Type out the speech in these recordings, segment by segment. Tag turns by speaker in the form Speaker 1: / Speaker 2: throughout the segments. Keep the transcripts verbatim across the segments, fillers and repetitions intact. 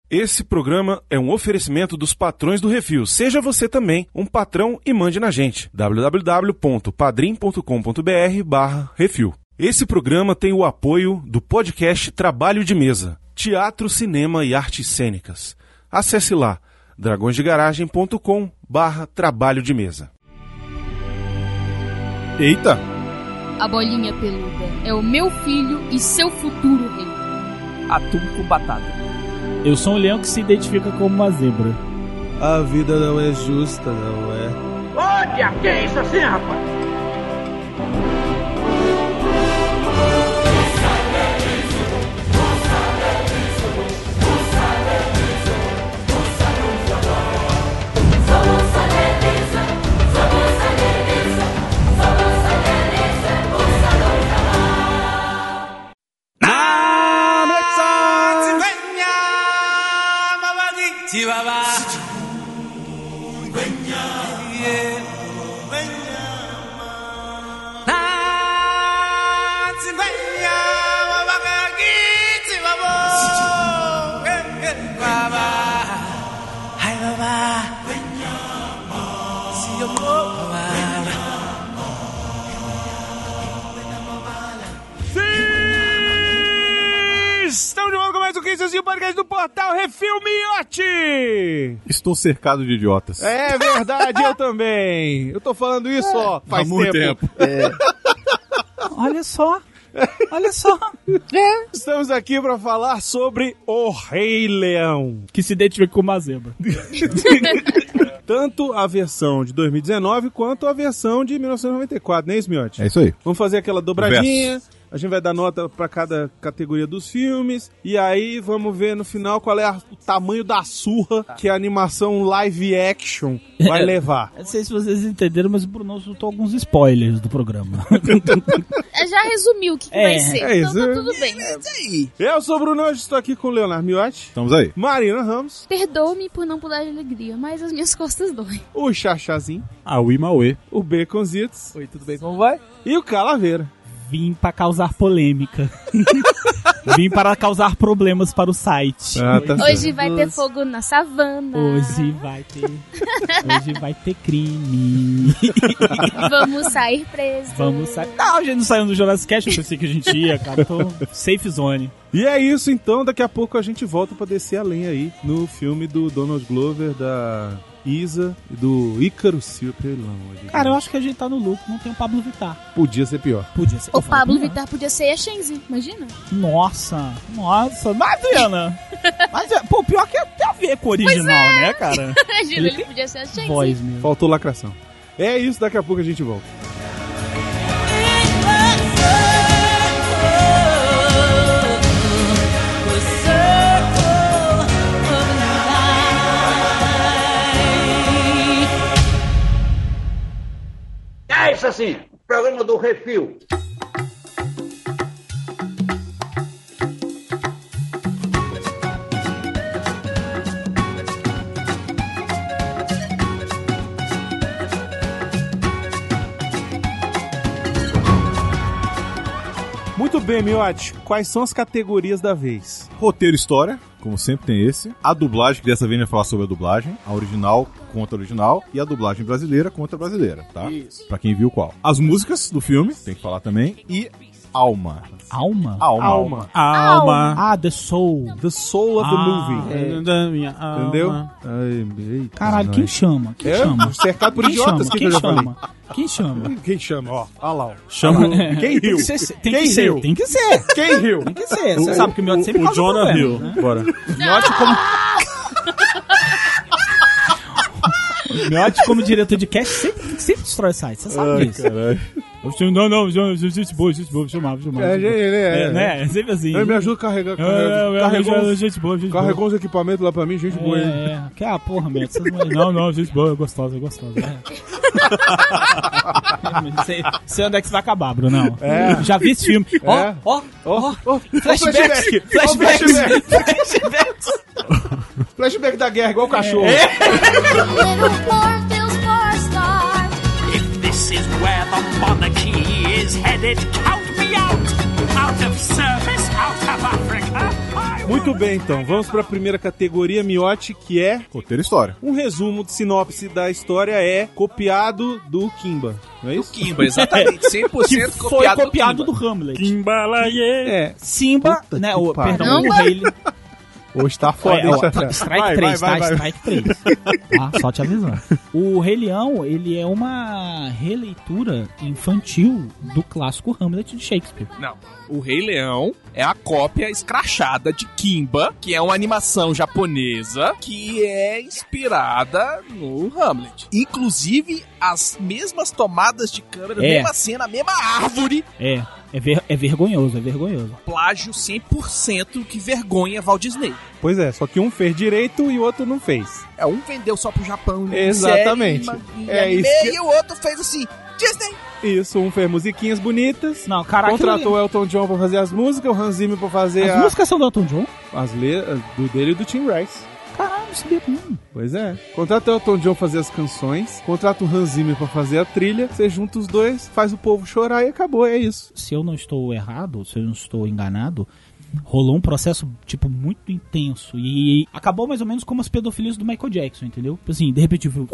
Speaker 1: Esse programa é um oferecimento dos patrões do Refil. Seja você também um patrão e mande na gente. w w w ponto padrim ponto com ponto b r barra refil. Esse programa tem o apoio do podcast Trabalho de Mesa, Teatro, Cinema e Artes Cênicas. Acesse lá, dragões de garagem ponto com barra trabalho de mesa. Eita!
Speaker 2: A bolinha peluda é o meu filho e seu futuro rei.
Speaker 3: Atum com batata.
Speaker 4: Eu sou um leão que se identifica como uma zebra.
Speaker 5: A vida não é justa, não é?
Speaker 6: Olha, que é isso assim, rapaz?
Speaker 1: O podcast do portal Refil Miotti!
Speaker 7: Estou cercado de idiotas.
Speaker 1: É verdade, eu também. Eu tô falando isso, é, ó, faz
Speaker 7: há muito tempo. tempo.
Speaker 4: É. Olha só. Olha só.
Speaker 1: É. Estamos aqui para falar sobre O Rei Leão,
Speaker 4: que se identifica com uma zebra.
Speaker 1: Tanto a versão de dois mil e dezenove quanto a versão de mil novecentos e noventa e quatro, não é isso, Miotti?
Speaker 7: É isso aí.
Speaker 1: Vamos fazer aquela dobradinha. A gente vai dar nota pra cada categoria dos filmes. E aí vamos ver no final qual é a, o tamanho da surra que a animação live action vai levar.
Speaker 4: Não sei se vocês entenderam, mas o Bruno soltou alguns spoilers do programa.
Speaker 2: Já resumiu o que, que
Speaker 4: é,
Speaker 2: vai ser.
Speaker 1: É
Speaker 2: então
Speaker 1: isso.
Speaker 2: tá tudo bem.
Speaker 1: É isso aí. Eu sou o Bruno, hoje estou aqui com o Leonardo Miotti.
Speaker 7: Estamos aí.
Speaker 1: Marina Ramos.
Speaker 2: Perdoe-me por não pular de alegria, mas as minhas costas doem.
Speaker 1: O Chachazinho.
Speaker 7: Aui Mauê.
Speaker 1: O Baconzitos.
Speaker 3: Oi, tudo bem? Como vai?
Speaker 1: E o Calaveira.
Speaker 4: Vim para causar polêmica. Vim para causar problemas para o site.
Speaker 1: Ah, tá
Speaker 2: Hoje
Speaker 1: certo.
Speaker 2: vai ter fogo na savana.
Speaker 4: Hoje vai ter. Hoje vai ter crime.
Speaker 2: Vamos sair presos.
Speaker 4: Vamos sair. Não, a gente não saiu do Jurassic Cast, eu pensei que a gente ia, cara. Tô safe zone.
Speaker 1: E é isso então, daqui a pouco a gente volta pra descer a lenha aí no filme do Donald Glover, da Isa e do Ícaro Silva.
Speaker 4: Cara, eu acho que a gente tá no lucro, não tem o Pablo Vittar.
Speaker 1: Podia ser pior.
Speaker 4: Podia ser.
Speaker 2: O Pablo Vittar podia ser a Shenzi, imagina.
Speaker 4: Nossa, nossa, Mariana. Mas, pô, pior que tem a ver com o original,
Speaker 2: é.
Speaker 4: né, cara?
Speaker 2: Imagina, ele, ele podia ser a Shenzi.
Speaker 4: Voz mesmo.
Speaker 1: Faltou lacração. É isso, daqui a pouco a gente volta.
Speaker 6: É isso assim, programa do Refil.
Speaker 1: Muito bem, Miotti, quais são as categorias da vez?
Speaker 7: Roteiro e história, como sempre tem esse. A dublagem, que dessa vez a gente vai falar sobre a dublagem. A original contra a original. E a dublagem brasileira contra a brasileira, tá?
Speaker 3: Isso.
Speaker 7: Pra quem viu qual. As músicas do filme, tem que falar também. E alma.
Speaker 4: Alma?
Speaker 7: Alma.
Speaker 1: Alma.
Speaker 4: Alma. Ah, The Soul.
Speaker 1: The Soul of the
Speaker 4: ah,
Speaker 1: Movie.
Speaker 4: É. Da minha alma.
Speaker 1: Entendeu? Ai, eita,
Speaker 4: Caralho,
Speaker 1: nós.
Speaker 4: quem chama? Quem
Speaker 1: É,
Speaker 4: chama?
Speaker 1: cercado por
Speaker 4: Quem
Speaker 1: idiotas,
Speaker 4: chama?
Speaker 1: que
Speaker 4: Quem
Speaker 1: eu já
Speaker 4: chama? Quem chama?
Speaker 1: falei. Quem chama? Ó, olha lá, ó.
Speaker 4: Chama.
Speaker 1: Quem riu?
Speaker 4: Tem que ser. Tem
Speaker 1: Quem
Speaker 4: que ser.
Speaker 1: riu?
Speaker 4: Tem que ser.
Speaker 1: Quem riu?
Speaker 4: Tem que ser. Você sabe que o Miotti sempre
Speaker 7: O
Speaker 4: causa
Speaker 7: Jonah
Speaker 4: problema,
Speaker 7: riu.
Speaker 4: né?
Speaker 1: Bora.
Speaker 4: Miotti como... Miotti como diretor de cast sempre, sempre destrói site. Você sabe
Speaker 7: Ai,
Speaker 4: disso.
Speaker 7: caralho.
Speaker 4: Não, não, gente boa, gente boa, chamava, chamava.
Speaker 1: É, gente, é,
Speaker 4: É, né? É sempre assim.
Speaker 1: Ele me ajuda a carregar.
Speaker 4: É,
Speaker 1: carrega-
Speaker 4: é,
Speaker 1: carregou
Speaker 4: é,
Speaker 1: uns-
Speaker 4: gente boa, gente
Speaker 1: Carregou
Speaker 4: boa.
Speaker 1: uns equipamentos lá pra mim, gente boa. hein?
Speaker 4: É, é. Que, ah, porra, Miotti. vocês Não, não, não, gente boa, é gostosa, é gostosa. É. sei, sei onde é que isso vai acabar, Brunão.
Speaker 1: É.
Speaker 4: Já vi esse filme. Ó,
Speaker 1: É.
Speaker 4: ó,
Speaker 1: Ó,
Speaker 4: ó.
Speaker 1: ó,
Speaker 4: Flashbacks.
Speaker 1: flashback.
Speaker 4: Flashbacks.
Speaker 1: Ó, flashback.
Speaker 4: Flashbacks.
Speaker 1: Flashback da guerra, igual o cachorro.
Speaker 8: If this is where the monarchy is headed, count me out! Out of service, out of Africa, I
Speaker 5: Muito bem, então. Vamos para a primeira categoria, Miotti, que é...
Speaker 7: Roteiro e história.
Speaker 5: Um resumo de sinopse da história é copiado do Kimba, não é
Speaker 3: Do
Speaker 5: isso?
Speaker 3: Kimba, exatamente. cem por
Speaker 4: Que
Speaker 3: cento
Speaker 4: foi
Speaker 3: copiado,
Speaker 4: copiado
Speaker 3: do
Speaker 4: do,
Speaker 3: Kimba.
Speaker 4: Hamlet.
Speaker 5: Kimbalaie. É.
Speaker 4: Simba,
Speaker 5: Puta
Speaker 4: né?
Speaker 5: que
Speaker 4: O,
Speaker 5: pariu.
Speaker 4: perdão, o
Speaker 2: Não,
Speaker 4: rei...
Speaker 5: Hoje tá foda,
Speaker 4: É,
Speaker 5: hein,
Speaker 4: ó,
Speaker 5: Xaxá?
Speaker 4: Strike
Speaker 7: Vai,
Speaker 4: três,
Speaker 7: vai,
Speaker 4: tá?
Speaker 7: vai, vai.
Speaker 4: Strike três. Tá? Só te avisando. O Rei Leão, ele é uma releitura infantil do clássico Hamlet de Shakespeare.
Speaker 3: Não. O Rei Leão é a cópia escrachada de Kimba, que é uma animação japonesa que é inspirada no Hamlet. Inclusive, as mesmas tomadas de câmera, a
Speaker 4: É.
Speaker 3: mesma cena, a mesma árvore.
Speaker 4: É, é, ver, é vergonhoso, é vergonhoso.
Speaker 3: Plágio cem por cento, que vergonha Walt Disney.
Speaker 5: Pois é, só que um fez direito e o outro não fez.
Speaker 3: É, um vendeu só pro Japão. né?
Speaker 5: Exatamente.
Speaker 3: Série, e
Speaker 5: É
Speaker 3: anime,
Speaker 5: isso que-
Speaker 3: E o outro fez assim, Disney.
Speaker 5: Isso, um fez musiquinhas bonitas.
Speaker 4: Não, caraca.
Speaker 5: Contratou o Elton John pra fazer as músicas, o Hans Zimmer pra fazer
Speaker 4: As
Speaker 5: a-
Speaker 4: músicas são do Elton John?
Speaker 5: as letras do dele e do Tim Rice.
Speaker 4: Caralho, não sabia não.
Speaker 5: Pois é. Contrata o Elton John pra fazer as canções, contrata o Hans Zimmer pra fazer a trilha, você junta os dois, faz o povo chorar e acabou, é isso.
Speaker 4: Se eu não estou errado, se eu não estou enganado, rolou um processo, tipo, muito intenso. E acabou mais ou menos como as pedofilias do Michael Jackson, entendeu? Assim, de repente, viu...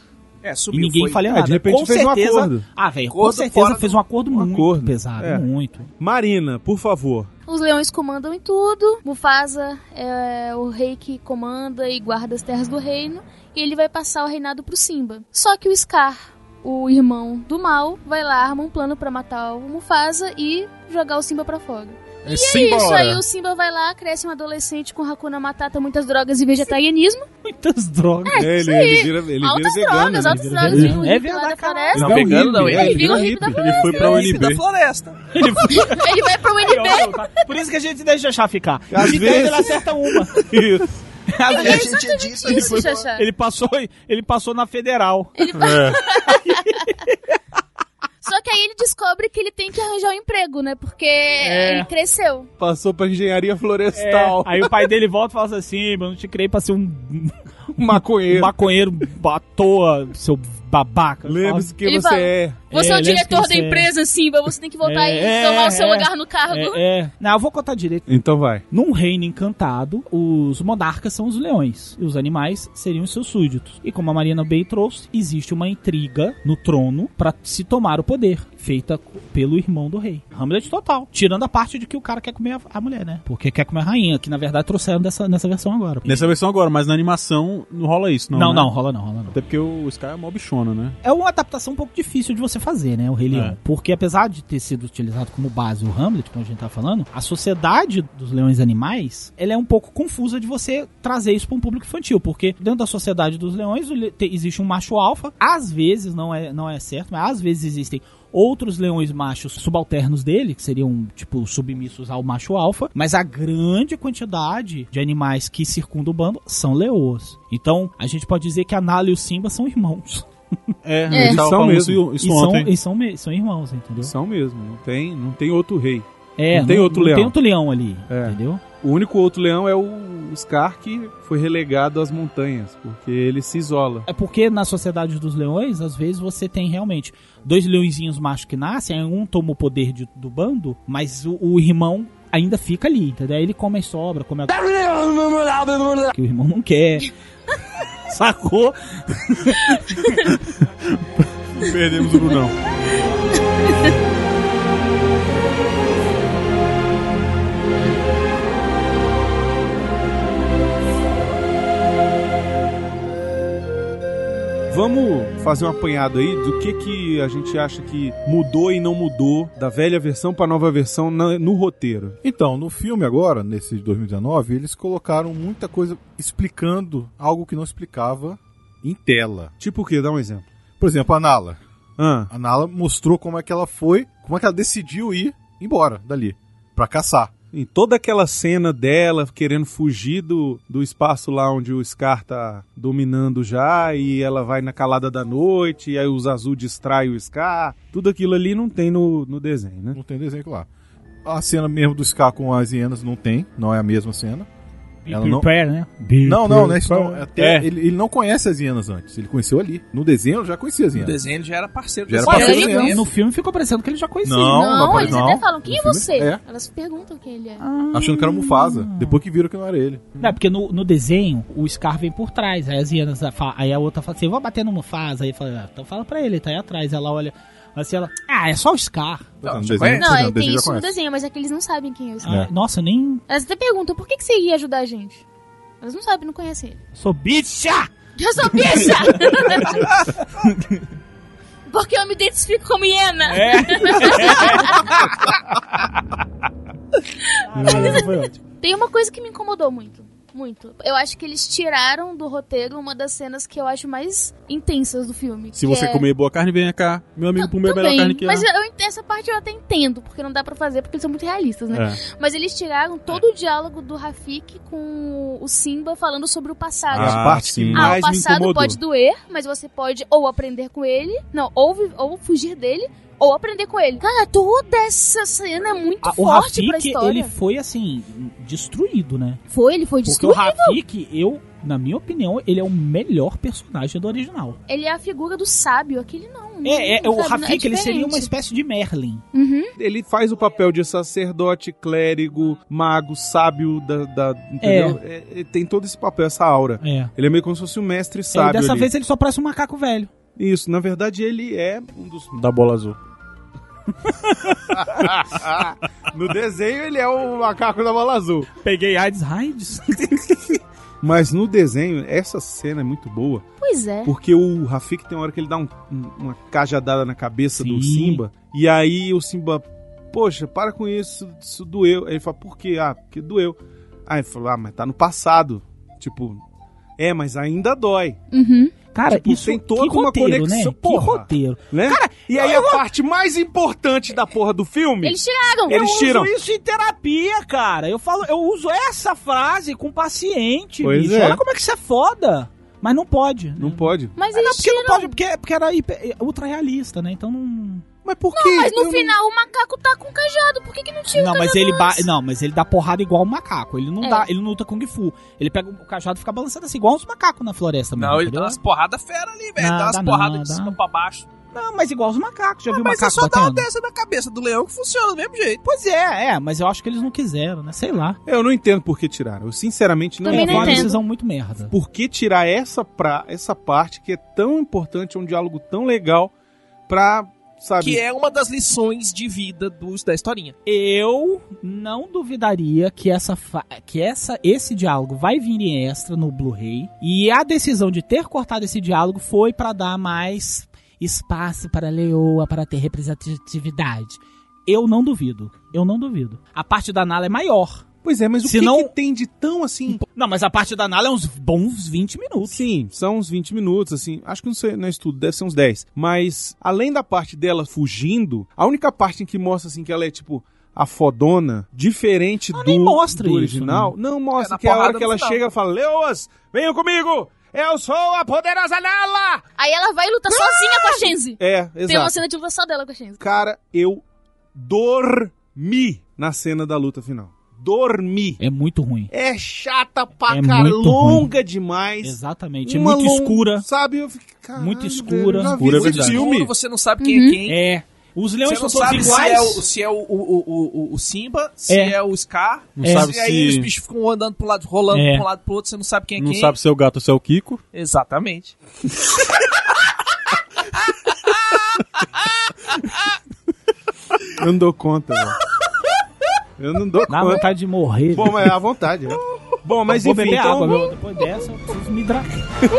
Speaker 3: É,
Speaker 4: E
Speaker 3: subiu.
Speaker 4: ninguém
Speaker 3: foi.
Speaker 4: falha
Speaker 5: É,
Speaker 4: nada.
Speaker 5: de repente
Speaker 4: com
Speaker 5: fez um
Speaker 4: certeza...
Speaker 5: acordo.
Speaker 4: Ah, velho, com
Speaker 3: Acordo
Speaker 4: certeza
Speaker 3: fora
Speaker 4: fez
Speaker 3: do-
Speaker 4: um acordo
Speaker 5: um
Speaker 4: muito
Speaker 5: acordo.
Speaker 4: pesado,
Speaker 5: É.
Speaker 4: muito.
Speaker 5: Marina, por favor.
Speaker 2: Os leões comandam em tudo. Mufasa é o rei que comanda e guarda as terras do reino. E ele vai passar o reinado pro Simba. Só que o Scar, o irmão do mal, vai lá, arma um plano pra matar o Mufasa e jogar o Simba pra fora.
Speaker 7: É
Speaker 2: E
Speaker 7: Simba
Speaker 2: é isso,
Speaker 7: hora.
Speaker 2: aí o Simba vai lá, cresce um adolescente com Hakuna Matata, muitas drogas e vegetarianismo.
Speaker 4: Muitas drogas.
Speaker 5: É, ele, ele vira, ele
Speaker 2: altas
Speaker 5: vira
Speaker 2: drogas,
Speaker 5: vegano.
Speaker 2: altas
Speaker 5: né?
Speaker 2: drogas.
Speaker 4: vegano.
Speaker 2: Viu o
Speaker 4: É
Speaker 2: hippie lá
Speaker 4: verdade,
Speaker 2: da
Speaker 4: caralho.
Speaker 2: floresta.
Speaker 3: Não, vegano não,
Speaker 5: Ele
Speaker 3: ele
Speaker 5: vira
Speaker 2: vira
Speaker 5: hippie.
Speaker 2: hippie da
Speaker 5: Ele foi pra
Speaker 3: é o
Speaker 5: U
Speaker 3: hippie
Speaker 5: N
Speaker 3: da
Speaker 5: B.
Speaker 3: floresta.
Speaker 2: Ele vai pro U N B.
Speaker 4: Por isso que a gente deixa já ficar.
Speaker 5: Às
Speaker 4: De
Speaker 5: vezes-
Speaker 4: dez ele acerta uma.
Speaker 5: Isso.
Speaker 4: Às
Speaker 3: A
Speaker 4: vezes
Speaker 3: gente é disso,
Speaker 2: Isso,
Speaker 3: ele foi-
Speaker 2: Xaxá.
Speaker 4: ele passou, ele passou na federal.
Speaker 2: Só que aí ele descobre que ele tem que arranjar um emprego, né? Porque
Speaker 4: É.
Speaker 2: ele cresceu.
Speaker 5: Passou pra engenharia
Speaker 4: É,
Speaker 5: florestal.
Speaker 4: aí o pai dele volta e fala assim: eu não te criei pra ser um
Speaker 5: Maconheiro.
Speaker 4: maconheiro à toa, seu babaca.
Speaker 5: Lembre-se que
Speaker 2: Ele
Speaker 5: você
Speaker 2: fala,
Speaker 5: é.
Speaker 2: Você é,
Speaker 4: É,
Speaker 2: o
Speaker 4: lembre-se
Speaker 2: diretor
Speaker 4: que
Speaker 2: da
Speaker 4: você é.
Speaker 2: empresa, Simba. Você tem que voltar
Speaker 4: É,
Speaker 2: e tomar
Speaker 4: é,
Speaker 2: o seu
Speaker 4: é.
Speaker 2: lugar no cargo.
Speaker 4: É, é. Não, eu vou contar direito.
Speaker 5: Então vai.
Speaker 4: Num reino encantado, os monarcas são os leões e os animais seriam os seus súditos. E como a Marina bem trouxe, existe uma intriga no trono pra se tomar o poder, feita pelo irmão do rei. Hamlet total. Tirando a parte de que o cara quer comer a, a mulher, né? Porque quer comer a rainha, que na verdade trouxeram dessa, nessa versão agora.
Speaker 7: Nessa versão agora, mas na animação não rola isso, não.
Speaker 4: Não, não,
Speaker 7: né?
Speaker 4: rola não, rola não.
Speaker 7: Até porque o Sky é mó bichona, né?
Speaker 4: É uma adaptação um pouco difícil de você fazer, né, o Rei Leão.
Speaker 7: É.
Speaker 4: Porque apesar de ter sido utilizado como base o Hamlet, como a gente tá falando, a sociedade dos leões animais, ela é um pouco confusa de você trazer isso para um público infantil, porque dentro da sociedade dos leões o le- te- existe um macho alfa, às vezes, não é, não é certo, mas às vezes existem outros leões machos subalternos dele, que seriam, tipo, submissos ao macho alfa, mas a grande quantidade de animais que circundam o bando são leoas. Então, a gente pode dizer que a Nala e o Simba são irmãos.
Speaker 7: É,
Speaker 2: É.
Speaker 7: eles
Speaker 5: São
Speaker 7: são
Speaker 5: mesmo.
Speaker 7: mesmo. Isso,
Speaker 4: e,
Speaker 7: isso
Speaker 4: são,
Speaker 7: ontem.
Speaker 4: e são, me- são irmãos, entendeu?
Speaker 5: São mesmo. Não tem, não tem outro rei.
Speaker 4: É,
Speaker 5: Não tem outro
Speaker 4: não
Speaker 5: leão.
Speaker 4: tem outro leão ali,
Speaker 5: É.
Speaker 4: entendeu?
Speaker 5: O único outro leão é o Scar, que foi relegado às montanhas, porque ele se isola.
Speaker 4: É porque na sociedade dos leões, às vezes você tem realmente dois leõezinhos machos que nascem, aí um toma o poder de- do bando, mas o, o irmão ainda fica ali, entendeu? Aí ele come as sobras, come a... que o irmão não quer. Sacou?
Speaker 7: Perdemos o Brunão.
Speaker 5: Vamos fazer um apanhado aí do que, que a gente acha que mudou e não mudou da velha versão para a nova versão na- no roteiro.
Speaker 7: Então, no filme agora, nesse de dois mil e dezenove, eles colocaram muita coisa explicando algo que não explicava em tela.
Speaker 5: Tipo o quê? Dá um exemplo.
Speaker 7: Por exemplo, a Nala.
Speaker 5: Ah,
Speaker 7: A Nala mostrou como é que ela foi, como é que ela decidiu ir embora dali, pra caçar.
Speaker 5: em toda aquela cena dela querendo fugir do, do espaço lá onde o Scar tá dominando já, e ela vai na calada da noite, e aí os azul distrai o Scar. Tudo aquilo ali não tem no, no desenho, né?
Speaker 7: Não tem desenho lá. A cena mesmo do Scar com as hienas não tem, não é a mesma cena. Ela não...
Speaker 4: Prepare, né?
Speaker 7: Não, não, né? Isso não, até
Speaker 5: É.
Speaker 7: ele, ele não conhece as hienas antes. Ele conheceu ali. No desenho, ele já conhecia as
Speaker 3: No
Speaker 7: hienas.
Speaker 3: desenho ele já era parceiro.
Speaker 7: Já era
Speaker 3: desse
Speaker 7: parceiro
Speaker 3: cara.
Speaker 7: dele.
Speaker 4: No filme ficou parecendo que ele já conhecia.
Speaker 7: Não,
Speaker 2: Não,
Speaker 7: não
Speaker 2: eles
Speaker 7: não.
Speaker 2: até falam, quem
Speaker 7: No
Speaker 2: é
Speaker 7: filme,
Speaker 2: você?
Speaker 7: é.
Speaker 2: Elas perguntam quem ele é.
Speaker 4: Ah.
Speaker 7: Achando que era o Mufasa. Depois que viram que não era ele.
Speaker 4: Não, porque no, no desenho, o Scar vem por trás. Aí as hienas, fala- aí a outra fala assim, eu vou bater no Mufasa. Aí fala, ah, então fala pra ele, ele tá aí atrás. Ela olha, assim, ela, ah, é só o Scar.
Speaker 3: Não,
Speaker 7: no
Speaker 3: já
Speaker 7: desenho,
Speaker 3: conhece?
Speaker 2: Não,
Speaker 7: no
Speaker 2: é, tem
Speaker 7: desenho já
Speaker 2: isso no
Speaker 7: conhece.
Speaker 2: desenho, mas é que eles não sabem quem é o Scar.
Speaker 4: Ah, nossa, eu nem
Speaker 2: Elas até perguntam, por que, que você ia ajudar a gente? Elas não sabem, não conhecem ele.
Speaker 4: sou bicha!
Speaker 2: Eu sou bicha! Porque eu me identifico como hiena.
Speaker 4: É. Ah, foi ótimo.
Speaker 2: Tem uma coisa que me incomodou muito. Muito. Eu acho que eles tiraram do roteiro uma das cenas que eu acho mais intensas do filme.
Speaker 5: Se
Speaker 2: que
Speaker 5: você
Speaker 2: é...
Speaker 5: comer boa carne, venha cá. Meu amigo comeu a melhor
Speaker 2: Também,
Speaker 5: carne que
Speaker 2: mas
Speaker 5: é.
Speaker 2: eu, eu- essa parte eu até entendo, porque não dá pra fazer, porque eles são muito realistas, né?
Speaker 5: É.
Speaker 2: Mas eles tiraram todo o diálogo do Rafik com o Simba falando sobre o passado.
Speaker 5: As
Speaker 7: Ah,
Speaker 5: partes que
Speaker 7: sim.
Speaker 2: Ah,
Speaker 5: mais
Speaker 2: o
Speaker 5: me
Speaker 2: passado
Speaker 5: incomodou.
Speaker 2: pode doer, mas você pode ou aprender com ele, não, ou, vi- ou fugir dele, ou aprender com ele. Cara, toda essa cena é muito
Speaker 4: Ah, o
Speaker 2: forte pra
Speaker 4: Rafik,
Speaker 2: história.
Speaker 4: ele foi, assim, destruído, né?
Speaker 2: Foi, ele foi
Speaker 4: Porque
Speaker 2: destruído.
Speaker 4: o Rafik, eu, na minha opinião, ele é o melhor personagem do original.
Speaker 2: Ele é a figura do sábio, aquele não.
Speaker 4: É, é, o
Speaker 2: sabe,
Speaker 4: Rafik, ele seria
Speaker 2: diferente.
Speaker 4: uma espécie de Merlin.
Speaker 2: Uhum.
Speaker 5: Ele faz o papel de sacerdote, clérigo, mago, sábio, da, da- entendeu? É, ele tem todo esse papel, essa aura.
Speaker 4: É.
Speaker 5: Ele é meio como se fosse um mestre
Speaker 4: É,
Speaker 5: sábio
Speaker 4: dessa
Speaker 5: ali.
Speaker 4: vez ele só parece um macaco velho.
Speaker 5: Isso, na verdade ele é um dos... Da bola azul. No desenho ele é o macaco da bola azul.
Speaker 4: Peguei AIDS, AIDS.
Speaker 5: Mas no desenho, essa cena é muito boa,
Speaker 2: Pois é.
Speaker 5: porque o Rafik tem uma hora que ele dá um- um- uma cajadada na cabeça
Speaker 4: Sim.
Speaker 5: do Simba, e aí o Simba, poxa, para com isso, isso doeu. Aí ele fala, por quê? Ah, porque doeu. Aí ele falou, ah, mas tá no passado. Tipo, é, mas ainda dói,
Speaker 2: Uhum.
Speaker 4: Cara,
Speaker 5: Tipo,
Speaker 4: isso
Speaker 5: tem toda
Speaker 4: que
Speaker 5: uma
Speaker 4: roteiro,
Speaker 5: conexão,
Speaker 4: né?
Speaker 5: porra.
Speaker 4: Que roteiro.
Speaker 5: né? e aí a parte mais importante da porra do filme,
Speaker 2: Eles tiraram.
Speaker 5: eles
Speaker 4: eu
Speaker 5: tiram.
Speaker 4: uso isso em terapia, cara. Eu falo, eu uso essa frase com paciente,
Speaker 5: Pois
Speaker 4: bicho.
Speaker 5: é.
Speaker 4: Olha como é que isso é foda. Mas não pode.
Speaker 5: Não
Speaker 4: né?
Speaker 5: pode.
Speaker 2: Mas
Speaker 4: É, não,
Speaker 2: eles
Speaker 4: porque não
Speaker 2: tiram.
Speaker 4: pode, porque, porque era hiper, ultra realista, né? Então não.
Speaker 5: Mas por quê?
Speaker 2: Mas no
Speaker 5: Eu
Speaker 2: final o macaco tá com cajado. Por que, que não tira
Speaker 4: Não,
Speaker 2: o
Speaker 4: mas
Speaker 2: cajado
Speaker 4: ele ba...
Speaker 2: antes?
Speaker 4: não, mas ele dá porrada igual um macaco. Ele não
Speaker 2: É.
Speaker 4: dá, ele não luta Kung Fu. Ele pega o cajado e fica balançando assim, igual os macacos na floresta mesmo.
Speaker 3: Não, ele
Speaker 4: entendeu?
Speaker 3: dá umas porradas fera ali, velho.
Speaker 4: Não,
Speaker 3: Dá umas
Speaker 4: dá
Speaker 3: porradas
Speaker 4: não,
Speaker 3: de
Speaker 4: dá.
Speaker 3: cima pra baixo.
Speaker 4: Não, mas igual os macacos. Já viu
Speaker 3: Mas é
Speaker 4: macaco
Speaker 3: só dar uma
Speaker 4: batendo?
Speaker 3: dessa na cabeça do leão que funciona do mesmo jeito.
Speaker 4: Pois é, é, mas eu acho que eles não quiseram, né? Sei lá.
Speaker 5: Eu não entendo por que tiraram. Eu sinceramente não
Speaker 2: Também
Speaker 4: Foi
Speaker 2: não
Speaker 4: uma
Speaker 5: entendo.
Speaker 2: entendo.
Speaker 4: decisão muito merda.
Speaker 5: Por que tirar essa, pra, essa parte que é tão importante, é um diálogo tão legal pra, sabe...
Speaker 3: Que é uma das lições de vida dos, da historinha.
Speaker 4: Eu não duvidaria que, essa fa- que essa, esse diálogo vai vir em extra no Blu-ray. E a decisão de ter cortado esse diálogo foi pra dar mais espaço para a leoa, para ter representatividade. Eu não duvido. Eu não duvido. A parte da Nala é maior.
Speaker 5: Pois é, mas o
Speaker 4: Se
Speaker 5: que,
Speaker 4: não-
Speaker 5: que tem de tão assim...
Speaker 4: Não, mas a parte da Nala é uns bons vinte minutos.
Speaker 5: Sim, são uns vinte minutos, assim. Acho que não sei, não é isso tudo, deve ser uns dez. Mas, além da parte dela fugindo, a única parte em que mostra, assim, que ela é, tipo, a fodona, diferente
Speaker 4: Não,
Speaker 5: do,
Speaker 4: nem mostra
Speaker 5: do
Speaker 4: isso,
Speaker 5: original. Não mostra,
Speaker 3: É, na
Speaker 5: que é a hora
Speaker 3: porrada
Speaker 5: que
Speaker 3: no
Speaker 5: ela
Speaker 3: final.
Speaker 5: chega e fala, Leoas, venham comigo! Eu sou a poderosa Nala!
Speaker 2: Aí ela vai e luta sozinha com a Shenzi.
Speaker 5: É,
Speaker 2: Tem uma
Speaker 5: exato.
Speaker 2: cena de luta só dela com a Shenzi.
Speaker 5: Cara, eu dormi na cena da luta final. Dormi.
Speaker 4: É muito ruim.
Speaker 5: É chata pra
Speaker 4: É
Speaker 5: caralho,
Speaker 4: muito
Speaker 5: longa demais.
Speaker 4: Exatamente. É
Speaker 5: Uma
Speaker 4: muito
Speaker 5: lon-
Speaker 4: escura.
Speaker 5: Sabe? Eu fiquei, caralho,
Speaker 4: Muito
Speaker 5: velho,
Speaker 4: escura.
Speaker 5: eu já vi
Speaker 7: Escura é
Speaker 5: esse
Speaker 7: verdade.
Speaker 5: filme.
Speaker 3: Escuro, você não sabe quem
Speaker 2: Uhum.
Speaker 3: é quem.
Speaker 4: É. Os leões
Speaker 3: Você não
Speaker 4: são todos
Speaker 3: sabe se
Speaker 4: iguais.
Speaker 3: é, o, se é o, o, o, o, o Simba, se
Speaker 4: É.
Speaker 3: é, o Scar.
Speaker 7: Não
Speaker 4: É.
Speaker 7: sabe
Speaker 3: E aí os
Speaker 7: se.
Speaker 3: bichos ficam andando pro lado, rolando
Speaker 4: É.
Speaker 3: pra um lado pro outro, você não sabe quem é
Speaker 7: Não
Speaker 3: quem.
Speaker 7: sabe se é o gato ou se é o Kiko.
Speaker 3: Exatamente.
Speaker 5: Eu não dou conta, velho. Eu não dou
Speaker 4: Dá
Speaker 5: conta.
Speaker 4: vontade de morrer.
Speaker 5: Bom, mas é à vontade, é. Bom, mas
Speaker 4: Vou
Speaker 5: enfim,
Speaker 4: beber
Speaker 5: então...
Speaker 4: água, meu. Depois dessa, eu preciso me hidratar.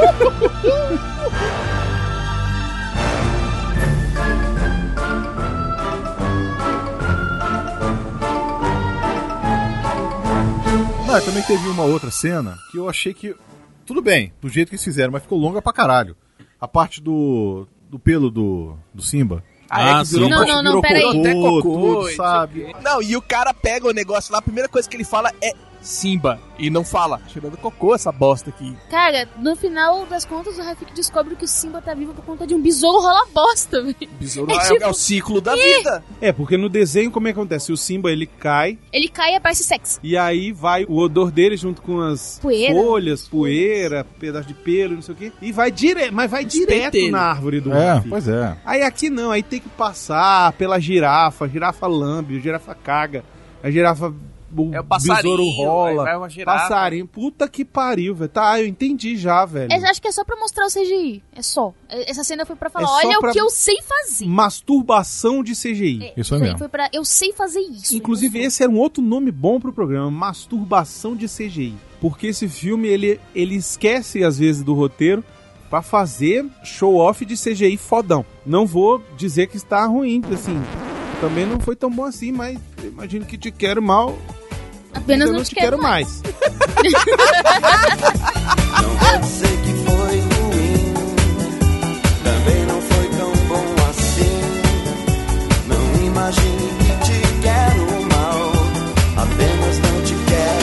Speaker 7: Mas também teve uma outra cena que eu achei que. Tudo bem, do jeito que eles fizeram, mas ficou longa pra caralho. A parte do. do pelo do. do Simba.
Speaker 3: Ah, é que virou
Speaker 2: Não, não, não,
Speaker 7: virou
Speaker 2: peraí.
Speaker 7: cocô,
Speaker 3: Até cocô,
Speaker 7: tudo,
Speaker 3: e
Speaker 7: sabe?
Speaker 3: Não, e o cara pega o negócio lá, a primeira coisa que ele fala é Simba. E não fala, cheirando cocô essa bosta aqui.
Speaker 2: Cara, no final das contas, o Rafiki descobre que o Simba tá vivo por conta de um besouro rola bosta, velho.
Speaker 3: Besouro
Speaker 2: É
Speaker 3: é,
Speaker 2: tipo-
Speaker 3: é o ciclo da vida.
Speaker 5: É, porque no desenho, como é que acontece? O Simba, ele cai,
Speaker 2: Ele cai e aparece sexo.
Speaker 5: e aí vai o odor dele junto com as
Speaker 2: Poeira.
Speaker 5: folhas, poeira, pedaço de pelo, não sei o quê. E vai direto, mas vai direto
Speaker 3: Pentelho.
Speaker 5: na árvore do
Speaker 7: É,
Speaker 5: Rafiki.
Speaker 7: pois é.
Speaker 5: Aí aqui não, aí tem que passar pela girafa, a girafa lambe, a girafa caga, a girafa... O
Speaker 3: É o passarinho,
Speaker 5: besouro rola,
Speaker 3: aí vai uma girafa.
Speaker 5: passarinho, puta que pariu, velho. Tá, eu entendi já, velho.
Speaker 2: Eu acho que é só pra mostrar o C G I. É só. Essa cena foi pra falar,
Speaker 5: É só
Speaker 2: olha
Speaker 5: pra-
Speaker 2: o que eu sei fazer.
Speaker 5: Masturbação de C G I.
Speaker 2: É,
Speaker 7: Isso é
Speaker 2: aí
Speaker 7: mesmo.
Speaker 2: foi pra, eu sei fazer isso.
Speaker 5: Inclusive,
Speaker 2: Eu
Speaker 5: esse era um outro nome bom pro programa, Masturbação de C G I. Porque esse filme, ele, ele esquece, às vezes, do roteiro pra fazer show-off de C G I fodão. Não vou dizer que está ruim, assim, também não foi tão bom assim, mas eu imagino que Te Quero Mal,
Speaker 2: Apenas
Speaker 5: eu
Speaker 2: não,
Speaker 5: não te quero mais.
Speaker 8: Não pode ser que foi ruim, também não foi tão bom assim. Não imagine que te quero mal, apenas não te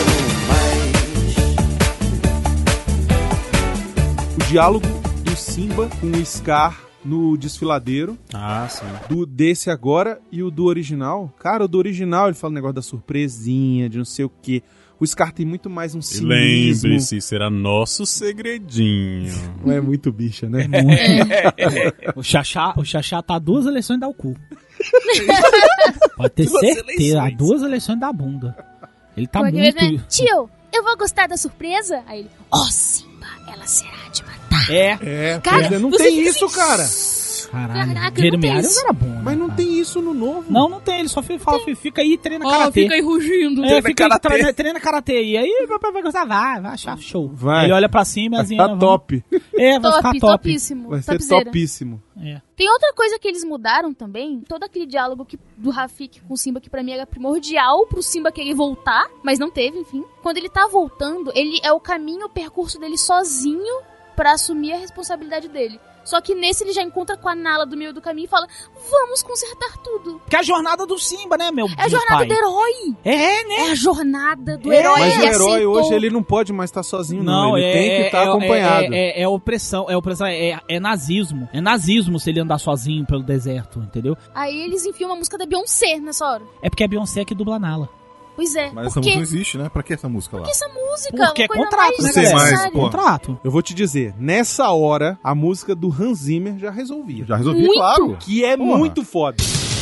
Speaker 8: quero mais.
Speaker 5: O diálogo do Simba com o Scar no desfiladeiro,
Speaker 9: Ah, sim.
Speaker 5: do desse agora e o do original. Cara, o do original ele fala o negócio da surpresinha, de não sei o quê. O Scar tem muito mais um
Speaker 9: E
Speaker 5: cinismo.
Speaker 9: lembre-se, será nosso segredinho.
Speaker 5: Não é muito bicha, né?
Speaker 4: O Xaxá, o Xaxá tá a duas eleições da cu. Pode ter
Speaker 3: Duas
Speaker 4: certeza, a
Speaker 3: eleições.
Speaker 4: duas eleições da bunda. Ele tá
Speaker 2: Porque
Speaker 4: muito...
Speaker 2: ele, né, tio, eu vou gostar da surpresa? Aí ele, ó, oh, Simba, ela será de matar.
Speaker 4: É.
Speaker 5: É,
Speaker 2: Cara,
Speaker 5: pois é, não
Speaker 2: você
Speaker 5: tem
Speaker 2: fica
Speaker 5: isso,
Speaker 2: assim,
Speaker 5: cara.
Speaker 4: Caralho,
Speaker 2: Caraca,
Speaker 4: Jeremy
Speaker 2: não tem
Speaker 4: Irons
Speaker 2: isso.
Speaker 4: era bom, né,
Speaker 5: Mas não
Speaker 4: cara?
Speaker 5: tem isso no novo.
Speaker 4: Não, não tem, ele só fica, fala, fica aí e treina
Speaker 2: Ó,
Speaker 4: karatê.
Speaker 2: fica aí rugindo.
Speaker 4: É,
Speaker 3: Treina
Speaker 4: fica aí,
Speaker 3: karatê.
Speaker 4: treina, treina karatê. E aí o papai vai gostar, vai, vai achar show.
Speaker 5: Vai.
Speaker 4: Ele olha pra cima e assim...
Speaker 5: Tá top.
Speaker 4: É, vai ficar
Speaker 2: Top,
Speaker 4: top.
Speaker 2: topíssimo.
Speaker 5: Vai ser
Speaker 2: topzera.
Speaker 5: topíssimo.
Speaker 4: É.
Speaker 2: Tem outra coisa que eles mudaram também. Todo aquele diálogo que, do Rafiki com o Simba, que pra mim era primordial pro Simba querer voltar, mas não teve, enfim. Quando ele tá voltando, ele é o caminho, o percurso dele sozinho pra assumir a responsabilidade dele. Só que nesse ele já encontra com a Nala do meio do caminho e fala, vamos consertar tudo.
Speaker 4: Que é a jornada do Simba, né, meu?
Speaker 2: É a jornada
Speaker 4: pai?
Speaker 2: do herói.
Speaker 4: É, né?
Speaker 2: É a jornada do
Speaker 4: É,
Speaker 2: herói.
Speaker 5: Mas o
Speaker 2: Ele
Speaker 5: herói
Speaker 2: aceitou.
Speaker 5: hoje, ele não pode mais estar sozinho, não.
Speaker 4: Não,
Speaker 5: Ele
Speaker 4: é,
Speaker 5: tem que estar
Speaker 4: é,
Speaker 5: acompanhado.
Speaker 4: É, é, é opressão, é opressão, é, é nazismo. É nazismo se ele andar sozinho pelo deserto, entendeu?
Speaker 2: Aí eles enfiam uma música da Beyoncé nessa hora.
Speaker 4: É porque a Beyoncé que dubla a Nala.
Speaker 2: Pois é.
Speaker 7: Mas essa
Speaker 2: Por
Speaker 7: música
Speaker 2: quê?
Speaker 7: não existe, né? Pra que essa música lá?
Speaker 2: Porque essa música
Speaker 4: Porque é
Speaker 2: uma coisa
Speaker 4: contrato,
Speaker 2: mais
Speaker 4: né,
Speaker 7: Sei
Speaker 4: galera?
Speaker 7: mais,
Speaker 2: necessária.
Speaker 7: pô.
Speaker 4: Contrato.
Speaker 5: Eu vou te dizer, nessa hora, a música do Hans Zimmer já resolvia.
Speaker 7: Já resolvi,
Speaker 2: Muito.
Speaker 7: claro.
Speaker 5: Que é
Speaker 7: Porra.
Speaker 5: muito foda.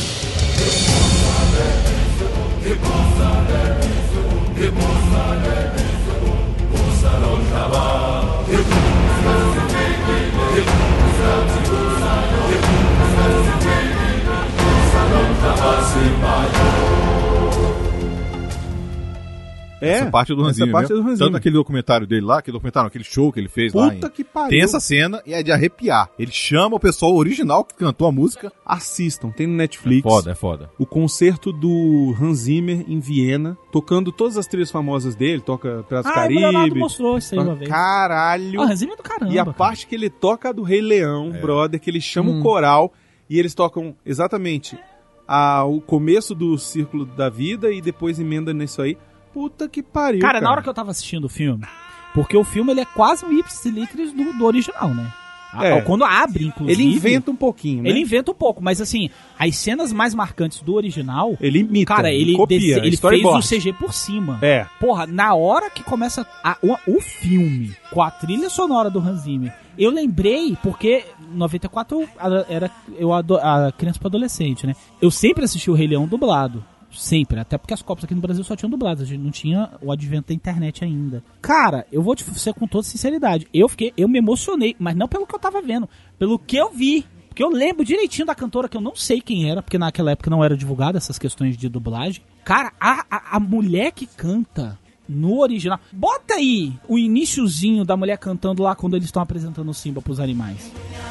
Speaker 5: É,
Speaker 7: Essa parte do Hans
Speaker 5: essa
Speaker 7: Zimmer
Speaker 5: parte
Speaker 7: mesmo.
Speaker 5: é do Hans
Speaker 7: Tanto
Speaker 5: Zimmer.
Speaker 7: aquele documentário dele lá, aquele documentário, aquele show que ele fez lá.
Speaker 5: Puta
Speaker 7: em-
Speaker 5: que pariu.
Speaker 7: Tem essa cena e é de arrepiar. Ele chama o pessoal original que cantou a música.
Speaker 5: Assistam, tem no Netflix.
Speaker 7: É foda, é foda.
Speaker 5: O concerto do Hans Zimmer em Viena, tocando todas as trilhas famosas dele, toca Piratas do
Speaker 4: Ah, o Leonardo
Speaker 5: Caribe.
Speaker 4: mostrou isso aí uma vez.
Speaker 5: Caralho.
Speaker 4: Ah, Hans Zimmer é do caramba.
Speaker 5: E a
Speaker 4: cara.
Speaker 5: parte que ele toca do Rei Leão,
Speaker 7: É.
Speaker 5: brother, que ele chama
Speaker 4: Hum.
Speaker 5: o coral e eles tocam exatamente a, o começo do Círculo da Vida e depois emenda nisso aí. Puta que pariu,
Speaker 4: Cara,
Speaker 5: cara.
Speaker 4: na hora que eu tava assistindo o filme, porque o filme ele é quase um ipsis literis do, do original, né? A-
Speaker 5: É.
Speaker 4: Quando abre, inclusive...
Speaker 5: Ele inventa um pouquinho, né?
Speaker 4: Ele inventa um pouco, mas assim, as cenas mais marcantes do original...
Speaker 5: Ele imita,
Speaker 4: Cara, ele,
Speaker 5: copia,
Speaker 4: desse- ele fez
Speaker 5: storyboard.
Speaker 4: o C G por cima.
Speaker 5: É.
Speaker 4: Porra, na hora que começa a- o, o filme com a trilha sonora do Hans Zimmer, eu lembrei, porque em noventa e quatro eu a- era eu ado- a criança para adolescente, né? Eu sempre assisti o Rei Leão dublado. Sempre, até porque as Copas aqui no Brasil só tinham dublado, a gente não tinha o advento da internet ainda. Cara, eu vou te dizer com toda sinceridade, eu fiquei, eu me emocionei, mas não pelo que eu tava vendo, pelo que eu vi. Porque eu lembro direitinho da cantora, que eu não sei quem era, porque naquela época não era divulgada essas questões de dublagem. Cara, a, a, a mulher que canta no original... Bota aí o iniciozinho da mulher cantando lá quando eles estão apresentando o Simba pros animais.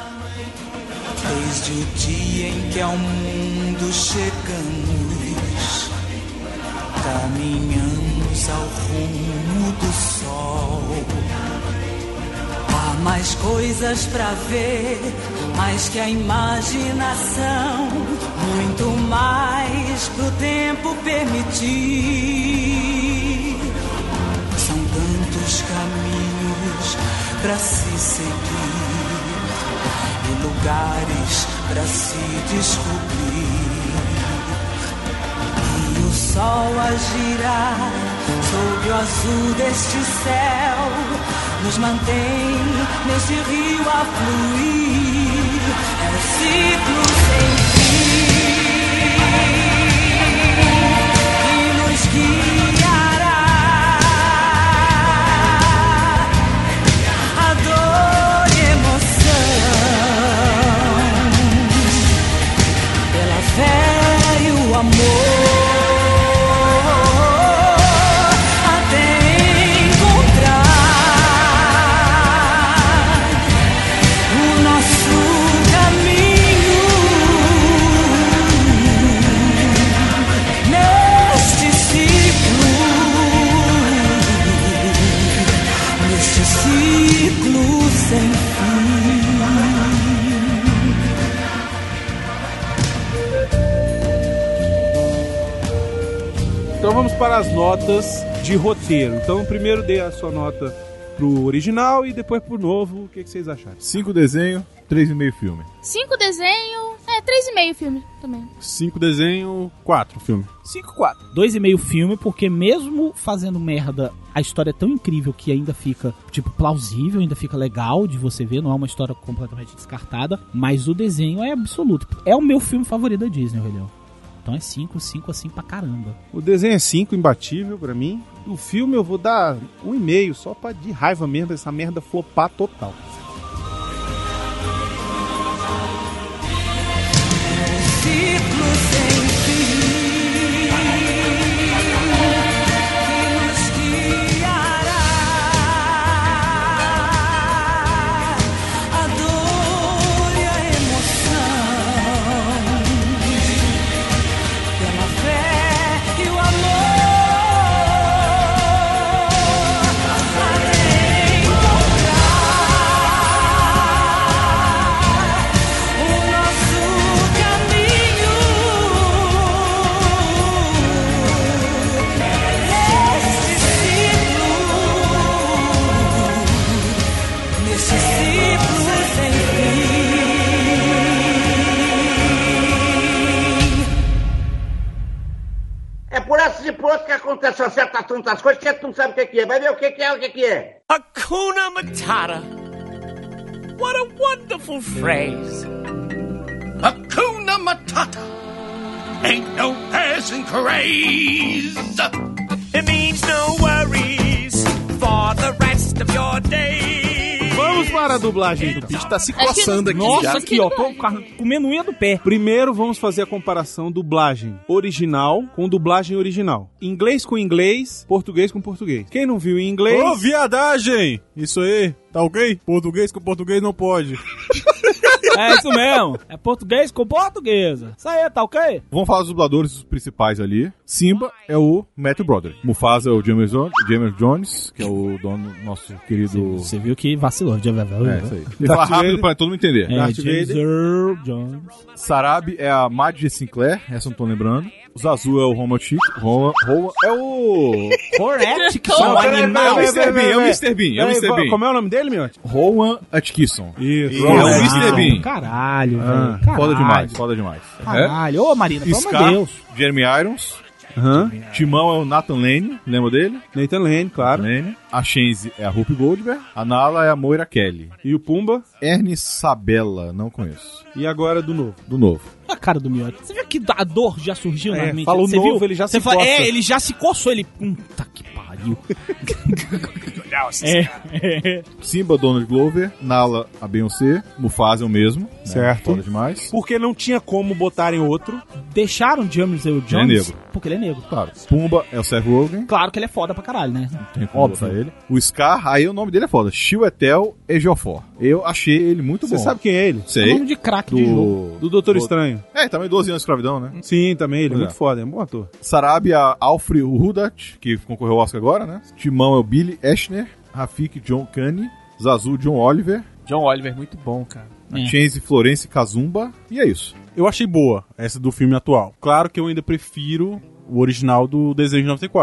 Speaker 8: Desde o dia em que ao mundo chegamos, caminhamos ao rumo do sol. Há mais coisas pra ver, mais que a imaginação, muito mais pro tempo permitir. muitos caminhos pra se seguir e lugares pra se descobrir. E o sol a girar sob o azul deste céu nos mantém nesse rio a fluir. É um ciclo sem fim que nos guiará. A dor e emoção pela fé e o amor.
Speaker 5: Então vamos para as notas de roteiro. Então primeiro dê a sua nota pro original e depois pro novo. O que, que vocês acharam?
Speaker 7: Cinco desenho, três e meio filme.
Speaker 2: Cinco desenho, é, três e meio filme também.
Speaker 9: Cinco desenho, quatro filme.
Speaker 3: cinco quatro.
Speaker 4: Dois e meio filme, porque mesmo fazendo merda, a história é tão incrível que ainda fica, tipo, plausível, ainda fica legal de você ver, não é uma história completamente descartada, mas o desenho é absoluto. É o meu filme favorito da Disney, o Rei Leão. Então é cinco, cinco assim pra caramba.
Speaker 5: O desenho é cinco, imbatível pra mim. O filme eu vou dar um e meio, só pra de raiva mesmo, essa merda flopar total.
Speaker 8: Ciclo sem fim que nos guiará. A dor e a emoção pela fé e o amor. Até encontrar o nosso caminho. Neste ciclo, neste ciclo sem fim.
Speaker 6: É por essas e por outras que acontecem certas tantas coisas que tu não sabe o que que é. Vai ver o que que é, o que que é.
Speaker 10: Hakuna Matata. What a wonderful phrase. Hakuna Matata. Ain't no passing craze. It means no worries for the rest of your day.
Speaker 5: Vamos para a dublagem.
Speaker 3: O bicho tá se
Speaker 2: Acho que-
Speaker 3: coçando aqui
Speaker 4: Nossa,
Speaker 3: já.
Speaker 4: aqui ó, tô comendo unha do pé.
Speaker 5: Primeiro vamos fazer a comparação dublagem original com dublagem original. Inglês com inglês, português com português. Quem não viu em inglês...
Speaker 9: Ô, viadagem! Isso aí, tá ok? Português com português não pode.
Speaker 4: É isso mesmo. É português com portuguesa. Isso aí, tá ok?
Speaker 7: Vamos falar dos dubladores principais ali. Simba é o Matthew Broderick. Mufasa é o James, Jones, James Jones, que é o dono, nosso querido...
Speaker 4: Você viu que vacilou.
Speaker 7: É, isso aí. Ele fala
Speaker 5: Darth
Speaker 7: rápido
Speaker 5: Vader.
Speaker 7: pra todo mundo entender.
Speaker 4: É,
Speaker 5: Darth
Speaker 4: James
Speaker 5: Vader.
Speaker 4: Earl Jones.
Speaker 7: Sarabi é a Madge Sinclair, essa eu não tô lembrando. O Zazu é o Roma Chico. Roma, Roma é o...
Speaker 4: Correct, que
Speaker 2: Não,
Speaker 4: são
Speaker 5: peraí,
Speaker 4: animal.
Speaker 7: É o
Speaker 5: peraí,
Speaker 7: mister Bean, é o
Speaker 5: peraí,
Speaker 7: mister Bean, é o
Speaker 5: Peraí,
Speaker 7: mister Bean.
Speaker 5: como é o nome dele, Miotti?
Speaker 7: Rowan Atkinson.
Speaker 5: Isso.
Speaker 7: É o mister
Speaker 4: Ah,
Speaker 7: Bean.
Speaker 4: Caralho,
Speaker 5: Ah,
Speaker 4: velho. Caralho.
Speaker 7: Foda demais, foda demais.
Speaker 4: Caralho. Ô, Marina, pelo amor de
Speaker 7: Scar,
Speaker 4: Deus.
Speaker 7: Jeremy Irons.
Speaker 5: Aham.
Speaker 7: Timão é o Nathan Lane, lembra dele?
Speaker 5: Nathan Lane, claro.
Speaker 7: Lane. A Shenzi é a Rupi Goldberg. A Nala é a Moira Kelly.
Speaker 5: E o Pumba.
Speaker 7: Ernie Sabella, não conheço.
Speaker 5: E agora do novo.
Speaker 7: Do novo.
Speaker 4: A cara do Miotti. Você viu que a dor já surgiu
Speaker 5: É,
Speaker 4: na mente?
Speaker 5: fala o
Speaker 4: Você
Speaker 5: novo,
Speaker 4: viu?
Speaker 5: ele já
Speaker 4: Você
Speaker 5: se
Speaker 4: fala,
Speaker 5: coça.
Speaker 4: É, ele já se coçou. Ele... Puta que pariu. é.
Speaker 7: Simba, Donald Glover. Nala, a Beyoncé. Mufasa é o mesmo. Né?
Speaker 5: Certo.
Speaker 7: Foda demais.
Speaker 5: Porque não tinha como botarem outro.
Speaker 4: Deixaram James Earl Jones
Speaker 7: Ele é negro.
Speaker 4: porque ele é negro.
Speaker 7: Claro. Pumba é o Seth Rogen.
Speaker 4: Claro que ele é foda pra caralho, né?
Speaker 7: Tem como
Speaker 4: Óbvio.
Speaker 7: botar ele. O Scar, aí o nome dele é foda. Chiwetel Ejiofor. Eu achei ele muito
Speaker 5: Você
Speaker 7: bom.
Speaker 5: sabe quem é ele?
Speaker 4: É
Speaker 7: Sei.
Speaker 4: nome de craque de jogo.
Speaker 5: Do Doutor Estranho.
Speaker 7: É, também doze anos de escravidão, né?
Speaker 5: Sim, também. Ele é
Speaker 7: Pois
Speaker 5: muito
Speaker 7: é.
Speaker 5: foda. É um bom ator.
Speaker 7: Sarabia, Alfred Hudat, que concorreu ao Oscar agora, né? Timão é o Billy Eichner. Rafik, John Kane. Zazu, John Oliver.
Speaker 3: John Oliver, muito bom, cara.
Speaker 4: É.
Speaker 7: Chance, Florence Kazumba. E é isso.
Speaker 9: Eu achei boa essa do filme atual. Claro que eu ainda prefiro o original do desenho de noventa e quatro.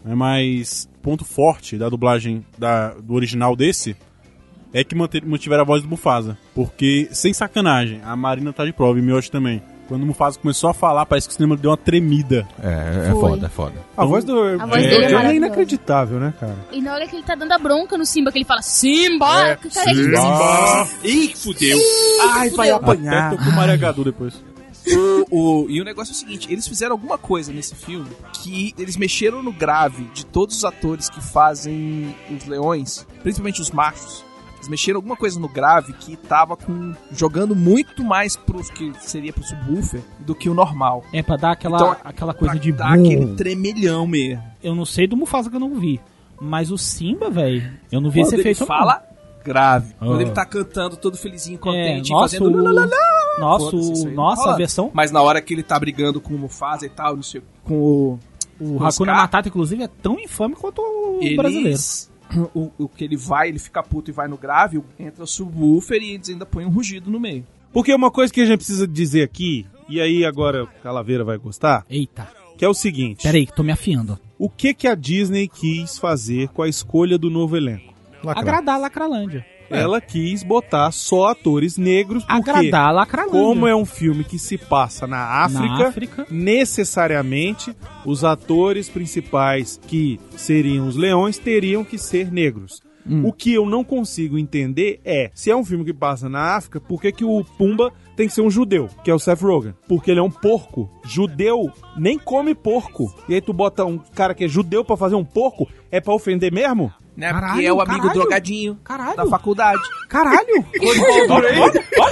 Speaker 5: né? Mas ponto forte da dublagem da, do original desse é que manter, mantiveram a voz do Mufasa. Porque, sem sacanagem, a Marina tá de prova e o Miotti também. Quando o Mufasa começou a falar, parece que o cinema deu uma tremida.
Speaker 7: É, é
Speaker 2: Foi.
Speaker 7: foda, é foda.
Speaker 5: A voz do
Speaker 2: A voz
Speaker 5: é,
Speaker 2: dele é
Speaker 5: é
Speaker 2: maravilhosa.
Speaker 5: inacreditável, né, cara?
Speaker 2: E na hora que ele tá dando a bronca no Simba, que ele fala Simba!
Speaker 5: É,
Speaker 2: que cara, ele
Speaker 5: Simba.
Speaker 2: Simba.
Speaker 3: Ih, fudeu.
Speaker 2: Ai, vai
Speaker 5: Até tocou Maria Gadu depois.
Speaker 3: O, o, e o negócio é o seguinte, eles fizeram alguma coisa nesse filme que eles mexeram no grave de todos os atores que fazem os leões, principalmente os machos. Eles mexeram alguma coisa no grave que tava com, jogando muito mais pro que seria pro subwoofer do que o normal.
Speaker 4: É pra dar aquela,
Speaker 3: Então,
Speaker 4: aquela coisa
Speaker 3: pra
Speaker 4: de
Speaker 3: dar
Speaker 4: boom.
Speaker 3: aquele tremelhão mesmo.
Speaker 4: Eu não sei do Mufasa que eu não vi. Mas o Simba, velho, eu não vi
Speaker 3: Quando
Speaker 4: esse
Speaker 3: ele
Speaker 4: efeito não.
Speaker 3: fala grave.
Speaker 4: Ah.
Speaker 3: Quando ele tá cantando todo felizinho, contente,
Speaker 4: É, nossa,
Speaker 3: fazendo
Speaker 4: o-
Speaker 3: lalalá.
Speaker 4: Nossa,
Speaker 3: Foda-se,
Speaker 4: o-
Speaker 3: isso aí não
Speaker 4: nossa,
Speaker 3: rola.
Speaker 4: a versão-
Speaker 3: Mas na hora que ele tá brigando com o Mufasa e tal, não sei, com o...
Speaker 4: O
Speaker 3: com
Speaker 4: Hakuna
Speaker 3: Scar,
Speaker 4: Matata, inclusive, é tão infame quanto o
Speaker 3: eles-
Speaker 4: brasileiro.
Speaker 3: O, o que ele vai, ele fica puto e vai no grave, entra o subwoofer e eles ainda põem um rugido no meio.
Speaker 5: Porque uma coisa que a gente precisa dizer aqui, e aí agora o Calaveira vai gostar,
Speaker 4: Eita.
Speaker 5: que é o seguinte.
Speaker 4: Pera aí, que tô me afiando.
Speaker 5: O que que a Disney quis fazer com a escolha do novo elenco?
Speaker 7: Lacrar.
Speaker 4: Agradar a Lacralândia.
Speaker 5: Ela quis botar só atores negros porque,
Speaker 4: Agradar a Lacralândia.
Speaker 5: como é um filme que se passa na África,
Speaker 4: Na África.
Speaker 5: necessariamente os atores principais que seriam os leões teriam que ser negros.
Speaker 4: Hum.
Speaker 5: O que eu não consigo entender é, se é um filme que passa na África, por que que o Pumba tem que ser um judeu, que é o Seth Rogen? Porque ele é um porco. Judeu nem come porco. E aí tu bota um cara que é judeu pra fazer um porco, é pra ofender mesmo?
Speaker 3: Né?
Speaker 4: Caralho,
Speaker 3: Porque é o amigo
Speaker 4: caralho.
Speaker 3: drogadinho
Speaker 4: Caralho.
Speaker 3: da faculdade.
Speaker 4: Caralho! olha,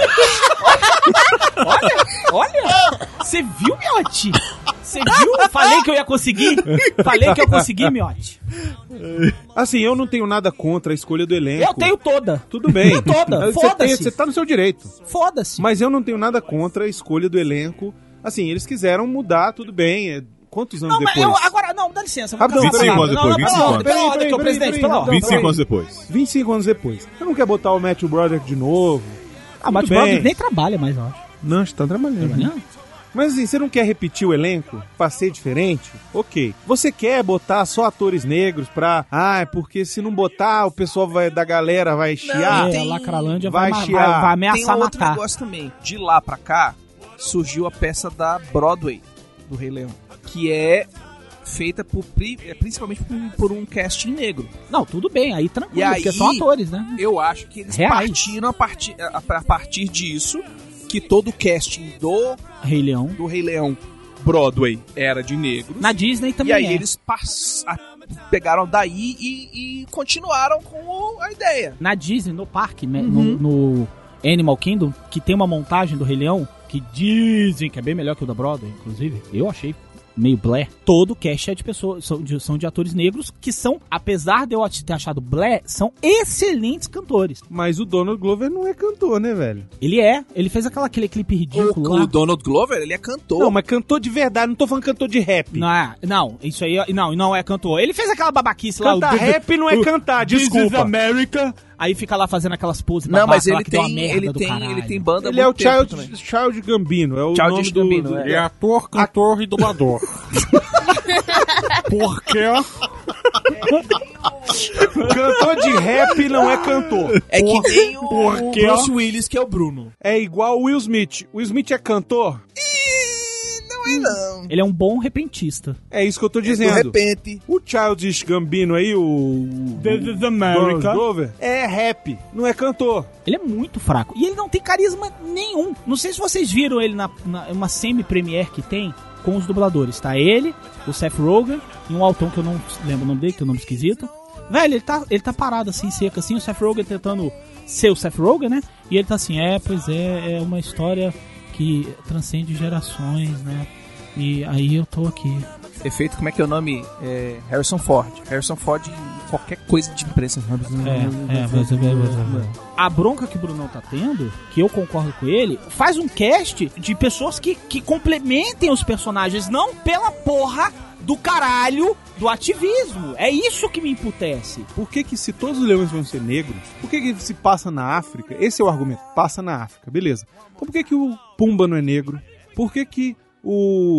Speaker 4: olha, olha! Você viu, Miotti? Você viu? Falei que eu ia conseguir. Falei que eu consegui, Miotti.
Speaker 5: Assim, eu não tenho nada contra a escolha do elenco.
Speaker 4: Eu tenho toda.
Speaker 5: Tudo bem.
Speaker 4: Eu toda.
Speaker 5: Você tem-
Speaker 4: Foda-se.
Speaker 5: Você tá no seu direito.
Speaker 4: Foda-se.
Speaker 5: Mas eu não tenho nada contra a escolha do elenco. Assim, eles quiseram mudar, tudo bem. É- Quantos anos
Speaker 4: Não, mas
Speaker 5: depois?
Speaker 4: eu, agora, não, dá licença. eu vou
Speaker 5: Rapidão,
Speaker 4: caçar
Speaker 5: vinte e cinco
Speaker 4: a
Speaker 7: anos
Speaker 4: palavra.
Speaker 7: depois,
Speaker 4: Não, não,
Speaker 7: vinte e cinco
Speaker 4: pela
Speaker 5: anos.
Speaker 4: ordem que eu
Speaker 5: Peraí,
Speaker 4: presidente,
Speaker 5: peraí,
Speaker 4: pela
Speaker 5: peraí,
Speaker 4: ordem.
Speaker 7: vinte e cinco anos depois.
Speaker 5: vinte e cinco anos depois. Você não quer botar o Matthew Broderick de novo?
Speaker 4: Ah, mas o
Speaker 5: Tudo bem.
Speaker 4: Broderick nem trabalha mais, eu acho.
Speaker 5: Não, você tá trabalhando.
Speaker 4: Trabalhando?
Speaker 5: Mas assim, você não quer repetir o elenco pra ser diferente? Ok. Você quer botar só atores negros pra... Ah, é porque se não botar, o pessoal vai, da galera vai chiar?
Speaker 4: É,
Speaker 3: tem-
Speaker 4: a Lacralândia
Speaker 5: vai
Speaker 4: vai, vai,
Speaker 5: chiar.
Speaker 4: vai
Speaker 3: Tem
Speaker 4: ameaçar
Speaker 3: um outro
Speaker 4: matar.
Speaker 3: negócio também. De lá pra cá, surgiu a peça da Broadway, do Rei Leão, que é feita por, pri- é, principalmente por, por um casting negro.
Speaker 4: Não, tudo bem, aí tranquilo,
Speaker 3: E aí-
Speaker 4: porque são atores, né?
Speaker 3: Eu acho que eles
Speaker 4: Reais.
Speaker 3: partiram a partir, a, a partir disso, que todo o casting do,
Speaker 4: Rei Leão.
Speaker 3: do Rei Leão Broadway era de negros.
Speaker 4: Na Disney
Speaker 3: E
Speaker 4: também
Speaker 3: aí
Speaker 4: é.
Speaker 3: eles pass- a- pegaram daí e, e continuaram com o- a ideia.
Speaker 4: Na Disney, no parque, né,
Speaker 3: Uhum.
Speaker 4: no, no Animal Kingdom, que tem uma montagem do Rei Leão, que dizem que é bem melhor que o da Broadway, inclusive. Eu achei meio blé. Todo o cast é de pessoas, são de, são de atores negros que são, apesar de eu ter achado blé, são excelentes cantores.
Speaker 5: Mas o Donald Glover não é cantor, né, velho?
Speaker 4: Ele é, ele fez aquela, aquele clipe ridículo
Speaker 3: O,
Speaker 4: lá.
Speaker 3: o Donald Glover, ele é cantor.
Speaker 5: Não, mas cantor de verdade, não tô falando cantor de rap.
Speaker 4: Não, é, não, isso aí, não, não é cantor. Ele fez aquela babaquice lá.
Speaker 5: Cantar
Speaker 4: o-
Speaker 5: rap não é
Speaker 4: o-
Speaker 5: cantar,
Speaker 4: This is
Speaker 5: desculpa.
Speaker 4: America. Aí fica lá fazendo aquelas poses
Speaker 3: Não, mas
Speaker 4: babacas lá
Speaker 3: ele
Speaker 4: que deu uma
Speaker 3: tem,
Speaker 4: merda
Speaker 3: ele
Speaker 4: do
Speaker 3: tem,
Speaker 4: caralho.
Speaker 3: ele tem banda há
Speaker 5: Ele é o
Speaker 3: muito tempo
Speaker 5: Child,
Speaker 3: também.
Speaker 5: Child Gambino, é o
Speaker 3: Childish
Speaker 5: nome do...
Speaker 3: Gambino,
Speaker 5: do-
Speaker 3: é.
Speaker 9: Ele é ator, cantor e dublador. Por quê?
Speaker 5: Cantor de rap não é cantor.
Speaker 3: É que nem o,
Speaker 9: por
Speaker 3: o
Speaker 9: quê?
Speaker 3: Bruce Willis, que é o Bruno.
Speaker 5: É igual o Will Smith. O Will Smith é cantor?
Speaker 3: Não é não.
Speaker 4: Ele é um bom repentista.
Speaker 5: É isso que eu tô
Speaker 3: De
Speaker 5: dizendo.
Speaker 3: repente.
Speaker 5: O Childish Gambino aí, o...
Speaker 9: This is
Speaker 5: Donald
Speaker 9: America.
Speaker 5: Glover, é rap, não é cantor.
Speaker 4: Ele é muito fraco. E ele não tem carisma nenhum. Não sei se vocês viram ele na, na uma semi-premiere que tem com os dubladores. Tá ele, o Seth Rogen e um altão que eu não lembro o nome dele, que é um nome esquisito. Velho, ele tá, ele tá parado assim, seco assim, o Seth Rogen tentando ser o Seth Rogen, né? E ele tá assim, é, pois é, é uma história que transcende gerações, né? E aí eu tô aqui.
Speaker 3: Efeito, como é que é o nome? É Harrison Ford. Harrison Ford em qualquer coisa de imprensa.
Speaker 4: É, é, você vê, você vê. A bronca que o Brunão tá tendo, que eu concordo com ele, faz um cast de pessoas que, que complementem os personagens, não pela porra do caralho do ativismo. É isso que me emputece.
Speaker 5: Por que que se todos os leões vão ser negros, por que que se passa na África? Esse é o argumento, passa na África, beleza. Então por que que o Pumba não é negro? Por que que o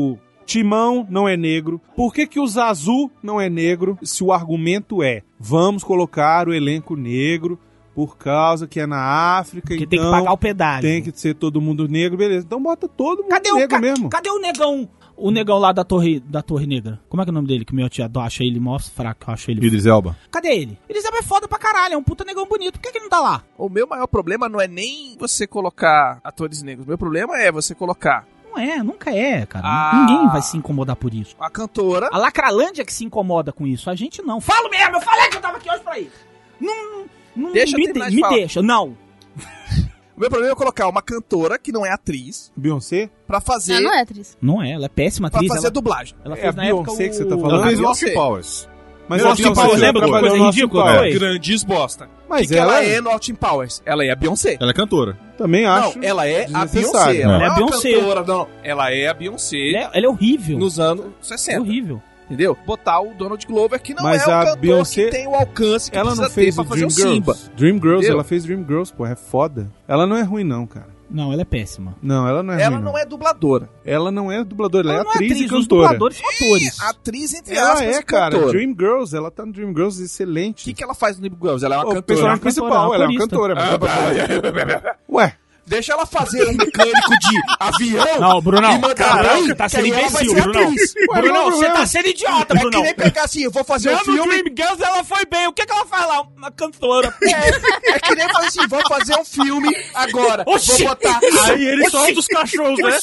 Speaker 5: Timão não é negro. Por que que o Zazu não é negro se o argumento é vamos colocar o elenco negro por causa que é na África,
Speaker 4: Porque
Speaker 5: então
Speaker 4: tem que pagar o pedágio.
Speaker 5: tem que ser todo mundo negro, beleza. Então bota todo mundo
Speaker 4: Cadê o,
Speaker 5: negro
Speaker 4: ca-
Speaker 5: mesmo.
Speaker 4: cadê o negão? O negão lá da Torre, da Torre Negra. Como é que é o nome dele? Que o meu tio acha ele mó fraco, eu acho ele...
Speaker 7: Idris Elba.
Speaker 4: Cadê ele? Idris Elba é foda pra caralho, é um puta negão bonito. Por que que ele não tá lá?
Speaker 3: O meu maior problema não é nem você colocar atores negros. O meu problema é você colocar
Speaker 4: Não é, nunca é, cara.
Speaker 3: Ah.
Speaker 4: Ninguém vai se incomodar por isso.
Speaker 3: a cantora.
Speaker 4: A Lacralândia que se incomoda com isso, a gente não. Falo mesmo, eu falei que eu tava aqui hoje pra isso. Não, não
Speaker 3: Deixa eu
Speaker 4: me,
Speaker 3: terminar
Speaker 4: de-
Speaker 3: de
Speaker 4: me
Speaker 3: falar.
Speaker 4: deixa, não.
Speaker 3: O meu problema é colocar uma cantora que não é atriz
Speaker 5: Beyoncé?
Speaker 3: pra fazer,
Speaker 2: Ela não é atriz.
Speaker 4: Não é, ela é péssima
Speaker 3: pra
Speaker 4: atriz.
Speaker 3: fazer
Speaker 4: ela,
Speaker 3: dublagem.
Speaker 4: ela
Speaker 5: É
Speaker 4: fez
Speaker 5: a
Speaker 4: na
Speaker 5: Beyoncé
Speaker 4: época
Speaker 5: que você tá
Speaker 4: o-
Speaker 5: falando?
Speaker 7: Ela fez o
Speaker 3: Beyoncé.
Speaker 7: Austin Powers.
Speaker 5: Mas
Speaker 3: Meu
Speaker 5: a
Speaker 3: Austin
Speaker 5: Beyoncé
Speaker 3: Powers,
Speaker 5: já
Speaker 4: lembra que
Speaker 5: trabalhou
Speaker 4: coisa
Speaker 5: no Austin
Speaker 4: ridícula
Speaker 5: Powers.
Speaker 4: foi?
Speaker 3: Grandes bosta.
Speaker 5: Mas
Speaker 3: O que, que
Speaker 5: ela,
Speaker 3: ela é no Austin Powers? Ela é a Beyoncé.
Speaker 7: Ela é cantora.
Speaker 5: também acho.
Speaker 3: Não, ela é a Beyoncé.
Speaker 5: desnecessário.
Speaker 3: Ela
Speaker 4: Ela
Speaker 3: não
Speaker 4: é
Speaker 3: é
Speaker 4: a
Speaker 3: a
Speaker 4: Beyoncé.
Speaker 3: cantora, não. Ela é a Beyoncé
Speaker 4: Ela é, ela é horrível.
Speaker 3: nos anos
Speaker 4: É
Speaker 3: sessenta.
Speaker 4: horrível.
Speaker 3: Entendeu? Botar o Donald Glover, que não
Speaker 5: Mas
Speaker 3: é o
Speaker 5: a
Speaker 3: cantor
Speaker 5: Beyoncé,
Speaker 3: que tem o alcance que
Speaker 5: Ela
Speaker 3: precisa
Speaker 5: não fez
Speaker 3: ter
Speaker 5: o
Speaker 3: pra fazer
Speaker 5: Dream
Speaker 3: o Simba.
Speaker 5: Girls. Dream Girls,
Speaker 3: Entendeu?
Speaker 5: ela fez Dream Girls, pô, é foda. Ela não é ruim não, cara.
Speaker 4: Não, ela é péssima.
Speaker 5: Não, ela não é
Speaker 3: Ela
Speaker 5: ruim
Speaker 3: não é dubladora.
Speaker 5: Ela não é dubladora, ela,
Speaker 4: Ela
Speaker 5: é
Speaker 4: não é
Speaker 5: atriz,
Speaker 4: atriz,
Speaker 5: e
Speaker 4: os
Speaker 5: cantora.
Speaker 4: dubladores são atores.
Speaker 3: Atriz, entre
Speaker 5: Ela
Speaker 3: aspas,
Speaker 5: é,
Speaker 3: e
Speaker 5: cara.
Speaker 3: cantora.
Speaker 5: Dream Girls, ela tá no Dream Girls
Speaker 3: O
Speaker 5: excelente.
Speaker 3: que, que ela faz no Dream Girls? Ela é uma
Speaker 5: O
Speaker 3: cantora.
Speaker 5: personagem
Speaker 4: cantora,
Speaker 5: principal,
Speaker 4: ela é
Speaker 5: ela é uma
Speaker 4: corista.
Speaker 5: cantora. mas dá pra falar. Ué,
Speaker 3: Deixa ela fazer um mecânico de avião.
Speaker 4: Não, Brunão,
Speaker 3: e mandar
Speaker 4: caralho,
Speaker 3: bem,
Speaker 4: você tá
Speaker 3: que
Speaker 4: sendo
Speaker 3: aí ela vai
Speaker 4: imbecil,
Speaker 3: ser
Speaker 4: Brunão.
Speaker 3: atriz.
Speaker 5: Ué,
Speaker 4: Brunão,
Speaker 5: não,
Speaker 4: você
Speaker 5: não.
Speaker 4: tá sendo idiota,
Speaker 3: É que
Speaker 4: Brunão.
Speaker 3: nem pegar assim, eu vou fazer um
Speaker 4: No
Speaker 3: filme.
Speaker 4: Dream Girls ela foi bem. O que que ela faz lá? Uma cantora.
Speaker 3: É, é que nem fazer assim, vou fazer um filme agora.
Speaker 4: Oxi!
Speaker 3: Vou botar.
Speaker 4: Aí ele solta os cachorros, né?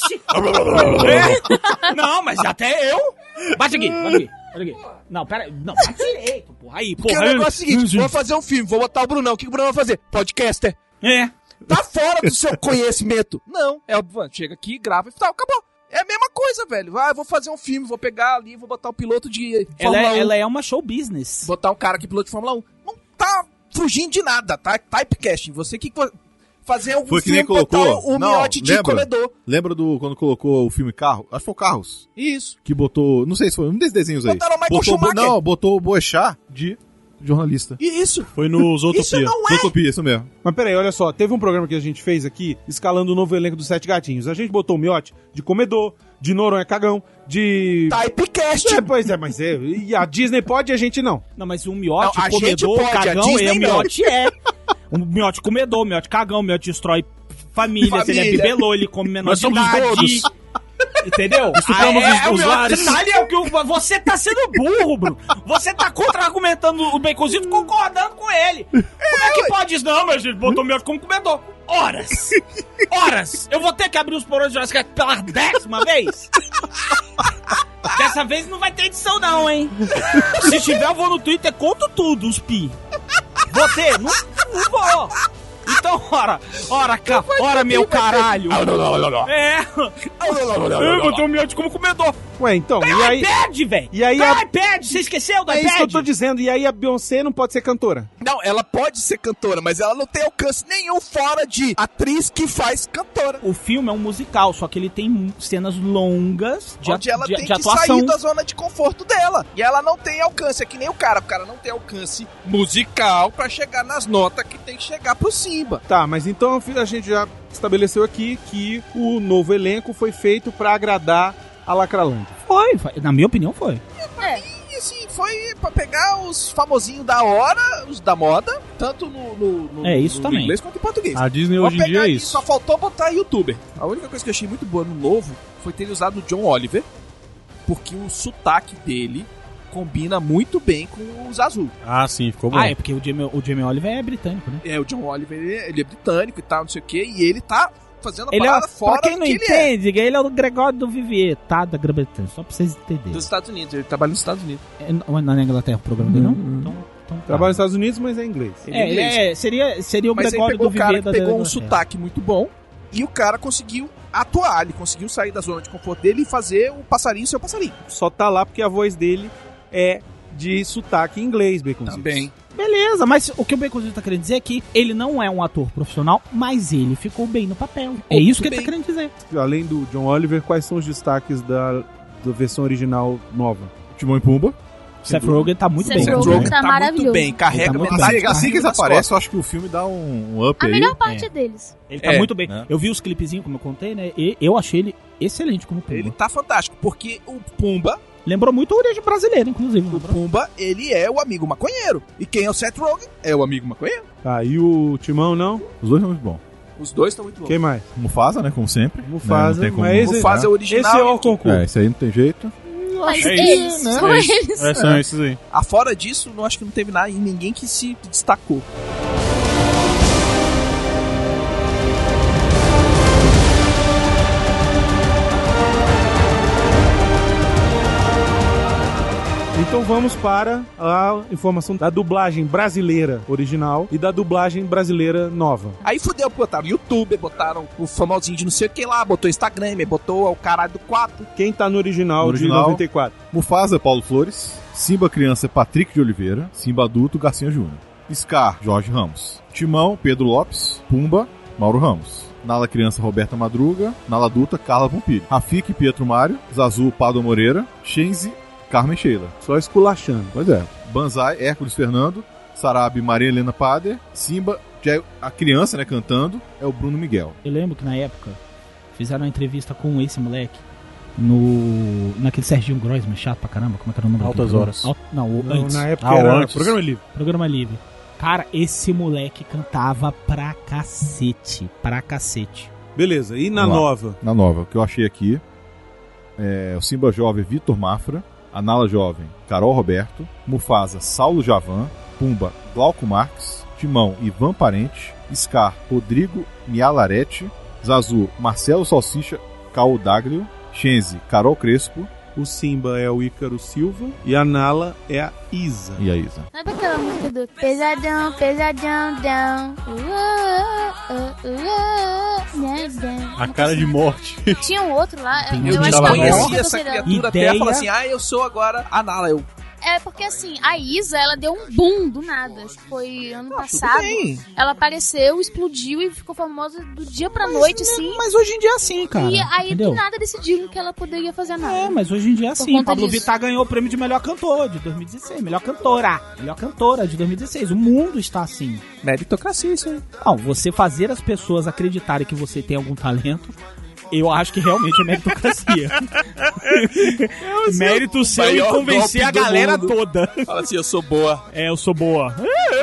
Speaker 4: É. Não, mas até eu. Bate aqui, bate aqui, bate aqui. Não, pera aí. Não, bate direito, porra. Aí,
Speaker 3: Porque
Speaker 4: porra.
Speaker 3: o negócio é o seguinte, vou fazer um filme, vou botar o Brunão. O que o Brunão vai fazer? Podcaster.
Speaker 4: É.
Speaker 3: Tá fora do seu conhecimento. Não, é o chega aqui, grava e tal, acabou. É a mesma coisa, velho. Ah, eu vou fazer um filme, vou pegar ali, vou botar o piloto de
Speaker 4: Ela
Speaker 3: Fórmula
Speaker 4: é,
Speaker 3: um.
Speaker 4: ela é uma show business.
Speaker 3: Botar um cara aqui piloto de Fórmula um. Não tá fugindo de nada, tá? Typecasting. Você que fa- fazer um
Speaker 7: Foi que
Speaker 3: filme
Speaker 7: nem colocou.
Speaker 3: botar o
Speaker 7: Não,
Speaker 3: miote de
Speaker 7: lembra?
Speaker 3: comedor.
Speaker 7: Lembra do quando colocou o filme Carro? Acho que foi o Carros.
Speaker 3: Isso.
Speaker 7: Que botou. Não sei se foi um desses desenhos aí.
Speaker 3: Botaram o Michael
Speaker 7: botou,
Speaker 3: Schumacher.
Speaker 7: Não, botou o Boechat de jornalista.
Speaker 3: E isso.
Speaker 9: Foi no Zootopia.
Speaker 3: Isso não é.
Speaker 7: Zootopia, isso mesmo.
Speaker 5: mas peraí, olha só. Teve um programa que a gente fez aqui, escalando o novo elenco dos Sete Gatinhos. A gente botou o miote de comedor, de Noronha Cagão, de...
Speaker 3: Typecasting.
Speaker 5: É, pois é, mas é... E a Disney pode e a gente não.
Speaker 4: Não, mas o miote,
Speaker 3: Não, a gente
Speaker 4: comedor,
Speaker 3: pode, a
Speaker 4: cagão,
Speaker 3: Disney
Speaker 4: é, o
Speaker 3: não.
Speaker 4: miote é. O miote comedor, o miote cagão, o miote destrói famílias, ele é
Speaker 3: Família.
Speaker 4: bibelô, ele come menor
Speaker 9: Nós
Speaker 4: de
Speaker 9: somos
Speaker 4: idade.
Speaker 9: todos.
Speaker 4: Entendeu?
Speaker 9: Estupramos
Speaker 4: Ah,
Speaker 9: os-
Speaker 4: é, o
Speaker 9: os
Speaker 4: miote
Speaker 9: lares.
Speaker 4: ali é o que o- você tá sendo burro, Bruno. Você tá contra-argumentando o baconzito, concordando com ele. Como é que pode isso? Não, mas a gente botou o miote como comedor. Horas. Horas. Eu vou ter que abrir os porões de Jurassic Park pela décima vez? Dessa vez não vai ter edição não, hein? Se tiver, eu vou no Twitter e conto tudo, os pi. Vou ter? Não, não vou. Então, ora, ora, ca, ora, meu caralho. É. Eu botou o miote como comedor.
Speaker 5: Ué, então,
Speaker 4: Tem
Speaker 5: e
Speaker 4: o
Speaker 5: aí...
Speaker 4: iPad, velho.
Speaker 5: E aí
Speaker 4: Tem
Speaker 5: a-
Speaker 4: o iPad, você esqueceu do
Speaker 5: É
Speaker 4: iPad?
Speaker 5: isso que eu tô dizendo. E aí a Beyoncé não pode ser cantora.
Speaker 3: Não, ela pode ser cantora, mas ela não tem alcance nenhum fora de atriz que faz cantora.
Speaker 4: O filme é um musical, só que ele tem cenas longas de,
Speaker 3: Onde ela
Speaker 4: de,
Speaker 3: tem
Speaker 4: de
Speaker 3: que
Speaker 4: atuação.
Speaker 3: sair da zona de conforto dela. E ela não tem alcance, é que nem o cara. O cara não tem alcance musical pra chegar nas notas que tem que chegar pro Simba.
Speaker 5: Tá, mas então a gente já estabeleceu aqui que o novo elenco foi feito pra agradar a Lacralândia.
Speaker 4: Foi, foi, na minha opinião foi.
Speaker 2: É.
Speaker 3: E assim, foi pra pegar os famosinhos da hora, os da moda, tanto no, no, no-
Speaker 4: É, isso
Speaker 3: no
Speaker 4: também.
Speaker 3: inglês quanto em português.
Speaker 9: A Disney
Speaker 3: Vou
Speaker 9: hoje em
Speaker 3: pegar
Speaker 9: dia é
Speaker 3: ali,
Speaker 9: isso.
Speaker 3: Só faltou botar youtuber. A única coisa que eu achei muito boa no novo foi ter usado o John Oliver, porque o sotaque dele combina muito bem com os azul.
Speaker 9: Ah, sim, ficou bom.
Speaker 4: Ah, é porque o Jamie, o Jamie Oliver é britânico, né?
Speaker 3: É, o John Oliver, ele é, ele é britânico e tal, não sei o que, e ele tá fazendo a
Speaker 4: Ele é,
Speaker 3: parada fora
Speaker 4: pra quem
Speaker 3: do
Speaker 4: não
Speaker 3: que ele é.
Speaker 4: entende, ele é o Gregório do Vivier, tá? Da Grã-Bretanha, só pra vocês entenderem.
Speaker 3: Dos Estados Unidos, ele trabalha nos Estados Unidos.
Speaker 4: É, não é na Inglaterra o programa dele, não? Então, então tá.
Speaker 5: Trabalha nos Estados Unidos, mas é inglês.
Speaker 3: Ele
Speaker 4: É,
Speaker 3: inglês.
Speaker 4: é, seria, seria o
Speaker 3: Mas aí
Speaker 4: Gregório
Speaker 3: pegou
Speaker 4: do
Speaker 3: o cara
Speaker 4: Vivier
Speaker 3: que
Speaker 4: da
Speaker 3: pegou um
Speaker 4: Inglaterra.
Speaker 3: sotaque muito bom e o cara conseguiu atuar, ele conseguiu sair da zona de conforto dele e fazer o passarinho ser o passarinho.
Speaker 5: Só tá lá porque a voz dele é de sotaque em inglês, Baconzitos.
Speaker 3: Também.
Speaker 4: Beleza, mas o que o Baconzinho tá querendo dizer é que ele não é um ator profissional, mas ele ficou bem no papel. É isso que ele tá
Speaker 3: bem.
Speaker 4: querendo dizer.
Speaker 5: Além do John Oliver, quais são os destaques da, da versão original nova?
Speaker 7: Timão e Pumba.
Speaker 4: Seth Rogen tá muito
Speaker 2: Seth
Speaker 4: bem.
Speaker 3: Seth
Speaker 2: Rogen
Speaker 3: Rogen
Speaker 2: tá
Speaker 3: tá
Speaker 2: maravilhoso.
Speaker 3: muito bem, carrega
Speaker 4: Ele tá muito
Speaker 3: metade
Speaker 7: Assim,
Speaker 3: do
Speaker 7: assim que
Speaker 3: carrinho
Speaker 7: eles
Speaker 3: nas
Speaker 7: aparecem,
Speaker 3: costas.
Speaker 7: eu acho que o filme dá um, um up
Speaker 2: A
Speaker 7: aí.
Speaker 2: melhor parte
Speaker 4: É.
Speaker 2: é deles.
Speaker 4: Ele tá
Speaker 3: É,
Speaker 4: muito bem.
Speaker 7: né?
Speaker 4: Eu vi os clipezinhos, como eu contei, né? E eu achei ele excelente como Pumba.
Speaker 3: Ele tá fantástico, porque o Pumba...
Speaker 4: Lembrou muito a origem brasileira, inclusive.
Speaker 3: O Pumba, ele é o amigo maconheiro. E quem é o Seth Rogen? É o amigo maconheiro.
Speaker 5: Tá, e o Timão, não?
Speaker 7: Os dois são muito bons.
Speaker 3: Os dois estão muito bons.
Speaker 5: Quem mais?
Speaker 7: Mufasa, né, como sempre.
Speaker 5: Mufasa,
Speaker 7: né? Não tem como...
Speaker 5: mas esse,
Speaker 3: Mufasa é o original.
Speaker 5: esse é o concurso.
Speaker 7: É, esse aí não tem jeito.
Speaker 2: Mas
Speaker 9: É
Speaker 2: eles,
Speaker 9: isso, né?
Speaker 2: são
Speaker 9: É isso.
Speaker 2: eles.
Speaker 9: É, são esses aí.
Speaker 3: Afora disso, não acho que não teve nada, ninguém que se destacou.
Speaker 5: Então vamos para a informação da dublagem brasileira original e da dublagem brasileira nova.
Speaker 3: Aí fudeu, botaram YouTube, botaram o famosinho de não sei o que lá, botou Instagram, botou o caralho do quatro.
Speaker 5: Quem tá no original,
Speaker 7: No original.
Speaker 5: de noventa e quatro?
Speaker 7: Mufasa, Paulo Flores. Simba criança, Patrick de Oliveira. Simba adulto, Garcinha Júnior. Scar, Jorge Ramos. Timão, Pedro Lopes. Pumba, Mauro Ramos. Nala criança, Roberta Madruga. Nala adulta, Carla Pompilho. Rafik, Pietro Mário. Zazu, Pado Moreira. Shenzi, Carmen Sheila.
Speaker 5: Só esculachando.
Speaker 7: Pois é. Banzai, Hércules Fernando. Sarabi, Maria Helena Pader. Simba, já é a criança, né, cantando, é o Bruno Miguel.
Speaker 4: Eu lembro que na época fizeram uma entrevista com esse moleque no naquele Serginho Groisman, chato pra caramba, como é que era o nome?
Speaker 9: Altas Horas.
Speaker 4: Alt... Não, o
Speaker 5: Não,
Speaker 4: antes.
Speaker 5: na época
Speaker 9: Ah,
Speaker 5: era
Speaker 9: antes.
Speaker 5: Programa Livre.
Speaker 4: Programa Livre. Cara, esse moleque cantava pra cacete, pra cacete.
Speaker 5: Beleza, e na
Speaker 7: Vamos lá.
Speaker 5: nova?
Speaker 7: Na nova, o que eu achei aqui é o Simba jovem, Vitor Mafra. A Nala jovem, Carol Roberto. Mufasa, Saulo Javan. Pumba, Glauco Marques. Timão, Ivan Parente. Scar, Rodrigo Mialarete. Zazu, Marcelo Salsicha Caudaglio. Shenzi, Carol Crespo.
Speaker 5: O Simba é o Ícaro Silva e a Nala é a Isa.
Speaker 7: E a Isa.
Speaker 2: Sabe aquela música do Pesadão, Pesadão, Dão? Uá, uá, uá, né, dão.
Speaker 9: A cara de morte.
Speaker 2: Tinha um outro lá,
Speaker 4: Tem
Speaker 2: eu
Speaker 4: um
Speaker 2: acho
Speaker 4: de
Speaker 2: que
Speaker 3: Eu
Speaker 2: é
Speaker 4: Tava
Speaker 2: o
Speaker 3: conheci
Speaker 2: música
Speaker 3: essa
Speaker 2: do Pesadão.
Speaker 3: criatura
Speaker 4: Ideia-
Speaker 3: até, fala assim, ah, eu sou agora a Nala. Eu,
Speaker 2: É porque assim, a Isa, ela deu um boom do nada. Acho que foi ano
Speaker 3: ah, tudo
Speaker 2: passado.
Speaker 3: bem.
Speaker 2: Ela apareceu, explodiu e ficou famosa do dia pra noite, assim.
Speaker 4: Mas hoje em dia é assim, cara.
Speaker 2: E aí
Speaker 4: entendeu?
Speaker 2: do nada decidiram que ela poderia fazer nada.
Speaker 4: É, mas hoje em dia é
Speaker 2: Por
Speaker 4: assim.
Speaker 2: conta
Speaker 4: Pablo
Speaker 2: disso.
Speaker 4: Vittar ganhou o prêmio de melhor cantor de dois mil e dezesseis. Melhor cantora. Melhor cantora de dois mil e dezesseis. O mundo está assim.
Speaker 3: Meritocracia, isso aí.
Speaker 4: Não, você fazer as pessoas acreditarem que você tem algum talento, eu acho que realmente é meritocracia. Mérito seu em
Speaker 3: maior
Speaker 4: convencer a
Speaker 3: golpe do
Speaker 4: galera
Speaker 3: mundo.
Speaker 4: toda.
Speaker 3: Fala assim, eu sou boa.
Speaker 4: É, eu sou boa.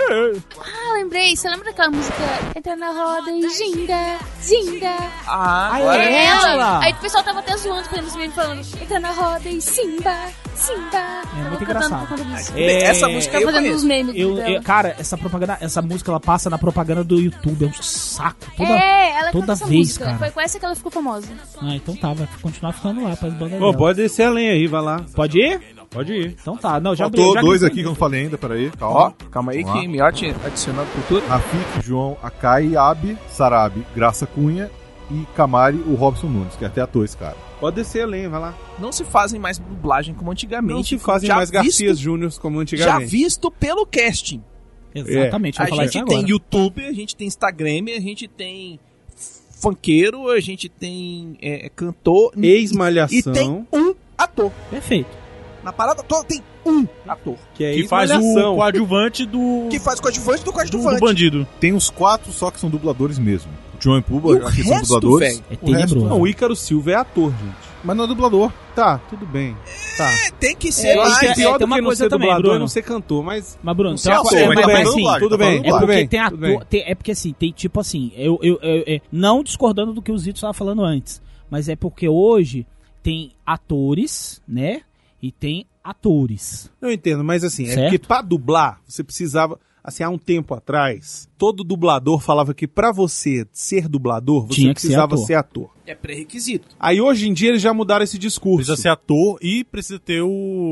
Speaker 2: Ah, lembrei. Você lembra daquela música Entra na roda e ginga, ginga?
Speaker 3: Ah,
Speaker 4: Ah,
Speaker 3: agora
Speaker 4: é?
Speaker 3: é.
Speaker 4: ela?
Speaker 2: Aí o pessoal tava até zoando, fazendo os memes falando Entra na roda e simba, simba.
Speaker 4: É muito
Speaker 2: Tava cantando
Speaker 4: engraçado.
Speaker 2: por conta disso.
Speaker 4: É,
Speaker 3: Essa música
Speaker 2: Tava
Speaker 3: eu
Speaker 2: fazendo
Speaker 3: conheço.
Speaker 2: os memes
Speaker 4: Eu,
Speaker 2: dela.
Speaker 4: eu- cara, essa propaganda, essa música ela passa na propaganda do YouTube, é um saco. Toda...
Speaker 2: É, ela
Speaker 4: toda
Speaker 2: canta essa
Speaker 4: vez,
Speaker 2: música.
Speaker 4: cara.
Speaker 2: Foi com essa que ela ficou famosa.
Speaker 4: Ah, então tá, vai continuar ficando lá pras bandas
Speaker 5: Pô,
Speaker 4: dela.
Speaker 5: pode descer a lenha aí, vai lá.
Speaker 4: Pode ir?
Speaker 5: Pode ir.
Speaker 4: Então tá, não, já
Speaker 7: Faltou
Speaker 4: já
Speaker 7: dois
Speaker 4: gritei.
Speaker 7: aqui que eu não falei ainda, peraí,
Speaker 3: Ó,
Speaker 7: calma.
Speaker 3: calma aí
Speaker 7: Vamos
Speaker 3: que
Speaker 7: lá.
Speaker 3: Miotti adicionando cultura.
Speaker 7: Rafik, João, Akai, Abi, Sarabi, Graça Cunha e Camari, o Robson Nunes, que é até ator esse cara.
Speaker 5: Pode descer a lenha, vai lá.
Speaker 3: Não se fazem mais dublagem como antigamente.
Speaker 5: Não se fazem
Speaker 3: já
Speaker 5: mais
Speaker 3: visto-
Speaker 5: Garcias Júnior como
Speaker 3: Já
Speaker 5: antigamente.
Speaker 3: visto pelo casting.
Speaker 4: Exatamente,
Speaker 3: A
Speaker 4: vou falar
Speaker 3: gente
Speaker 4: isso
Speaker 3: tem
Speaker 4: agora.
Speaker 3: YouTube, a gente tem Instagram, a gente tem funkeiro, a gente tem é, cantor. E
Speaker 5: Ex-malhação,
Speaker 3: tem um ator.
Speaker 4: Perfeito.
Speaker 3: Na parada toda tem um ator.
Speaker 5: que é
Speaker 9: Que faz o
Speaker 5: ex-malhação.
Speaker 9: coadjuvante do,
Speaker 3: Que faz coadjuvante do
Speaker 9: do,
Speaker 3: coadjuvante.
Speaker 9: do bandido.
Speaker 7: Tem uns quatro só que são dubladores mesmo. O João e
Speaker 3: E
Speaker 7: Puba,
Speaker 3: o
Speaker 7: aqui são
Speaker 3: resto,
Speaker 7: dubladores.
Speaker 3: velho?
Speaker 4: É
Speaker 7: O resto,
Speaker 4: tenebroso.
Speaker 5: Não, o Ícaro Silva é ator, gente.
Speaker 7: Mas não é dublador.
Speaker 5: Tá, tudo bem. Tá.
Speaker 3: É, tem que ser
Speaker 4: É,
Speaker 5: Eu acho
Speaker 3: mais.
Speaker 5: que é
Speaker 4: é,
Speaker 5: pior
Speaker 4: tem
Speaker 5: do
Speaker 4: uma
Speaker 5: que não
Speaker 4: coisa
Speaker 5: ser
Speaker 4: também,
Speaker 5: dublador e
Speaker 4: Bruno.
Speaker 5: não ser cantor, mas...
Speaker 4: Mas, Bruno,
Speaker 3: Não
Speaker 4: tem
Speaker 3: sei
Speaker 4: uma
Speaker 3: a
Speaker 4: coisa.
Speaker 3: sua,
Speaker 4: É,
Speaker 3: mas
Speaker 4: mas,
Speaker 3: tá
Speaker 4: mas
Speaker 3: falando
Speaker 4: assim,
Speaker 3: dublagem,
Speaker 5: tudo
Speaker 3: tá
Speaker 5: bem,
Speaker 3: falando
Speaker 5: tudo
Speaker 4: é
Speaker 3: dublagem.
Speaker 4: porque
Speaker 5: bem,
Speaker 4: tem
Speaker 5: tudo bem.
Speaker 4: ator. Tem, é porque assim, tem tipo assim, eu, eu, eu- eu- não discordando do que o Zito estava falando antes, mas é porque hoje tem atores, né? E tem atores.
Speaker 5: Eu entendo, mas assim, é
Speaker 4: Certo.
Speaker 5: porque pra dublar, você precisava... Assim, há um tempo atrás, todo dublador falava que pra você ser dublador, você
Speaker 4: Tinha que ser
Speaker 5: precisava
Speaker 4: ator.
Speaker 5: ser ator.
Speaker 3: É pré-requisito.
Speaker 5: Aí hoje em dia eles já mudaram esse discurso.
Speaker 9: Precisa ser ator e precisa ter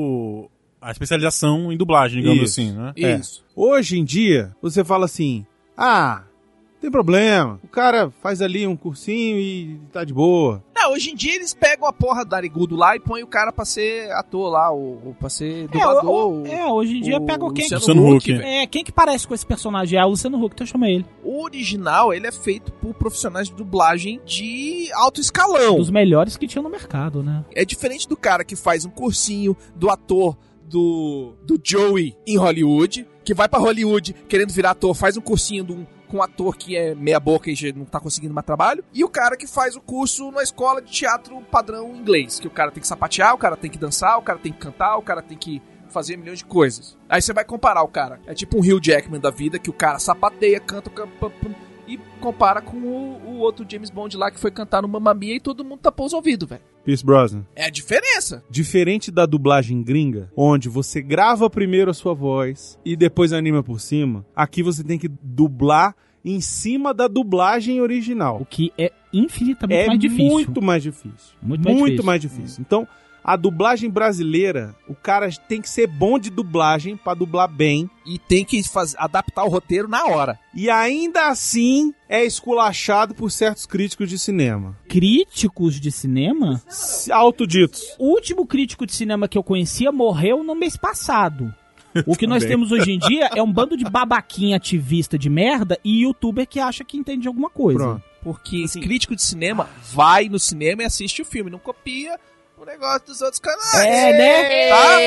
Speaker 9: o a especialização em dublagem, digamos
Speaker 5: Isso.
Speaker 9: assim, né?
Speaker 5: É.
Speaker 3: Isso.
Speaker 5: Hoje em dia, você fala assim, ah, não tem problema, o cara faz ali um cursinho e tá de boa.
Speaker 3: Não, hoje em dia eles pegam a porra do Arigudo lá e põem o cara pra ser ator lá, ou, ou pra ser
Speaker 4: É,
Speaker 3: dublador.
Speaker 4: o- o-
Speaker 3: o-
Speaker 4: é, hoje em dia
Speaker 3: o
Speaker 4: pega quem.
Speaker 3: Luciano
Speaker 9: Luciano
Speaker 3: Huck,
Speaker 9: Huck.
Speaker 3: velho.
Speaker 4: É, quem que parece com esse personagem? É o Luciano Huck, então chama ele.
Speaker 3: O original, ele é feito por profissionais de dublagem de alto escalão.
Speaker 4: Dos melhores que tinha no mercado, né?
Speaker 3: É diferente do cara que faz um cursinho do ator do, do Joey em Hollywood, que vai pra Hollywood querendo virar ator, faz um cursinho de um com um ator que é meia boca e já não tá conseguindo mais trabalho, e o cara que faz o curso na escola de teatro padrão inglês, que o cara tem que sapatear, o cara tem que dançar, o cara tem que cantar, o cara tem que fazer milhões de coisas. Aí você vai comparar o cara. É tipo um Hugh Jackman da vida, que o cara sapateia, canta, canta e compara com o, o outro James Bond lá que foi cantar no Mamma Mia e todo mundo tapou os ouvidos, velho.
Speaker 5: Pierce Brosnan.
Speaker 3: É a diferença.
Speaker 5: Diferente da dublagem gringa, onde você grava primeiro a sua voz e depois anima por cima, aqui você tem que dublar em cima da dublagem original.
Speaker 4: O que é infinitamente
Speaker 5: é
Speaker 4: mais difícil.
Speaker 5: Muito mais difícil.
Speaker 4: Muito mais
Speaker 5: muito
Speaker 4: difícil.
Speaker 5: mais difícil. Então, a dublagem brasileira, o cara tem que ser bom de dublagem pra dublar bem.
Speaker 3: E tem que faz, adaptar o roteiro na hora.
Speaker 5: E ainda assim é esculachado por certos críticos de cinema.
Speaker 4: Críticos de cinema?
Speaker 5: Autoditos.
Speaker 4: O último crítico de cinema que eu conhecia morreu no mês passado. O que nós temos hoje em dia é um bando de babaquinha ativista de merda e youtuber que acha que entende alguma coisa.
Speaker 5: Pronto.
Speaker 3: Porque assim, crítico de cinema vai no cinema e assiste o filme, não copia o negócio dos outros canais.
Speaker 4: É, né?
Speaker 3: Tá?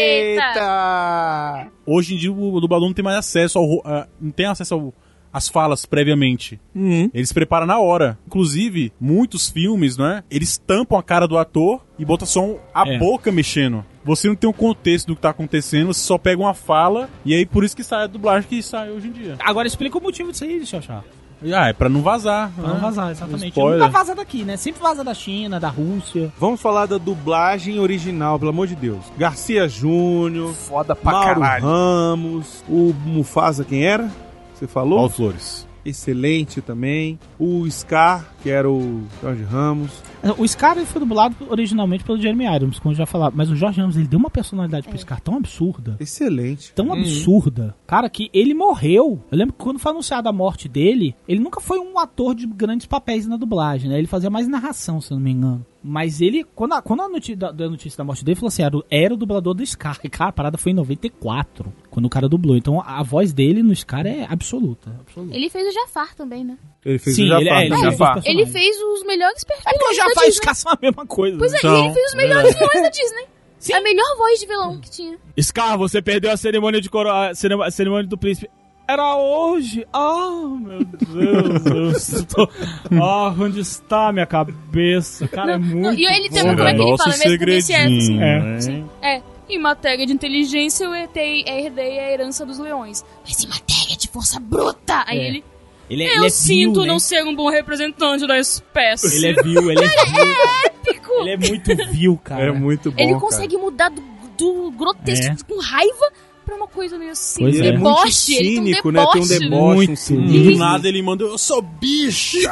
Speaker 2: Eita!
Speaker 9: Hoje em dia o dublador não tem mais acesso ao... Uh, não tem acesso ao, às falas previamente.
Speaker 3: Uhum.
Speaker 9: Eles preparam na hora. Inclusive, muitos filmes, né? Eles tampam a cara do ator e botam só um, a
Speaker 4: É.
Speaker 9: boca mexendo. Você não tem um contexto do que tá acontecendo, você só pega uma fala e aí por isso que sai a dublagem que sai hoje em dia.
Speaker 4: Agora explica o motivo disso aí, Xaxá.
Speaker 9: Ah, é pra não vazar.
Speaker 4: Pra não
Speaker 9: né?
Speaker 4: vazar, exatamente.
Speaker 9: Spoiler.
Speaker 4: Nunca vaza daqui, né? Sempre vaza da China, da Rússia.
Speaker 5: Vamos falar da dublagem original, pelo amor de Deus. Garcia Júnior,
Speaker 3: Foda pra
Speaker 5: Mauro
Speaker 3: caralho.
Speaker 5: Ramos, o Mufasa, quem era? Você falou?
Speaker 7: Paulo Flores.
Speaker 5: Excelente também. O Scar, que era o Jorge Ramos.
Speaker 4: O Scar ele foi dublado originalmente pelo Jeremy Irons, como eu já falava. Mas o Jorge Ramos, ele deu uma personalidade pro Scar tão absurda.
Speaker 5: Excelente.
Speaker 4: Tão absurda. Cara, que ele morreu. Eu lembro que quando foi anunciada a morte dele, ele nunca foi um ator de grandes papéis na dublagem, né? Ele fazia mais narração, se eu não me engano. Mas ele, quando a, quando a notícia, da, da notícia da morte dele, falou assim, era, o- era o dublador do Scar. E, cara, a parada foi em noventa e quatro, quando o cara dublou. Então a, a voz dele no Scar é absoluta. absoluta.
Speaker 2: Ele fez o Jafar também, né?
Speaker 5: Ele fez
Speaker 4: Sim,
Speaker 5: o Jafar.
Speaker 4: ele, é, ele,
Speaker 5: né?
Speaker 4: fez
Speaker 3: Jafar.
Speaker 4: os
Speaker 2: Ele
Speaker 4: personagens.
Speaker 2: fez os melhores perfis
Speaker 4: É porque o
Speaker 2: da
Speaker 4: Jafar e o
Speaker 2: Disney.
Speaker 4: Scar são a mesma coisa.
Speaker 2: Pois é,
Speaker 4: né?
Speaker 2: e ele fez os melhores vilões da Disney.
Speaker 4: Sim.
Speaker 2: A melhor voz de vilão que tinha.
Speaker 4: Scar, você perdeu a cerimônia de coro... a cerim- a cerimônia do príncipe. Era hoje. Ah, meu Deus. eu estou... Ah, onde está a minha cabeça? Cara, é
Speaker 2: Não,
Speaker 4: muito
Speaker 2: não, e ele tem
Speaker 4: bom.
Speaker 2: uma como é que ele
Speaker 9: Nosso
Speaker 2: fala mesmo com esse S, assim.
Speaker 9: segredinho,
Speaker 4: É.
Speaker 9: né?
Speaker 2: Sim. É, em matéria de inteligência eu herdei, herdei a herança dos leões. Mas em matéria de força bruta, aí
Speaker 4: É.
Speaker 2: ele...
Speaker 4: Ele, é-
Speaker 2: eu
Speaker 4: ele é
Speaker 2: sinto
Speaker 4: vil, né?
Speaker 2: não ser um bom representante da espécie.
Speaker 4: Ele é vil, ele é vil.
Speaker 2: épico.
Speaker 4: Ele é muito vil, cara.
Speaker 5: É muito bom,
Speaker 2: Ele
Speaker 5: cara.
Speaker 2: consegue mudar do, do grotesco
Speaker 4: É.
Speaker 2: com raiva pra uma coisa meio assim.
Speaker 4: Pois
Speaker 2: um
Speaker 4: é.
Speaker 5: Ele é muito
Speaker 2: deboche, ele tem um
Speaker 5: cínico, né? Tem um
Speaker 2: deboche.
Speaker 5: deboche,
Speaker 4: Muito.
Speaker 5: um
Speaker 9: Do
Speaker 5: cinismo.
Speaker 9: nada ele manda, eu sou bicha!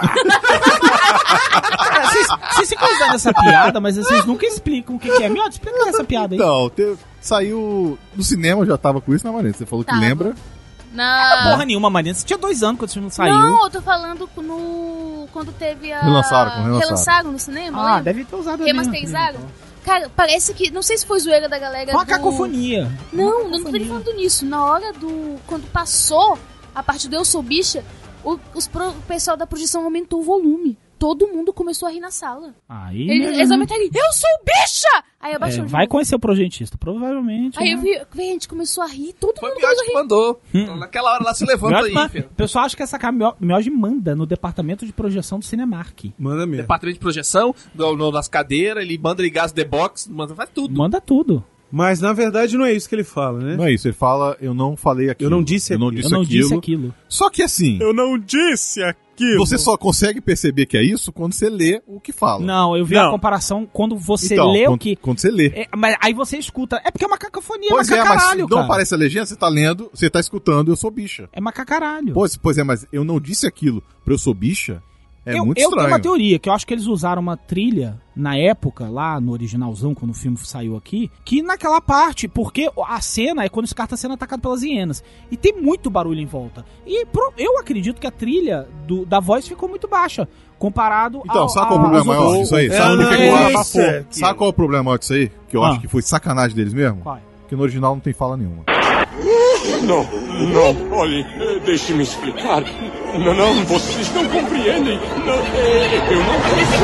Speaker 4: Cara, Vocês vocês ficam usando essa piada, mas vocês nunca explicam o que, que é. Miotti, explica essa piada aí.
Speaker 7: Então, te- saiu no cinema, eu já tava com isso na Marina. Você falou que
Speaker 2: Tava.
Speaker 7: lembra.
Speaker 2: Na...
Speaker 4: Porra nenhuma, Marina. Você tinha dois anos quando esse filme saiu.
Speaker 2: Não, eu tô falando no... quando teve a...
Speaker 7: Relançaram, quando relançaram.
Speaker 2: Relançaram no cinema,
Speaker 4: Ah,
Speaker 2: lembra?
Speaker 4: deve ter usado a mesma
Speaker 2: Remasterizaram.
Speaker 4: trilha,
Speaker 2: Cara, parece que... Não sei se foi zoeira da galera
Speaker 4: então. Foi uma
Speaker 2: do...
Speaker 4: cacofonia.
Speaker 2: Não, não tô nem falando nisso. Na hora do... Quando passou a parte do Eu Sou Bicha, o, os pro- o pessoal da projeção aumentou o volume. Todo mundo começou a rir na sala.
Speaker 4: Aí,
Speaker 2: Eles,
Speaker 4: né,
Speaker 2: eles aumentaram, eu sou bicha! Aí abaixou
Speaker 4: é,
Speaker 2: o
Speaker 4: vai
Speaker 2: volume.
Speaker 4: conhecer o projetista, provavelmente.
Speaker 2: Aí
Speaker 4: né?
Speaker 2: eu vi, véi, a gente começou a rir, todo
Speaker 3: Foi o
Speaker 2: mundo começou a
Speaker 3: Miotti que
Speaker 2: rir.
Speaker 3: mandou.
Speaker 4: Hum.
Speaker 3: Naquela hora lá se levanta
Speaker 4: Miotti,
Speaker 3: aí, filho.
Speaker 4: o pessoal acha que essa Miotti manda no departamento de projeção do Cinemark.
Speaker 5: Manda mesmo.
Speaker 3: Departamento de projeção, no, no- nas cadeiras, ele manda ligar as The-Box, manda, faz tudo.
Speaker 4: Manda tudo.
Speaker 5: Mas na verdade não é isso que ele fala, né?
Speaker 7: Não é isso, ele fala, eu não falei aquilo.
Speaker 5: Eu não disse
Speaker 7: Eu não
Speaker 5: aquilo.
Speaker 7: disse
Speaker 4: Eu não
Speaker 7: aquilo.
Speaker 4: disse aquilo.
Speaker 7: Só que assim,
Speaker 9: Eu não disse aquilo!
Speaker 7: você só consegue perceber que é isso quando você lê o que fala.
Speaker 4: Não, eu vi
Speaker 9: Não.
Speaker 4: a comparação quando você
Speaker 7: Então,
Speaker 4: lê o
Speaker 7: quando,
Speaker 4: que...
Speaker 7: quando você lê.
Speaker 4: É, mas aí você escuta. É porque é macacafonia,
Speaker 7: Pois é, mas
Speaker 4: macacaralho,
Speaker 7: não
Speaker 4: cara.
Speaker 7: aparece a legenda, você tá lendo, você tá escutando, eu sou bicha.
Speaker 4: É macacaralho.
Speaker 7: Pois, pois é, mas eu não disse aquilo pra eu sou bicha, é
Speaker 4: eu,
Speaker 7: muito
Speaker 4: eu
Speaker 7: estranho.
Speaker 4: tenho uma teoria, que eu acho que eles usaram uma trilha, na época, lá no originalzão, quando o filme saiu aqui, que naquela parte, porque a cena é quando esse cara tá sendo atacado pelas hienas. E tem muito barulho em volta. E pro- eu acredito que a trilha do- da voz ficou muito baixa, comparado
Speaker 7: Então,
Speaker 4: ao...
Speaker 7: sabe qual é o problema
Speaker 4: aos
Speaker 7: maior
Speaker 4: outros.
Speaker 7: disso aí?
Speaker 5: É,
Speaker 7: Sabe,
Speaker 5: não,
Speaker 7: onde que
Speaker 5: é
Speaker 7: eu
Speaker 5: isso,
Speaker 7: acho-
Speaker 5: é que-
Speaker 7: sabe qual é o problema maior disso aí? Que eu
Speaker 4: Ah.
Speaker 7: acho que foi sacanagem deles mesmo?
Speaker 4: Qual?
Speaker 7: Que no original não tem fala nenhuma.
Speaker 10: Não, não, olhe, eh, deixe-me explicar. Não, não, vocês não compreendem. Não, eh, eu não disse.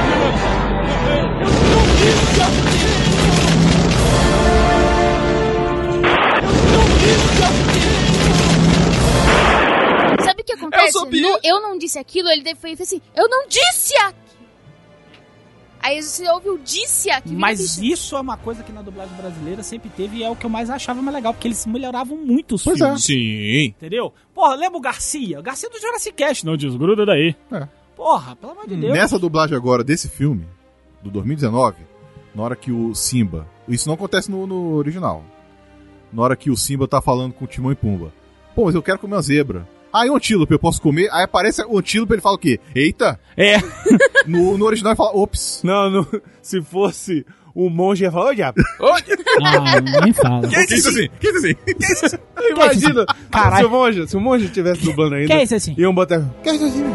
Speaker 10: Não, eu não disse aquilo. Eu não disse aquilo.
Speaker 2: Sabe o que acontece?
Speaker 3: Eu sabia.
Speaker 2: No, eu não disse aquilo, ele deve fazer assim, eu não disse aquilo. Aí você ouve o disse aquilo.
Speaker 4: Mas isso é uma coisa que na dublagem brasileira sempre teve e é o que eu mais achava mais legal, porque eles melhoravam muito os
Speaker 7: Pois
Speaker 4: filmes.
Speaker 7: é.
Speaker 3: Sim.
Speaker 4: Entendeu? Porra, lembra o Garcia? O Garcia do Jurassic Cast. Não desgruda daí.
Speaker 7: É.
Speaker 4: Porra, pelo amor de Deus.
Speaker 7: Nessa dublagem agora desse filme, do dois mil e dezenove, na hora que o Simba... Isso não acontece no, no original. Na hora que o Simba tá falando com o Timão e Pumba. Pô, mas eu quero comer uma zebra. Ah, e um antílope, eu posso comer? Aí aparece o antílope e ele fala o quê? Eita!
Speaker 4: É.
Speaker 7: No, no original ele fala, ops.
Speaker 5: Não, não, se fosse o monge ia falar, ô diabo.
Speaker 4: Ah, nem fala.
Speaker 7: Que é isso assim? Que é isso assim? Que é isso assim?
Speaker 5: Imagina,
Speaker 4: Caralho.
Speaker 5: se o monge, se o monge tivesse dublando ainda,
Speaker 4: Que é isso assim?
Speaker 5: iam botar, que é isso assim?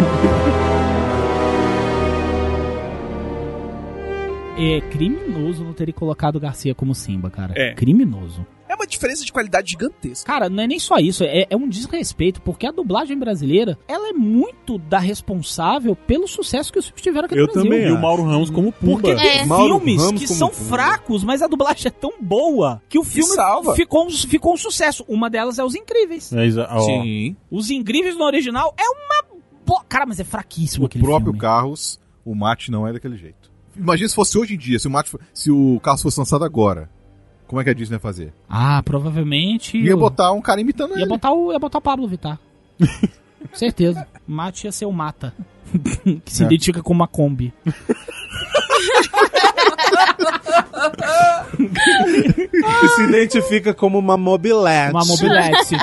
Speaker 4: É criminoso não terem colocado o Garcia como Simba, cara.
Speaker 3: É.
Speaker 4: Criminoso.
Speaker 3: É uma diferença de qualidade gigantesca.
Speaker 4: Cara, não é nem só isso, é, é um desrespeito, porque a dublagem brasileira, ela é muito da responsável pelo sucesso que os filmes tiveram aqui no
Speaker 5: Eu
Speaker 4: Brasil.
Speaker 5: também
Speaker 9: E o Mauro Ramos como Pumba.
Speaker 4: Porque tem
Speaker 2: É.
Speaker 5: Mauro
Speaker 4: filmes
Speaker 5: Ramos
Speaker 4: que
Speaker 5: como
Speaker 4: são
Speaker 5: Pumba.
Speaker 4: fracos, mas a dublagem é tão boa que o filme
Speaker 3: salva.
Speaker 4: ficou, um- ficou um sucesso. Uma delas é Os Incríveis.
Speaker 9: É, exa- ó.
Speaker 3: Sim.
Speaker 4: Os Incríveis no original é uma... Bo... Cara, mas é fraquíssimo
Speaker 7: O
Speaker 4: aquele
Speaker 7: próprio
Speaker 4: filme.
Speaker 7: Carros, o mate não é daquele jeito. Imagina se fosse hoje em dia, se o, mate, fo- se o Carros fosse lançado agora. Como é que a Disney ia fazer?
Speaker 4: Ah, provavelmente...
Speaker 7: Ia
Speaker 4: o-
Speaker 7: botar um cara imitando
Speaker 4: Ia
Speaker 7: ele.
Speaker 4: botar o, ia botar o Pablo Vittar. Certeza. Mate ia ser o Mata. Que se
Speaker 7: É.
Speaker 4: identifica com uma Kombi.
Speaker 5: E se identifica como uma mobilete.
Speaker 4: Uma mobilete.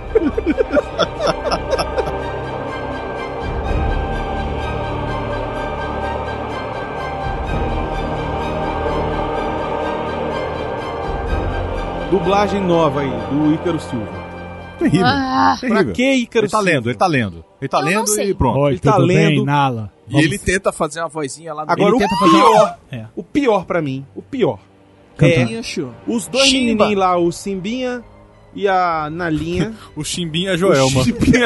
Speaker 5: Dublagem nova aí, do Ícaro Silva.
Speaker 7: Terrível.
Speaker 2: Ah,
Speaker 7: terrível.
Speaker 5: Pra que Ícaro
Speaker 7: Ele tá
Speaker 5: Silva?
Speaker 7: lendo, ele tá lendo. Ele tá
Speaker 2: Eu não
Speaker 7: lendo
Speaker 2: sei.
Speaker 7: e pronto.
Speaker 4: Oi,
Speaker 5: Ele tá
Speaker 4: tudo bem,
Speaker 5: lendo.
Speaker 4: Nala?
Speaker 3: E ele tenta fazer uma vozinha lá no
Speaker 5: Agora
Speaker 4: Ele
Speaker 5: o
Speaker 4: tenta fazer
Speaker 5: pior,
Speaker 4: É.
Speaker 5: o pior pra mim, o pior.
Speaker 4: Cantando.
Speaker 5: É
Speaker 3: achou.
Speaker 5: os dois
Speaker 3: Chimba.
Speaker 5: menininhos lá, o Simbinha e a Nalinha.
Speaker 9: O Chimbinha Joelma.
Speaker 5: O Chimbinha,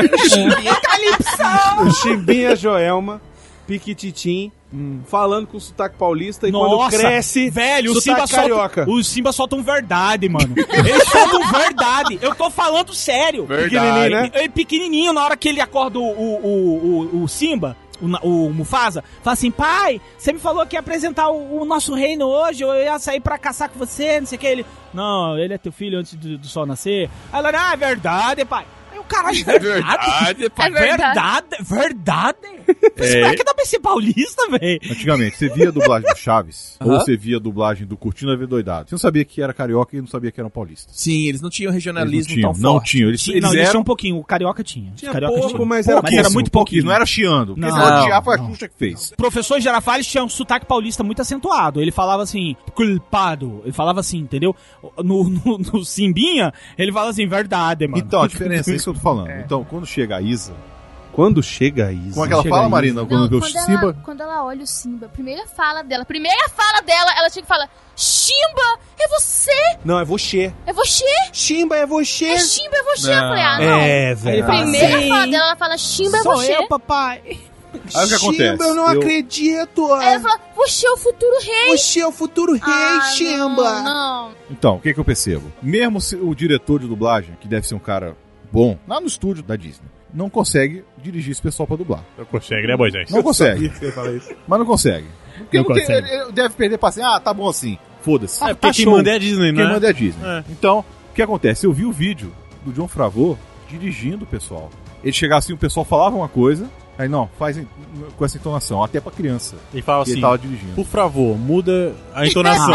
Speaker 5: o Chimbinha Joelma, Piquititim, falando com sotaque paulista e quando
Speaker 4: Nossa,
Speaker 5: cresce,
Speaker 4: velho, o
Speaker 5: sotaque
Speaker 4: Simba
Speaker 5: carioca.
Speaker 4: solta, o Simba solta um verdade, mano. Eles soltam verdade. Eu tô falando sério.
Speaker 5: Pequenininho, né?
Speaker 4: E- e pequenininho, na hora que ele acorda o, o, o, o, o Simba, o, Na- o Mufasa, fala assim, pai, você me falou que ia apresentar o, o nosso reino hoje, eu ia sair pra caçar com você, não sei o que. Ele, não, ele é teu filho antes do, do sol nascer. Aí ela, ah, é verdade, pai. Aí o caralho, verdade?
Speaker 3: Verdade, pai.
Speaker 2: É verdade.
Speaker 4: Verdade? Verdade? Esse moleque é da B C Paulista, velho.
Speaker 7: Antigamente, você via a dublagem do Chaves, ou
Speaker 3: Aham.
Speaker 7: você via a dublagem do Curtindo a Vida Doidado. Você não sabia que era carioca e não sabia que eram paulistas.
Speaker 3: Sim, eles não tinham
Speaker 7: Eles
Speaker 3: regionalismo
Speaker 7: não tinham,
Speaker 3: tão
Speaker 7: não
Speaker 3: forte.
Speaker 7: tinham. Eles,
Speaker 4: Tinha,
Speaker 7: eles
Speaker 4: não, eles
Speaker 7: eram
Speaker 4: tinham um pouquinho, o carioca tinha.
Speaker 5: Tinha
Speaker 4: carioca
Speaker 5: pouco,
Speaker 4: tinha.
Speaker 5: mas era
Speaker 4: Mas era muito pouquinho.
Speaker 7: Não era chiando. Porque
Speaker 4: Não,
Speaker 7: se não chiar, foi a
Speaker 4: não.
Speaker 7: Xuxa que fez.
Speaker 4: O professor Girafales tinha um sotaque paulista muito acentuado. Ele falava assim, culpado. Ele falava assim, entendeu? No, no, no Simbinha, ele fala assim, verdade, mano.
Speaker 7: Então, a diferença é isso que eu tô falando. Então, quando chega a Isa,
Speaker 5: Quando chega isso.
Speaker 7: como é que ela
Speaker 4: Chega
Speaker 7: fala,
Speaker 4: a
Speaker 7: Marina?
Speaker 2: Não,
Speaker 7: Quando vê o
Speaker 2: quando, ela,
Speaker 7: Simba?
Speaker 2: quando ela olha o Simba, a primeira fala dela, primeira fala dela, ela chega e fala, Simba, é você?
Speaker 5: Não, é você.
Speaker 2: É você?
Speaker 5: Simba é você.
Speaker 2: É Simba, é você? Eu
Speaker 3: Não.
Speaker 2: falei, ah, não.
Speaker 5: É,
Speaker 4: Aí ele
Speaker 5: velho.
Speaker 4: fala,
Speaker 2: Primeira
Speaker 4: Sim.
Speaker 2: fala dela, ela fala, Simba é
Speaker 4: Sou
Speaker 2: você?
Speaker 4: eu, papai.
Speaker 7: Aí o que acontece?
Speaker 5: Simba, eu não acredito.
Speaker 2: Aí ela fala, você é o futuro rei.
Speaker 5: Você é o futuro rei,
Speaker 2: Ah,
Speaker 5: Simba.
Speaker 2: Não, não.
Speaker 7: Então, o que, que eu percebo? Mesmo se o diretor de dublagem, que deve ser um cara bom, lá no estúdio da Disney, não consegue dirigir esse pessoal pra dublar.
Speaker 9: Não consegue, né, Moisés?
Speaker 7: Não consegue,
Speaker 5: Você fala isso.
Speaker 7: mas não consegue. Porque
Speaker 9: Não
Speaker 7: não tem-
Speaker 9: consegue.
Speaker 7: ele ele deve perder pra assim, ah, tá bom assim, foda-se.
Speaker 9: É,
Speaker 7: Ah,
Speaker 9: porque
Speaker 7: tá
Speaker 9: quem
Speaker 7: show.
Speaker 9: manda é a Disney, né?
Speaker 7: Quem manda é a Disney.
Speaker 9: É.
Speaker 7: Então, o que acontece? Eu vi o vídeo do John Favreau dirigindo o pessoal. Ele chegava assim, o pessoal falava uma coisa, aí não, faz em- com essa entonação, até pra criança.
Speaker 9: Ele fala
Speaker 7: que
Speaker 9: assim,
Speaker 7: ele tava dirigindo.
Speaker 9: por favor, muda a entonação.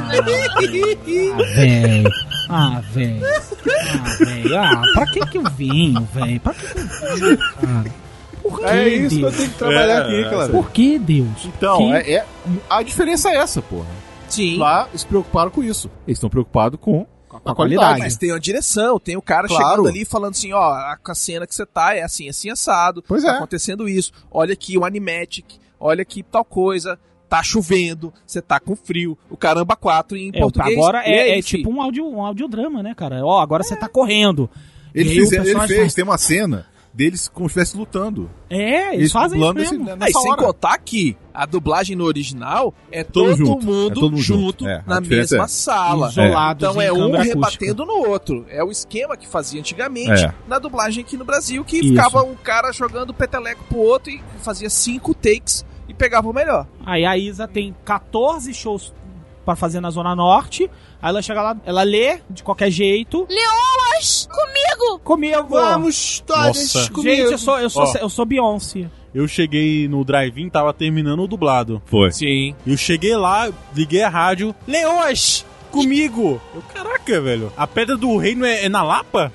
Speaker 4: Ah, velho. Ah, velho. Ah, velho. Ah, pra que que eu vim, velho? Pra que que eu vim, cara? Por que,
Speaker 5: É isso que eu
Speaker 4: Deus?
Speaker 5: tenho que trabalhar
Speaker 9: É,
Speaker 5: aqui, claro.
Speaker 4: Por que, Deus?
Speaker 7: Então,
Speaker 4: Que-
Speaker 7: é, é- a diferença é essa, porra.
Speaker 3: Sim.
Speaker 7: Lá, eles se preocuparam com isso. Eles estão preocupados com a,
Speaker 4: a
Speaker 7: qualidade.
Speaker 4: qualidade.
Speaker 3: Mas tem uma direção, tem o cara
Speaker 7: Claro.
Speaker 3: chegando ali falando assim, ó, a, a cena que você tá é assim, assim, assado,
Speaker 7: Pois
Speaker 3: tá
Speaker 7: é.
Speaker 3: acontecendo isso, olha aqui o animatic, olha aqui tal coisa, tá chovendo, você tá com frio, o caramba quatro em
Speaker 4: É,
Speaker 3: português.
Speaker 4: agora
Speaker 3: e
Speaker 4: é,
Speaker 3: aí,
Speaker 4: é
Speaker 3: filho?
Speaker 4: tipo um, audio, um audiodrama, né, cara? Ó, agora você tá correndo.
Speaker 7: Ele,
Speaker 4: E aí o
Speaker 7: fizer- ele
Speaker 4: personagem
Speaker 7: fez,
Speaker 4: faz-
Speaker 7: tem uma cena deles como se estivesse lutando.
Speaker 4: É, eles,
Speaker 7: Eles
Speaker 4: fazem isso
Speaker 7: dublando
Speaker 4: mesmo.
Speaker 7: esse-
Speaker 3: Ah, e
Speaker 7: nessa
Speaker 3: sem
Speaker 7: hora.
Speaker 3: contar que a dublagem no original é
Speaker 7: Todo
Speaker 3: todo,
Speaker 7: junto.
Speaker 3: mundo
Speaker 7: É todo mundo junto.
Speaker 3: junto
Speaker 7: É, a
Speaker 3: na
Speaker 7: diferença
Speaker 3: mesma
Speaker 7: é-
Speaker 3: sala.
Speaker 4: Isolados
Speaker 3: Então
Speaker 4: em
Speaker 3: é um
Speaker 4: câmera acústica.
Speaker 3: rebatendo no outro. É o esquema que fazia antigamente
Speaker 7: É.
Speaker 3: na dublagem aqui no Brasil, que
Speaker 4: Isso.
Speaker 3: ficava um cara jogando peteleco pro outro e fazia cinco takes e pegava o melhor.
Speaker 4: Aí a Isa tem catorze shows pra fazer na Zona Norte. Aí ela chega lá, ela lê de qualquer jeito.
Speaker 2: Leoas, comigo!
Speaker 4: Comigo!
Speaker 11: Vamos todos
Speaker 9: Nossa.
Speaker 11: comigo.
Speaker 4: Gente, eu sou, eu sou,
Speaker 9: Ó.
Speaker 4: eu sou Beyoncé.
Speaker 9: Eu cheguei no drive-in, tava terminando o dublado.
Speaker 7: Foi.
Speaker 3: Sim.
Speaker 9: Eu cheguei lá, liguei a rádio, Leões, comigo! Eu, caraca, velho, a Pedra do Reino é, é na Lapa?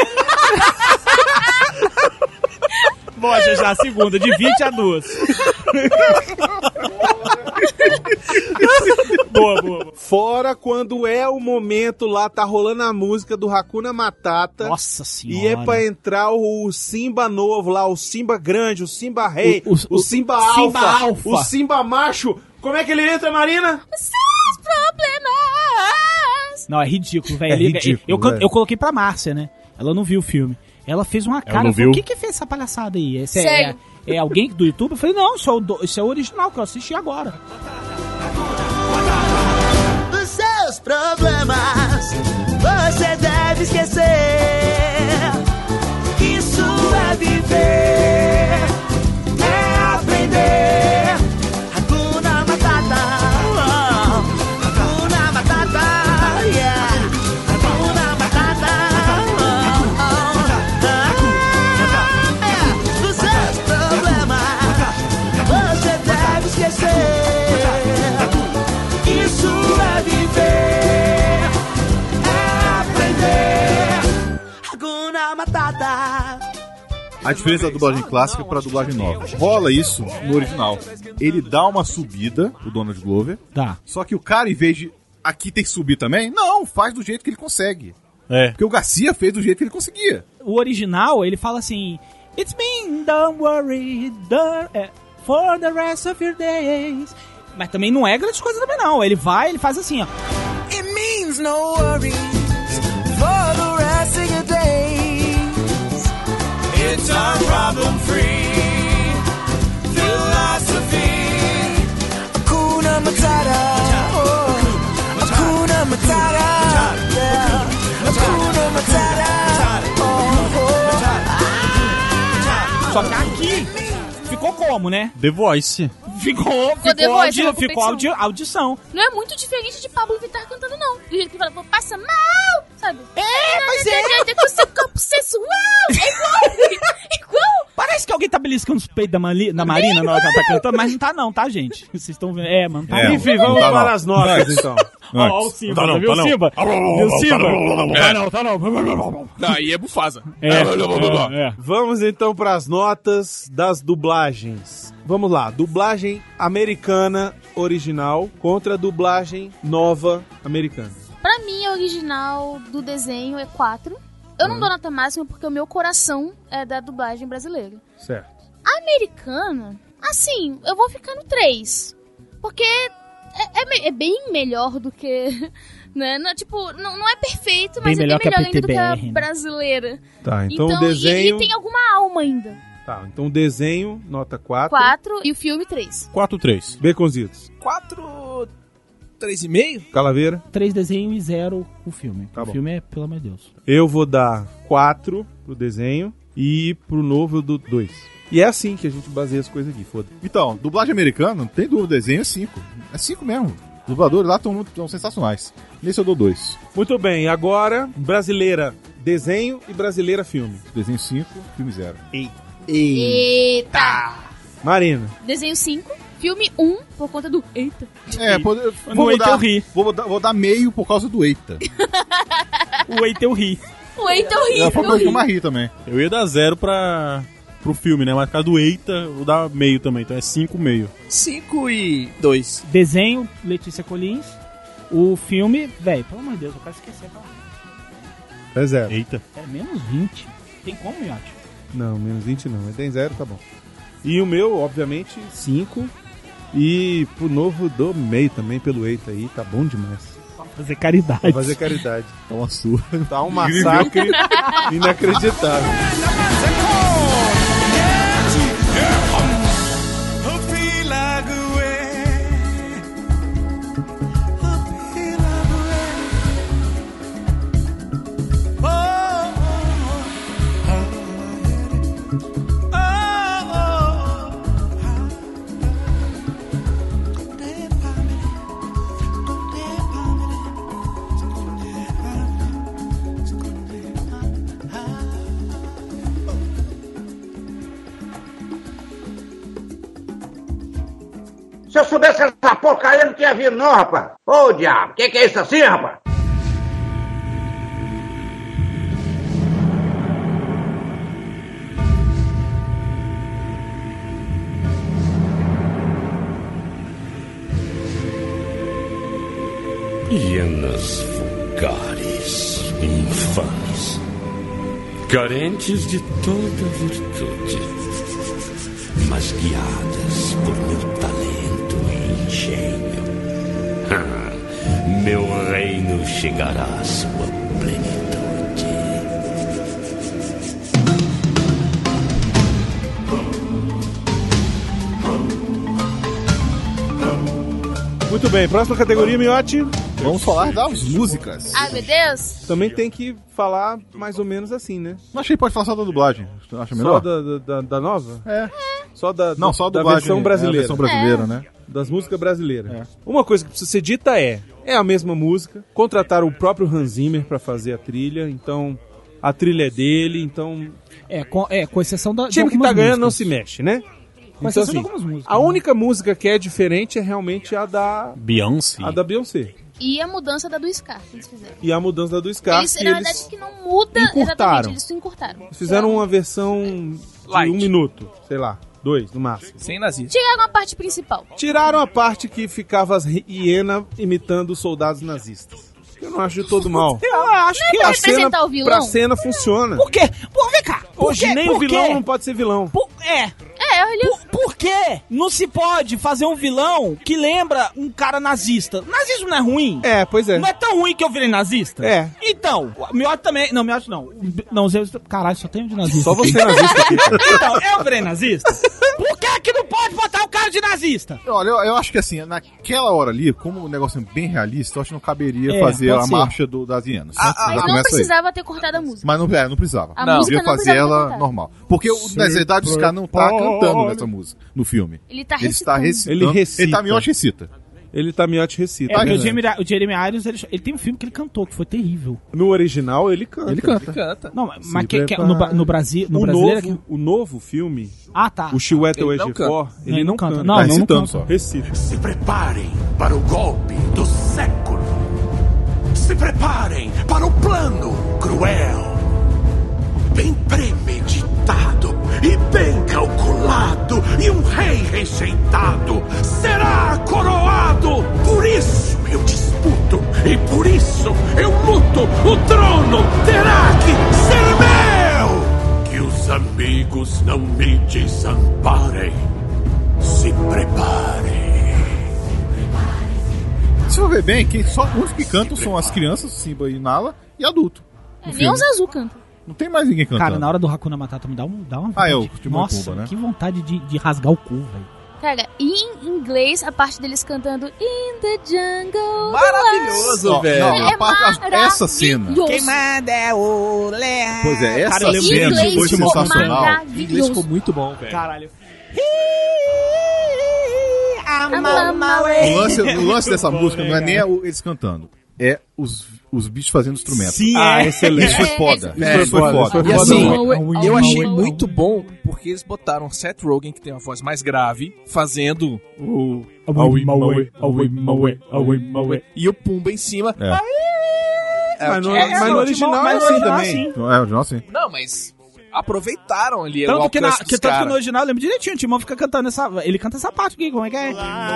Speaker 4: Boa, já a segunda, de vinte a duas. boa, boa, boa.
Speaker 5: Fora quando é o momento lá, tá rolando a música do Hakuna Matata.
Speaker 4: Nossa senhora.
Speaker 5: E é pra entrar o Simba novo lá, o Simba grande, o Simba rei,
Speaker 4: O-
Speaker 5: o,
Speaker 4: o- o
Speaker 5: Simba,
Speaker 4: Simba
Speaker 5: alfa,
Speaker 4: alfa.
Speaker 5: o Simba macho. Como é que ele entra, Marina?
Speaker 2: Seus problemas!
Speaker 4: Não, é ridículo, velho.
Speaker 5: É
Speaker 4: Liga-
Speaker 5: ridículo,
Speaker 4: eu, eu,
Speaker 5: velho.
Speaker 4: eu coloquei pra Márcia, né? Ela não viu o filme. Ela fez uma cara.
Speaker 7: não
Speaker 4: Eu falei,
Speaker 7: viu?
Speaker 4: o que que fez essa palhaçada aí? Esse é,
Speaker 2: Sério?
Speaker 4: é, é alguém do YouTube? Eu falei, não, isso é o, do- isso é o original que eu assisti agora.
Speaker 8: Os seus problemas você deve esquecer. Isso é viver, é aprender. Hakuna Matata, oh, Hakuna Matata, yeah. Hakuna Matata, oh, oh, é. Os seus problemas você deve esquecer. Isso é viver, é aprender. Hakuna Matata.
Speaker 7: A diferença da dublagem clássica pra dublagem nova. Rola isso no original. Ele dá uma subida, o Donald Glover,
Speaker 4: Tá.
Speaker 7: só que o cara, em vez de aqui tem que subir também, não, faz do jeito que ele consegue.
Speaker 9: É.
Speaker 7: Porque o Garcia fez do jeito que ele conseguia.
Speaker 4: O original, ele fala assim: It's been, don't worry, don't, é, for the rest of your days. Mas também não é grande coisa também não. Ele vai, ele faz assim, ó.
Speaker 8: It means no worries for the rest of your days. It's our problem-free philosophy. Hakuna Matata. Oh, Hakuna Matata. Yeah. Hakuna Matata. Oh, oh.
Speaker 4: Só que aqui ficou como, né?
Speaker 9: The Voice.
Speaker 4: Ficou,
Speaker 2: The
Speaker 4: ficou,
Speaker 2: Voice,
Speaker 4: audi
Speaker 2: é uma
Speaker 4: ficou
Speaker 2: competição.
Speaker 4: audi audição.
Speaker 2: Não é muito diferente de Pablo Vittar cantando, não. Do jeito que fala, pô, passa mal, sabe? É,
Speaker 4: mas é.
Speaker 2: Com seu corpo sensual. É igual. É igual.
Speaker 4: Parece que alguém tá beliscando os peitos da, Mali- da Marina na hora que ela tá cantando, mas não tá não, tá, gente? Vocês estão vendo? É, mano, tá
Speaker 7: É,
Speaker 4: não.
Speaker 5: Enfim,
Speaker 7: não
Speaker 5: vamos
Speaker 7: tá,
Speaker 5: para
Speaker 7: não.
Speaker 5: as notas, então.
Speaker 4: Ó, ó o Simba,
Speaker 9: Tá não,
Speaker 4: tá viu
Speaker 9: tá
Speaker 4: o
Speaker 9: não.
Speaker 4: Simba? Viu o Simba? Tá não, tá não.
Speaker 3: Não, aí é Mufasa.
Speaker 4: É, é, é.
Speaker 5: Vamos então para as notas das dublagens. Vamos lá, dublagem americana original contra dublagem nova americana.
Speaker 2: Pra mim, a original do desenho é quatro. Eu não dou nota máxima porque o meu coração é da dublagem brasileira.
Speaker 5: Certo.
Speaker 2: A americana, assim, eu vou ficar no três. Porque é, é me- é bem melhor do que... Né? Não, tipo, não, não é perfeito, mas
Speaker 4: Bem
Speaker 2: é
Speaker 4: melhor
Speaker 2: bem
Speaker 4: que a
Speaker 2: melhor ainda do que a
Speaker 4: P T B R, né?
Speaker 2: brasileira.
Speaker 5: Tá, então,
Speaker 2: Então,
Speaker 5: o desenho...
Speaker 2: e, e tem alguma alma ainda.
Speaker 5: Tá, então o desenho, nota quatro.
Speaker 2: quatro e o filme três.
Speaker 9: quatro três.
Speaker 5: Baconzitos.
Speaker 3: Quatro... Três e meio?
Speaker 5: Calaveira.
Speaker 4: Três desenhos e zero o filme.
Speaker 5: Tá
Speaker 4: o
Speaker 5: bom.
Speaker 4: filme é, pelo amor de Deus.
Speaker 5: Eu vou dar quatro pro desenho e pro novo eu dou dois. E é assim que a gente baseia as coisas aqui, foda.
Speaker 7: Então, dublagem americana, não tem dúvida, desenho é cinco. É cinco mesmo. Os dubladores lá estão sensacionais. Nesse eu dou dois.
Speaker 5: Muito bem, agora brasileira desenho e brasileira filme.
Speaker 7: Desenho cinco, filme zero.
Speaker 2: Eita!
Speaker 5: Marina.
Speaker 2: Desenho cinco, filme um, por conta do eita.
Speaker 7: É, pode,
Speaker 4: No
Speaker 7: vou,
Speaker 4: Eita
Speaker 7: dar,
Speaker 4: eu ri.
Speaker 7: vou, dar, vou dar meio por causa do Eita.
Speaker 4: O Eita eu ri.
Speaker 2: O eita é
Speaker 7: É
Speaker 2: horrível.
Speaker 7: a forma que eu ri também.
Speaker 9: Eu ia dar zero pra, pro filme, né? Mas por causa do Eita, eu vou dar meio também. Então é cinco meio.
Speaker 3: Cinco e dois.
Speaker 4: Desenho, Letícia Colins. O filme, velho, pelo amor de Deus, eu quero esquecer. Pra...
Speaker 5: É zero.
Speaker 9: Eita.
Speaker 4: É menos vinte. Tem como, Miotti?
Speaker 5: Não, menos vinte não. Tem zero, tá bom. E o meu, obviamente, cinco. E pro novo dou meio também pelo Eita aí, tá bom demais.
Speaker 4: Fazer caridade.
Speaker 5: Vou fazer caridade.
Speaker 7: Tá uma surra.
Speaker 5: Tá um massacre inacreditável.
Speaker 6: Se eu soubesse essa porcaria, eu não tinha vindo não, rapaz. Ô, diabo, que que é isso assim, rapaz?
Speaker 10: Hienas vulgares, infames, carentes de toda virtude, mas guiadas por meu talento e engenho. Ah, meu reino chegará à sua plenitude.
Speaker 5: Muito bem, próxima categoria, Miotti.
Speaker 7: Vamos falar das músicas.
Speaker 2: Ai, meu Deus.
Speaker 5: Também tem que falar mais ou menos assim, né?
Speaker 7: Não achei que pode falar só da dublagem. Acha
Speaker 5: Só
Speaker 7: melhor?
Speaker 5: da, da, da- da nova?
Speaker 7: É.
Speaker 5: Só da,
Speaker 7: Não, só a
Speaker 5: da
Speaker 7: dublagem.
Speaker 5: versão
Speaker 7: é,
Speaker 5: brasileira.
Speaker 7: a versão brasileira, né?
Speaker 5: Das músicas brasileiras.
Speaker 7: É.
Speaker 5: Uma coisa que precisa ser dita é, é a mesma música, contrataram o próprio Hans Zimmer pra fazer a trilha, então a trilha é dele, então
Speaker 4: É, com, é, com exceção da.
Speaker 5: o time
Speaker 4: de
Speaker 5: que
Speaker 4: algumas
Speaker 5: tá ganhando não
Speaker 4: músicas.
Speaker 5: se mexe, né?
Speaker 4: Com
Speaker 5: Então
Speaker 4: exceção de
Speaker 5: assim,
Speaker 4: algumas músicas,
Speaker 5: a
Speaker 4: né?
Speaker 5: única música que é diferente é realmente a da,
Speaker 9: Beyoncé.
Speaker 5: a da Beyoncé.
Speaker 2: E a mudança da do Scar que eles fizeram.
Speaker 5: E a mudança da do Scar,
Speaker 2: Eles,
Speaker 5: que
Speaker 2: na
Speaker 5: eles
Speaker 2: verdade, que não muda
Speaker 5: encurtaram.
Speaker 2: exatamente, eles encurtaram.
Speaker 5: fizeram uma versão de
Speaker 3: Light.
Speaker 5: um minuto, sei lá, dois no máximo.
Speaker 3: Sem nazismo.
Speaker 2: Tiraram a parte principal.
Speaker 5: Tiraram a parte que ficava as hienas imitando os soldados nazistas. Eu não acho de todo mal.
Speaker 4: Eu acho que.
Speaker 2: pra
Speaker 5: A cena,
Speaker 2: representar o vilão?
Speaker 5: pra cena funciona.
Speaker 4: Por quê? Pô, vem cá. Por
Speaker 5: Hoje
Speaker 4: quê?
Speaker 5: nem
Speaker 4: Por
Speaker 5: o vilão
Speaker 4: quê?
Speaker 5: não pode ser vilão.
Speaker 4: Por- é.
Speaker 2: É, olha.
Speaker 4: Por, por quê? Não se pode fazer um vilão que lembra um cara nazista. Nazismo não é ruim?
Speaker 5: É, pois é.
Speaker 4: Não é tão ruim que eu virei nazista?
Speaker 5: É.
Speaker 4: Então, o Miotti também. Não, Miotti não. Não, Zeus. Caralho, só tem um de nazista.
Speaker 5: Só
Speaker 4: aqui.
Speaker 5: você nazista aqui.
Speaker 4: Então, eu virei nazista? Por que que não pode botar o cara de nazista?
Speaker 7: Olha, eu, eu acho que assim, naquela hora ali, como o negócio é bem realista, eu acho que não caberia
Speaker 4: É,
Speaker 7: fazer
Speaker 4: pode
Speaker 7: a
Speaker 4: ser.
Speaker 7: marcha do, das hienas.
Speaker 3: Ah,
Speaker 7: Já
Speaker 3: ah,
Speaker 2: Mas não
Speaker 7: começa aí.
Speaker 2: precisava ter cortado a música.
Speaker 7: Mas não, é, não precisava.
Speaker 2: A
Speaker 3: Não.
Speaker 2: música
Speaker 7: Podia
Speaker 2: não
Speaker 7: fazer
Speaker 2: precisava ter
Speaker 7: ela
Speaker 2: cortado.
Speaker 7: normal. Porque, o- na verdade, os caras não tá cantando nessa música, no filme.
Speaker 2: Ele tá
Speaker 7: Ele está
Speaker 2: recitando.
Speaker 7: recitando.
Speaker 5: Ele recita.
Speaker 7: Ele tá Miotti recita.
Speaker 5: Ele tá Miotti recita.
Speaker 4: É, porque o
Speaker 5: né?
Speaker 4: Jeremy, o Jeremy Irons, ele, ele tem um filme que ele cantou, que foi terrível.
Speaker 5: No original ele canta.
Speaker 7: Ele canta.
Speaker 3: Canta.
Speaker 4: Não,
Speaker 5: Se
Speaker 4: mas que, que,
Speaker 5: prepara.
Speaker 4: no, Bra- no Brasil, no
Speaker 5: o,
Speaker 4: brasileiro...
Speaker 5: novo, o novo filme,
Speaker 4: Ah, tá.
Speaker 5: o Chiwetel
Speaker 3: Ele não
Speaker 5: Ejiofor, ele
Speaker 4: Ele
Speaker 5: não
Speaker 4: não canta.
Speaker 5: canta.
Speaker 4: Não,
Speaker 7: Tá
Speaker 4: não, não
Speaker 7: recitando
Speaker 4: canta.
Speaker 7: só.
Speaker 5: Recita.
Speaker 10: Se preparem para o golpe do século. Se preparem para o plano cruel. Bem premeditado e bem calculado. E um rei rejeitado será coroado. Por isso eu disputo e por isso eu luto. O trono terá que ser meu. Que os amigos não me desamparem. Se preparem.
Speaker 7: Se for ver bem, quem, só os que cantam são as crianças, Simba e Nala, e adulto.
Speaker 2: É, nem os azul cantam.
Speaker 7: Não tem mais ninguém cantando.
Speaker 4: Cara, na hora do Hakuna Matata me dá, um, dá uma
Speaker 7: Ah, é o
Speaker 4: vontade.
Speaker 7: Timão e
Speaker 4: Nossa,
Speaker 7: Pumba, né?
Speaker 4: que vontade de, de rasgar o cu, velho.
Speaker 2: Cara, e em inglês, a parte deles cantando In the Jungle.
Speaker 3: Maravilhoso,
Speaker 7: Ó,
Speaker 3: velho.
Speaker 7: não,
Speaker 2: É
Speaker 7: a parte, a- essa cena.
Speaker 2: maravilhoso.
Speaker 4: manda é o leão.
Speaker 7: Pois é, essa
Speaker 4: Cara, eu lembro
Speaker 2: Em
Speaker 7: cena
Speaker 2: inglês
Speaker 7: foi
Speaker 2: ficou
Speaker 7: sensacional.
Speaker 2: maravilhoso.
Speaker 3: muito bom, velho.
Speaker 4: Caralho.
Speaker 2: I'm on my way.
Speaker 7: O lance, o lance dessa música não é nem o- eles cantando, é os, os bichos fazendo instrumento.
Speaker 4: Sim,
Speaker 5: Ah,
Speaker 4: é.
Speaker 5: excelente.
Speaker 7: Isso foi foda.
Speaker 3: É,
Speaker 7: Isso foi
Speaker 5: foda,
Speaker 7: foda.
Speaker 5: isso foi
Speaker 3: E
Speaker 5: foda.
Speaker 3: assim,
Speaker 5: Não,
Speaker 3: eu achei muito bom porque eles botaram Seth Rogen, que tem uma voz mais grave, fazendo o... E o Pumba em cima.
Speaker 7: É.
Speaker 3: É,
Speaker 5: Mas no,
Speaker 3: é,
Speaker 5: mas no
Speaker 3: é,
Speaker 5: original é
Speaker 4: mas no
Speaker 5: assim
Speaker 4: original,
Speaker 5: também.
Speaker 4: sim.
Speaker 7: É, o original sim.
Speaker 3: Não, mas aproveitaram ali o
Speaker 4: Tanto que, na,
Speaker 3: alcance
Speaker 4: que,
Speaker 3: dos
Speaker 4: tanto que no
Speaker 3: caras.
Speaker 4: original, eu lembro direitinho, o Timão fica cantando essa... Ele canta essa parte aqui, como é que é?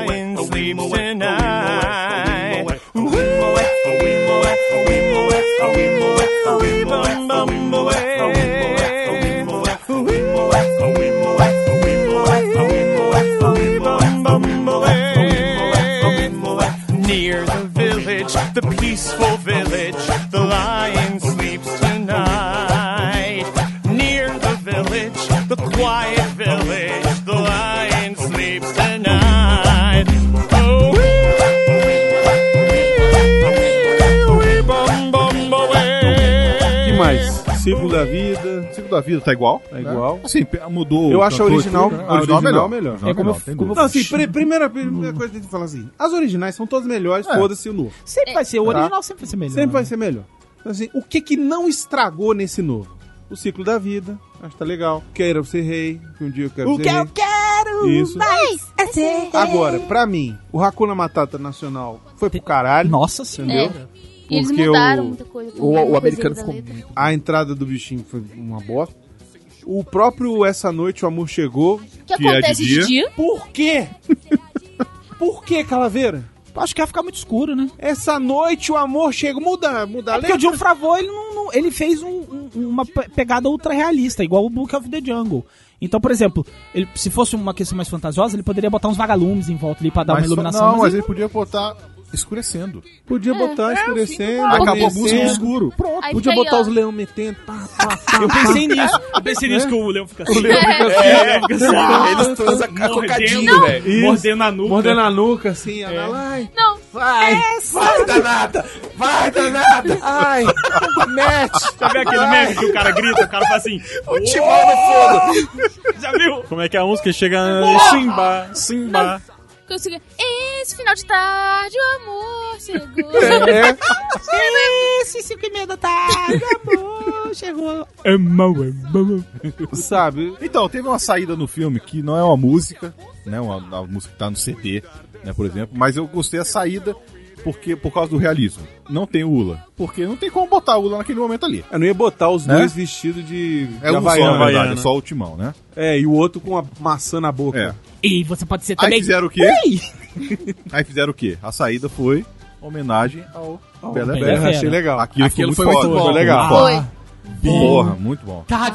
Speaker 11: Near the village, the peaceful village, the lion sleeps tonight. Near the village, the quiet village, the lion sleeps tonight. Oh, wee, bum, bum, away.
Speaker 5: E mais? Ciclo da Vida.
Speaker 7: O ciclo da vida tá igual.
Speaker 5: Tá
Speaker 7: né?
Speaker 5: igual.
Speaker 7: Assim, pe- mudou.
Speaker 5: Eu
Speaker 7: o
Speaker 5: acho a
Speaker 7: cantor e
Speaker 5: original,
Speaker 7: tudo, né?
Speaker 5: a original melhor.
Speaker 7: melhor.
Speaker 4: É como eu-
Speaker 7: tem
Speaker 4: como eu-
Speaker 7: dúvida.
Speaker 5: Não, assim, pri- primeira, primeira coisa que tem que falar assim, as originais são todas melhores,
Speaker 7: É.
Speaker 5: foda-se o novo.
Speaker 4: Sempre vai ser, o
Speaker 5: Tá.
Speaker 4: original sempre vai ser melhor.
Speaker 5: Sempre vai ser melhor. Então, assim, o que que não estragou nesse novo? O Ciclo da Vida, acho que tá legal. Queira ser rei, que um dia eu quero
Speaker 4: O
Speaker 5: ser
Speaker 4: que
Speaker 5: rei.
Speaker 4: eu quero quero
Speaker 5: Isso.
Speaker 4: mais é ser.
Speaker 5: Agora, pra mim, o Hakuna Matata Nacional foi pro caralho.
Speaker 4: Nossa senhora.
Speaker 2: É. E eles
Speaker 5: Porque
Speaker 2: mudaram
Speaker 5: o-
Speaker 2: muita coisa.
Speaker 3: O,
Speaker 2: também,
Speaker 3: o
Speaker 2: muita
Speaker 3: americano
Speaker 2: coisa
Speaker 3: ficou
Speaker 2: da letra.
Speaker 5: A entrada do bichinho foi uma bosta. O próprio Essa Noite o Amor Chegou.
Speaker 2: O que
Speaker 7: Que é de
Speaker 2: acontece de
Speaker 7: dia.
Speaker 2: dia?
Speaker 5: Por quê? Por que, Calaveira?
Speaker 4: Acho que ia ficar muito escuro, né?
Speaker 5: Essa noite o amor chega. Muda, muda a
Speaker 4: É porque o
Speaker 5: letra.
Speaker 4: John Favreau, ele, não, não- ele fez um- um- uma pe- pegada ultra realista, igual o Book of the Jungle. Então, por exemplo, ele, se fosse uma questão mais fantasiosa, ele poderia botar uns vagalumes em volta ali pra dar
Speaker 7: Mas
Speaker 4: uma
Speaker 7: só-
Speaker 4: iluminação.
Speaker 7: não,
Speaker 4: mas
Speaker 7: mas
Speaker 4: ele-
Speaker 7: ele podia botar escurecendo.
Speaker 5: Podia botar escurecendo.
Speaker 7: Acabou a música
Speaker 5: amanhecendo.
Speaker 7: no escuro. Pronto.
Speaker 2: Aí
Speaker 5: Podia
Speaker 2: fica aí,
Speaker 5: botar
Speaker 2: ó.
Speaker 5: os leão metendo. Pá, pá, pá,
Speaker 4: Eu
Speaker 5: pá.
Speaker 4: pensei nisso. Eu pensei nisso que o Leão fica assim.
Speaker 5: O leão fica assim.
Speaker 3: É,
Speaker 5: fica assim.
Speaker 3: eles transam a cocadinho,
Speaker 4: Mordendo,
Speaker 3: velho.
Speaker 5: Isso.
Speaker 4: mordendo a nuca.
Speaker 5: Mordendo a nuca, assim. É. Vai,
Speaker 2: Não,
Speaker 5: vai.
Speaker 3: Vai, danada! Vai, danada!
Speaker 5: Ai, mete.
Speaker 4: Já viu aquele meme que o cara grita, o cara faz assim,
Speaker 3: O timão no fogo!
Speaker 4: já viu?
Speaker 9: Como é que é a música chega? Simba, Simba.
Speaker 2: que eu segui. Esse final de tarde o amor chegou.
Speaker 5: É.
Speaker 4: Esse cinco e meia da tarde, amor, chegou. É mau, é mau.
Speaker 5: Sabe?
Speaker 7: Então, teve uma saída no filme que não é uma música, né? Uma, uma música que tá no C D, né, por exemplo, mas eu gostei da saída porque, por causa do realismo. Não tem o Ula. Porque não tem como botar o Ula naquele momento ali.
Speaker 5: Eu não ia botar os
Speaker 7: Né?
Speaker 5: dois vestidos de, de
Speaker 7: É um só,
Speaker 5: Havaiana.
Speaker 7: na verdade,
Speaker 9: Havaiana.
Speaker 7: é só o timão, né?
Speaker 5: É, e o outro com a maçã na boca.
Speaker 7: É.
Speaker 4: E você pode ser
Speaker 7: Aí
Speaker 4: também...
Speaker 7: fizeram o quê?
Speaker 4: Ui!
Speaker 7: Aí fizeram o quê? A saída foi homenagem ao Bela e a
Speaker 4: Bela e a
Speaker 7: Fera.
Speaker 5: É, achei legal.
Speaker 7: Aquilo,
Speaker 3: Aquilo
Speaker 7: foi
Speaker 3: foi
Speaker 7: muito
Speaker 3: muito
Speaker 7: foda.
Speaker 3: bom.
Speaker 5: Foi legal.
Speaker 2: Foi.
Speaker 7: Porra, muito bom.
Speaker 4: Tá.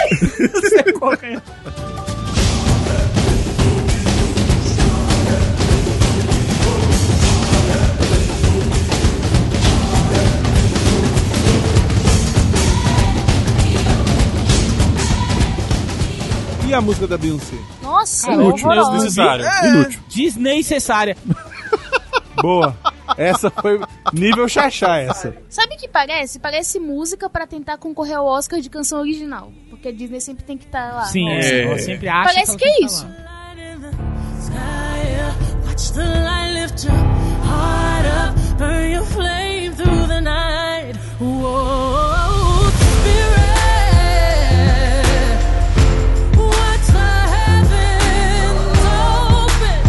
Speaker 5: E a música da Beyoncé?
Speaker 2: Nossa,
Speaker 9: Inútil,
Speaker 2: horrorosa.
Speaker 9: desnecessário.
Speaker 7: Inútil.
Speaker 4: Desnecessária.
Speaker 5: Boa. Essa foi nível chachá, essa.
Speaker 2: Sabe o que parece? Parece música pra tentar concorrer ao Oscar de canção original. Porque a Disney sempre tem que estar lá.
Speaker 4: Sim,
Speaker 2: no
Speaker 4: é.
Speaker 2: Oscar.
Speaker 4: Ela sempre acha
Speaker 2: Parece
Speaker 4: ela
Speaker 2: que
Speaker 4: tem
Speaker 2: é
Speaker 4: tá
Speaker 2: isso.
Speaker 4: lá.
Speaker 11: Watch the light lift your heart up, burn your flame through the night. Whoa, spirit, watch the heavens open.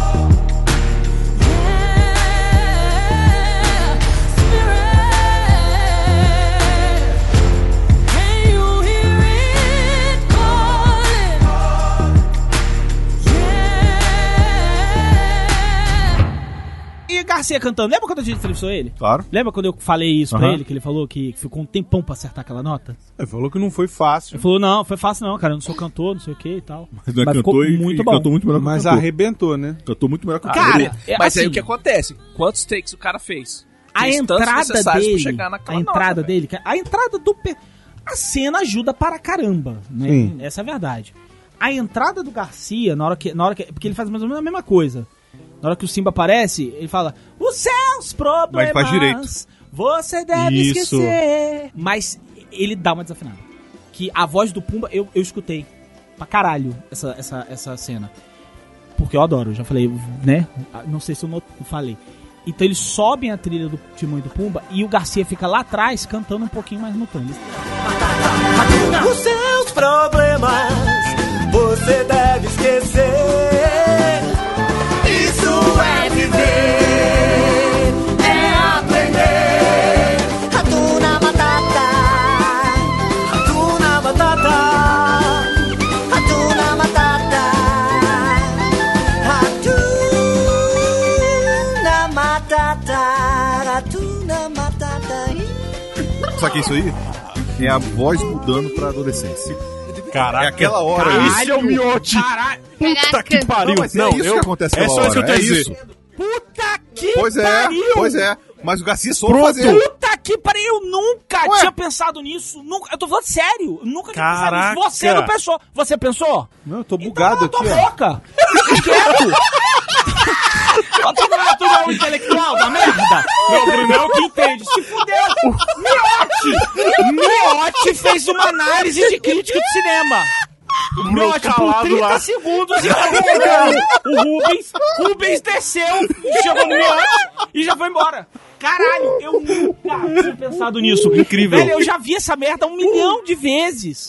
Speaker 11: Yeah, spirit, can you hear it calling? Yeah.
Speaker 4: E Garcia cantando. Lembra quando a gente entrevistou ele?
Speaker 7: Claro.
Speaker 4: Lembra quando eu falei isso pra
Speaker 7: Aham.
Speaker 4: ele? Que ele falou que ficou um tempão pra acertar aquela nota?
Speaker 5: Ele falou que não foi fácil,
Speaker 4: Ele falou, não, foi fácil não, cara. Eu não sou cantor, não sei o que e tal.
Speaker 7: Mas não é
Speaker 4: Mas
Speaker 7: cantor
Speaker 4: ficou
Speaker 7: e,
Speaker 4: muito
Speaker 7: e
Speaker 4: bom.
Speaker 7: cantou muito melhor que
Speaker 5: mas
Speaker 7: cantor.
Speaker 5: arrebentou, né?
Speaker 7: Cantou muito melhor que o
Speaker 4: Cara,
Speaker 7: cantor.
Speaker 4: é
Speaker 3: Mas aí
Speaker 4: assim,
Speaker 3: o que acontece? Quantos takes o cara fez?
Speaker 4: A
Speaker 3: Fez tantos
Speaker 4: entrada
Speaker 3: necessários pra
Speaker 4: dele,
Speaker 3: chegar naquela
Speaker 4: a entrada
Speaker 3: nota,
Speaker 4: dele, a entrada do pe- a cena ajuda para caramba, né?
Speaker 5: Sim.
Speaker 4: Essa é a verdade. A entrada do Garcia, na hora que, na hora que, porque ele faz mais ou menos a mesma coisa. Na hora que o Simba aparece, ele fala: "Os seus problemas,
Speaker 7: Mas faz direito.
Speaker 4: você deve
Speaker 9: Isso.
Speaker 4: esquecer". Mas ele dá uma desafinada. Que a voz do Pumba eu, eu escutei pra caralho essa, essa, essa cena. Porque eu adoro, eu já falei, né? Não sei se eu não falei. Então eles sobem a trilha do Timão e do Pumba e o Garcia fica lá atrás cantando um pouquinho mais no tom. Eles-
Speaker 8: Os seus problemas você deve esquecer. Isso é viver, é aprender. Hakuna Matata, Hakuna Matata, Hakuna Matata, Hakuna Matata, Hakuna Matata.
Speaker 7: Sabe o que é isso aí? É a voz mudando pra adolescência.
Speaker 9: Caraca.
Speaker 7: É aquela hora.
Speaker 9: Caralho,
Speaker 7: Isso.
Speaker 9: Isso é o miote.
Speaker 4: Caralho!
Speaker 9: Puta que pariu.
Speaker 7: Não, mas é
Speaker 9: Não,
Speaker 7: isso
Speaker 9: eu...
Speaker 7: que acontece
Speaker 9: É
Speaker 7: aquela
Speaker 9: só isso que eu
Speaker 7: hora,
Speaker 9: tenho a
Speaker 7: é
Speaker 9: dizer.
Speaker 7: isso.
Speaker 4: Puta que
Speaker 7: Pois é,
Speaker 4: pariu!
Speaker 7: pois é. Mas o Garcia soube
Speaker 9: Pronto.
Speaker 7: fazer.
Speaker 4: Puta que pariu! Eu nunca
Speaker 7: Ué?
Speaker 4: tinha pensado nisso. Nunca, eu tô falando sério. Eu nunca tinha pensado
Speaker 9: Caraca.
Speaker 4: nisso. Você não pensou. Você pensou?
Speaker 5: Não, eu tô bugado
Speaker 4: Então
Speaker 5: aqui,
Speaker 4: cala
Speaker 5: ó.
Speaker 4: tua boca! Fica quieto! Tu não é, tu não é um intelectual da merda? Meu Bruno é o que entende. Se fudeu! Miotti! Miotti fez uma análise de crítica de cinema. O Miotti por
Speaker 9: calado
Speaker 4: trinta
Speaker 9: lá.
Speaker 4: segundos e acabou. O Rubens, Rubens desceu, chegou no Miotti e já foi embora. Caralho, eu nunca tinha pensado nisso.
Speaker 9: Incrível.
Speaker 4: Velho, eu já vi essa merda um milhão de vezes.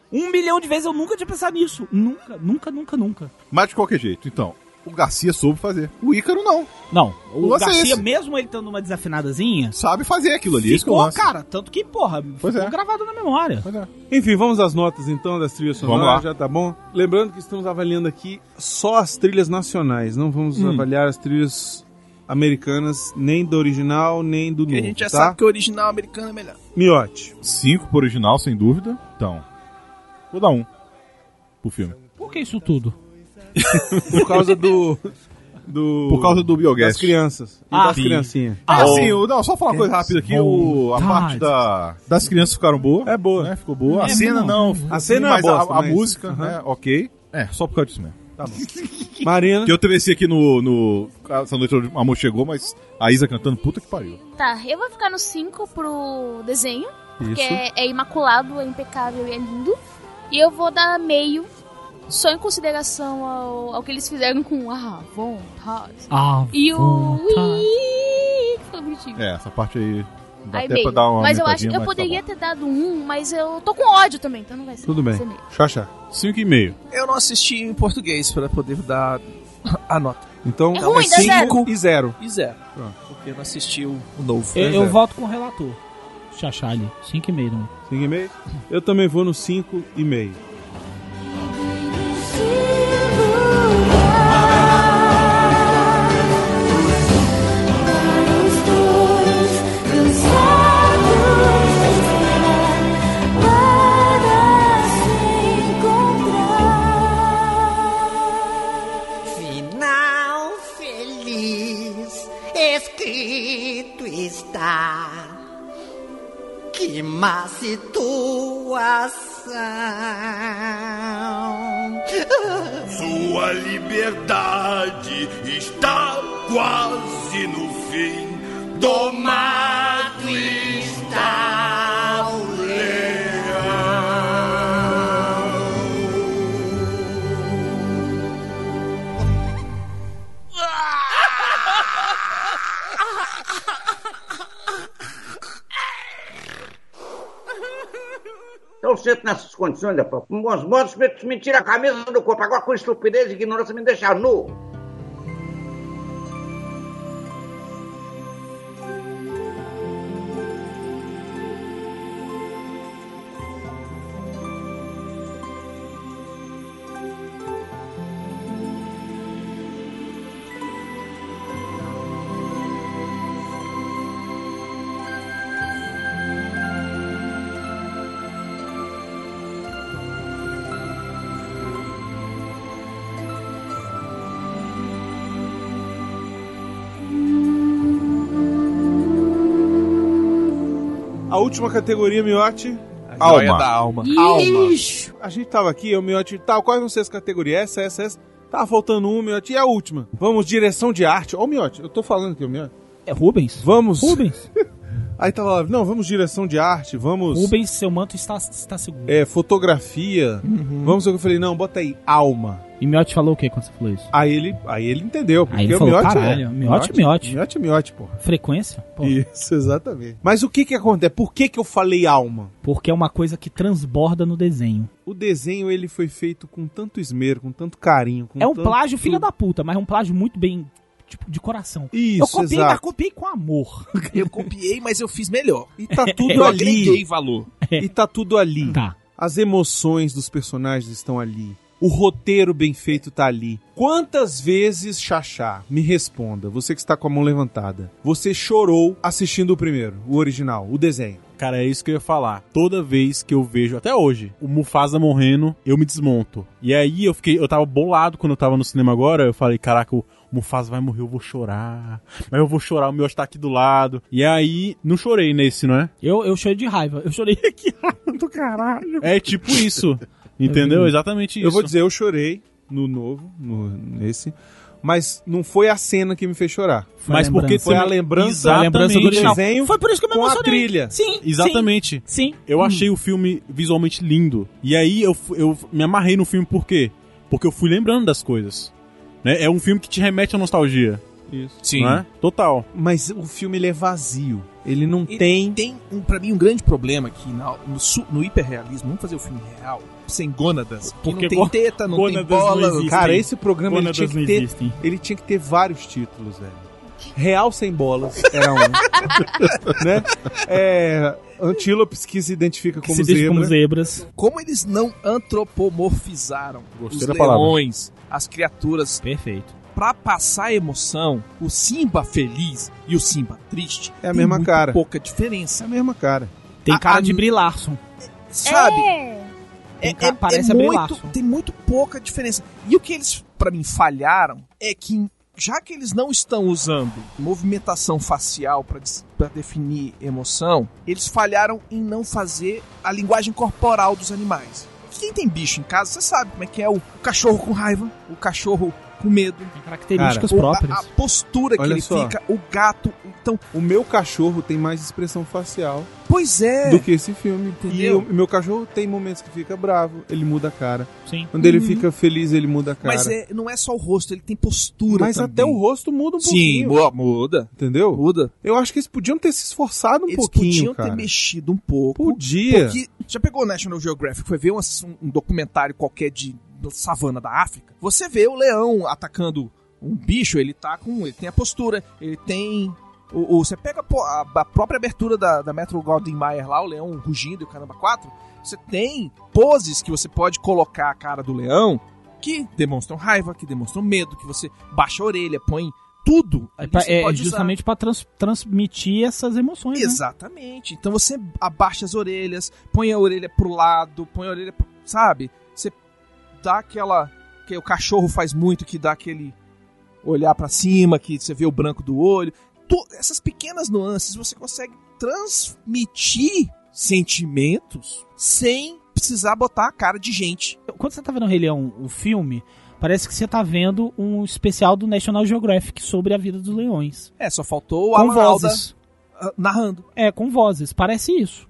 Speaker 4: Um milhão de vezes eu nunca tinha pensado nisso. Nunca, nunca, nunca, nunca.
Speaker 7: Mas de qualquer jeito, então, o Garcia soube fazer. O Ícaro não.
Speaker 4: Não, o
Speaker 7: Lance é
Speaker 4: Garcia,
Speaker 7: esse.
Speaker 4: mesmo ele estando uma desafinadazinha,
Speaker 7: Sabe fazer aquilo ali. isso que eu
Speaker 4: ficou,
Speaker 7: lance.
Speaker 4: cara. Tanto que, porra,
Speaker 7: Pois
Speaker 4: ficou
Speaker 7: é.
Speaker 4: gravado na memória.
Speaker 7: Pois é.
Speaker 5: Enfim, vamos às notas então das trilhas sonoras,
Speaker 7: Vamos lá.
Speaker 5: já tá bom? Lembrando que estamos avaliando aqui só as trilhas nacionais, não vamos
Speaker 3: Hum.
Speaker 5: avaliar as trilhas americanas, nem do original, nem do
Speaker 3: Porque
Speaker 5: novo,
Speaker 3: a gente já
Speaker 5: tá?
Speaker 3: sabe que o original americano é melhor.
Speaker 5: Miote.
Speaker 7: Cinco pro original, sem dúvida. Então, vou dar um pro filme.
Speaker 4: Por que isso tudo?
Speaker 5: Por causa do... do
Speaker 7: Por causa do biogás.
Speaker 5: das crianças e
Speaker 4: Ah,
Speaker 5: das
Speaker 4: sim.
Speaker 5: criancinhas.
Speaker 7: Ah,
Speaker 4: Oh.
Speaker 7: sim, o- não, só falar uma coisa rápida aqui. O, a
Speaker 4: Vontade.
Speaker 7: parte da, das crianças ficaram boas.
Speaker 5: É boa.
Speaker 7: Né? Ficou boa. A
Speaker 4: É,
Speaker 7: cena não.
Speaker 4: não.
Speaker 5: A cena é
Speaker 7: mas
Speaker 5: bosta,
Speaker 7: a, a
Speaker 5: mas-
Speaker 7: música,
Speaker 5: Aham.
Speaker 7: né? Ok. É, só por causa disso mesmo.
Speaker 5: Tá bom. Marina.
Speaker 7: Que eu travessei aqui no, no. Essa noite o amor chegou, mas a Isa cantando, puta que pariu.
Speaker 2: Tá, eu vou ficar no cinco pro desenho, porque
Speaker 5: Isso.
Speaker 2: é, é imaculado, é impecável e é lindo. E eu vou dar meio, só em consideração ao, ao que eles fizeram com a vontade.
Speaker 4: Ah,
Speaker 2: E o...
Speaker 4: vontade.
Speaker 2: Ui, que foi bonitinho.
Speaker 7: É, essa parte aí. Dá
Speaker 2: Aí
Speaker 7: até
Speaker 2: meio.
Speaker 7: pra dar uma
Speaker 2: Mas eu acho
Speaker 7: aumentadinha,
Speaker 2: eu
Speaker 7: mas
Speaker 2: poderia
Speaker 7: tá
Speaker 2: ter dado um, mas eu tô com ódio também, então não vai ser.
Speaker 5: Tudo bem.
Speaker 2: vai ser meio.
Speaker 5: Xaxá.
Speaker 9: Cinco e meio.
Speaker 3: Eu não assisti em português pra poder dar a nota.
Speaker 5: Então,
Speaker 2: É ruim, dá
Speaker 5: cinco e zero.
Speaker 3: E zero.
Speaker 5: Pronto.
Speaker 3: Porque eu não assisti o, o novo.
Speaker 4: Eu,
Speaker 5: Pois
Speaker 4: eu
Speaker 5: é.
Speaker 4: voto com o relator. Xaxá ali. Cinco e meio, não.
Speaker 5: cinco e meio? Eu também vou no cinco e meio.
Speaker 12: Final feliz, escrito está. Que má situação.
Speaker 10: Sua liberdade está quase no fim. Domado está o
Speaker 6: Eu sinto nessas condições, rapaz. Com bons modos, me tira a camisa do corpo. Agora com estupidez e ignorância me deixa nu.
Speaker 5: A última categoria, Miote.
Speaker 3: A joia da alma.
Speaker 5: Alma. A gente tava aqui, o Miote, tal, quais vão ser as categorias? Essa, essa, essa. Tava faltando uma, Miote, e a última? Vamos, direção de arte. Ó, o Miote, eu tô falando aqui, o Miote.
Speaker 4: É Rubens?
Speaker 5: Vamos.
Speaker 4: Rubens.
Speaker 5: Aí tava lá, não, vamos direção de arte, vamos...
Speaker 4: Rubens, seu manto está, está seguro.
Speaker 5: É, fotografia.
Speaker 4: Uhum.
Speaker 5: Vamos, eu falei, não, bota aí, alma.
Speaker 4: E Miotti falou o que quando você falou isso?
Speaker 5: Aí ele, aí ele entendeu, porque
Speaker 4: Aí ele
Speaker 5: o
Speaker 4: falou,
Speaker 5: Miote
Speaker 4: caralho,
Speaker 5: é...
Speaker 4: Miotti, Miotti.
Speaker 5: Miote, Miote, porra.
Speaker 4: Frequência? Pô.
Speaker 5: Isso, exatamente. Mas o que que acontece? Por que que eu falei alma?
Speaker 4: Porque é uma coisa que transborda no desenho.
Speaker 5: O desenho, ele foi feito com tanto esmero, com tanto carinho. Com
Speaker 4: É um
Speaker 5: tanto...
Speaker 4: plágio filha da puta, mas é um plágio muito bem, tipo, de coração.
Speaker 5: Isso,
Speaker 4: eu copiei,
Speaker 5: exato.
Speaker 4: mas copiei com amor.
Speaker 3: Eu copiei, mas eu fiz melhor.
Speaker 5: E tá tudo
Speaker 3: Eu
Speaker 5: ali.
Speaker 3: agreguei valor.
Speaker 5: E tá tudo ali.
Speaker 4: Tá.
Speaker 5: As emoções dos personagens estão ali. O roteiro bem feito tá ali. Quantas vezes, Xaxá, me responda, você que está com a mão levantada, você chorou assistindo o primeiro, o original, o desenho?
Speaker 9: Cara, é isso que eu ia falar. Toda vez que eu vejo, até hoje, o Mufasa morrendo, eu me desmonto. E aí eu fiquei, eu tava bolado quando eu tava no cinema agora, eu falei, caraca, o Mufasa vai morrer, eu vou chorar. Mas eu vou chorar, o meu tá aqui do lado. E aí, não chorei nesse, não é?
Speaker 4: Eu, eu chorei de raiva. Eu chorei aqui do caralho.
Speaker 9: É tipo isso. Entendeu? Exatamente isso.
Speaker 5: Eu vou dizer, eu chorei no novo, no, nesse, mas não foi a cena que me fez chorar.
Speaker 4: Foi
Speaker 9: Mas
Speaker 4: a
Speaker 9: porque
Speaker 4: lembrança.
Speaker 5: Foi a
Speaker 9: também-
Speaker 5: lembrança,
Speaker 9: Exatamente.
Speaker 5: a lembrança do desenho
Speaker 4: Foi por isso que eu me
Speaker 5: com a
Speaker 4: emocionei.
Speaker 5: trilha.
Speaker 4: Sim,
Speaker 9: Exatamente.
Speaker 4: Sim. sim.
Speaker 9: Eu achei o filme visualmente lindo. E aí eu, fu- eu me amarrei no filme por quê? Porque eu fui lembrando das coisas. Né? É um filme que te remete à nostalgia.
Speaker 5: Isso.
Speaker 3: Sim.
Speaker 9: Não é? Total.
Speaker 5: Mas o filme ele é vazio. Ele não
Speaker 3: Ele
Speaker 5: tem...
Speaker 3: tem um, pra mim, um grande problema aqui na- no, su- no hiperrealismo. Vamos fazer o filme real. sem gônadas. Que
Speaker 4: Porque
Speaker 3: não tem teta, não tem
Speaker 4: gônadas
Speaker 3: bola.
Speaker 4: não existem.
Speaker 5: Cara, esse programa ele
Speaker 4: Gônadas
Speaker 5: tinha, que
Speaker 4: não
Speaker 5: ter,
Speaker 4: existem.
Speaker 5: ele tinha que ter vários títulos, velho. Real sem bolas era um. Né? É, antílopes que se identifica
Speaker 4: Que
Speaker 5: como
Speaker 4: se diz
Speaker 5: zebra.
Speaker 4: como zebras.
Speaker 3: Como eles não antropomorfizaram
Speaker 7: Gostei
Speaker 3: os
Speaker 7: da palavra.
Speaker 3: leões, as criaturas,
Speaker 4: Perfeito.
Speaker 3: pra passar emoção, o Simba feliz e o Simba triste
Speaker 5: É a
Speaker 3: tem
Speaker 5: mesma
Speaker 3: muito
Speaker 5: cara.
Speaker 3: pouca
Speaker 5: É
Speaker 3: diferença.
Speaker 5: a mesma cara.
Speaker 4: Tem
Speaker 3: A-
Speaker 4: cara
Speaker 3: a-
Speaker 4: de Brie Larson.
Speaker 3: Sabe?
Speaker 2: É.
Speaker 4: Tem ca- parece a Brie
Speaker 3: muito,
Speaker 4: Larson.
Speaker 3: tem muito pouca diferença. E o que eles, pra mim, falharam é que, já que eles não estão usando movimentação facial pra des- pra definir emoção, eles falharam em não fazer a linguagem corporal dos animais. Quem tem bicho em casa, você sabe como é que é o, o cachorro com raiva, o cachorro com medo,
Speaker 4: Tem características
Speaker 3: o- a-
Speaker 4: próprias.
Speaker 3: A, postura que
Speaker 5: Olha
Speaker 3: ele
Speaker 5: só.
Speaker 3: fica, o gato. Então,
Speaker 5: O meu cachorro tem mais expressão facial
Speaker 3: pois é.
Speaker 5: do que esse filme.
Speaker 3: Entendeu?
Speaker 5: E o meu cachorro tem momentos que fica bravo, ele muda a cara.
Speaker 4: Sim.
Speaker 5: Quando ele
Speaker 3: Uhum.
Speaker 5: fica feliz, ele muda a cara.
Speaker 3: Mas é, não é só o rosto, ele tem postura
Speaker 5: Mas
Speaker 3: também.
Speaker 5: até o rosto muda um
Speaker 3: Sim,
Speaker 5: pouquinho.
Speaker 3: mu- muda.
Speaker 5: Entendeu?
Speaker 3: Muda.
Speaker 5: Eu acho que eles podiam ter se esforçado um
Speaker 3: Eles
Speaker 5: pouquinho,
Speaker 3: podiam
Speaker 5: cara.
Speaker 3: ter mexido um pouco.
Speaker 5: Podia.
Speaker 3: Porque já pegou o National Geographic, foi ver um, um documentário qualquer de da savana da África. Você vê o leão atacando um bicho, ele tá com, ele tem a postura, ele tem o, o- você pega a, po- a- a própria abertura da, da Metro Goldwyn Mayer lá, o leão rugindo e o caramba quatro, você tem poses que você pode colocar a cara do leão que demonstram raiva, que demonstram medo, que você baixa a orelha, põe tudo.
Speaker 4: É,
Speaker 3: ali
Speaker 4: pra-
Speaker 3: você
Speaker 4: é
Speaker 3: pode usar.
Speaker 4: justamente pra trans- transmitir essas emoções. né?
Speaker 3: Exatamente. Então você abaixa as orelhas, põe a orelha pro lado, põe a orelha pro, sabe? Você dá aquela que o cachorro faz muito, que dá aquele olhar pra cima, que você vê o branco do olho. Tu- essas pequenas nuances você consegue transmitir sentimentos sem precisar botar a cara de gente.
Speaker 4: Quando você tá vendo o Rei Leão, o filme, parece que você tá vendo um especial do National Geographic sobre a vida dos leões.
Speaker 3: É, só faltou o
Speaker 4: Com
Speaker 3: Alan Alda
Speaker 4: vozes.
Speaker 3: ah, narrando.
Speaker 4: É, com vozes. Parece isso.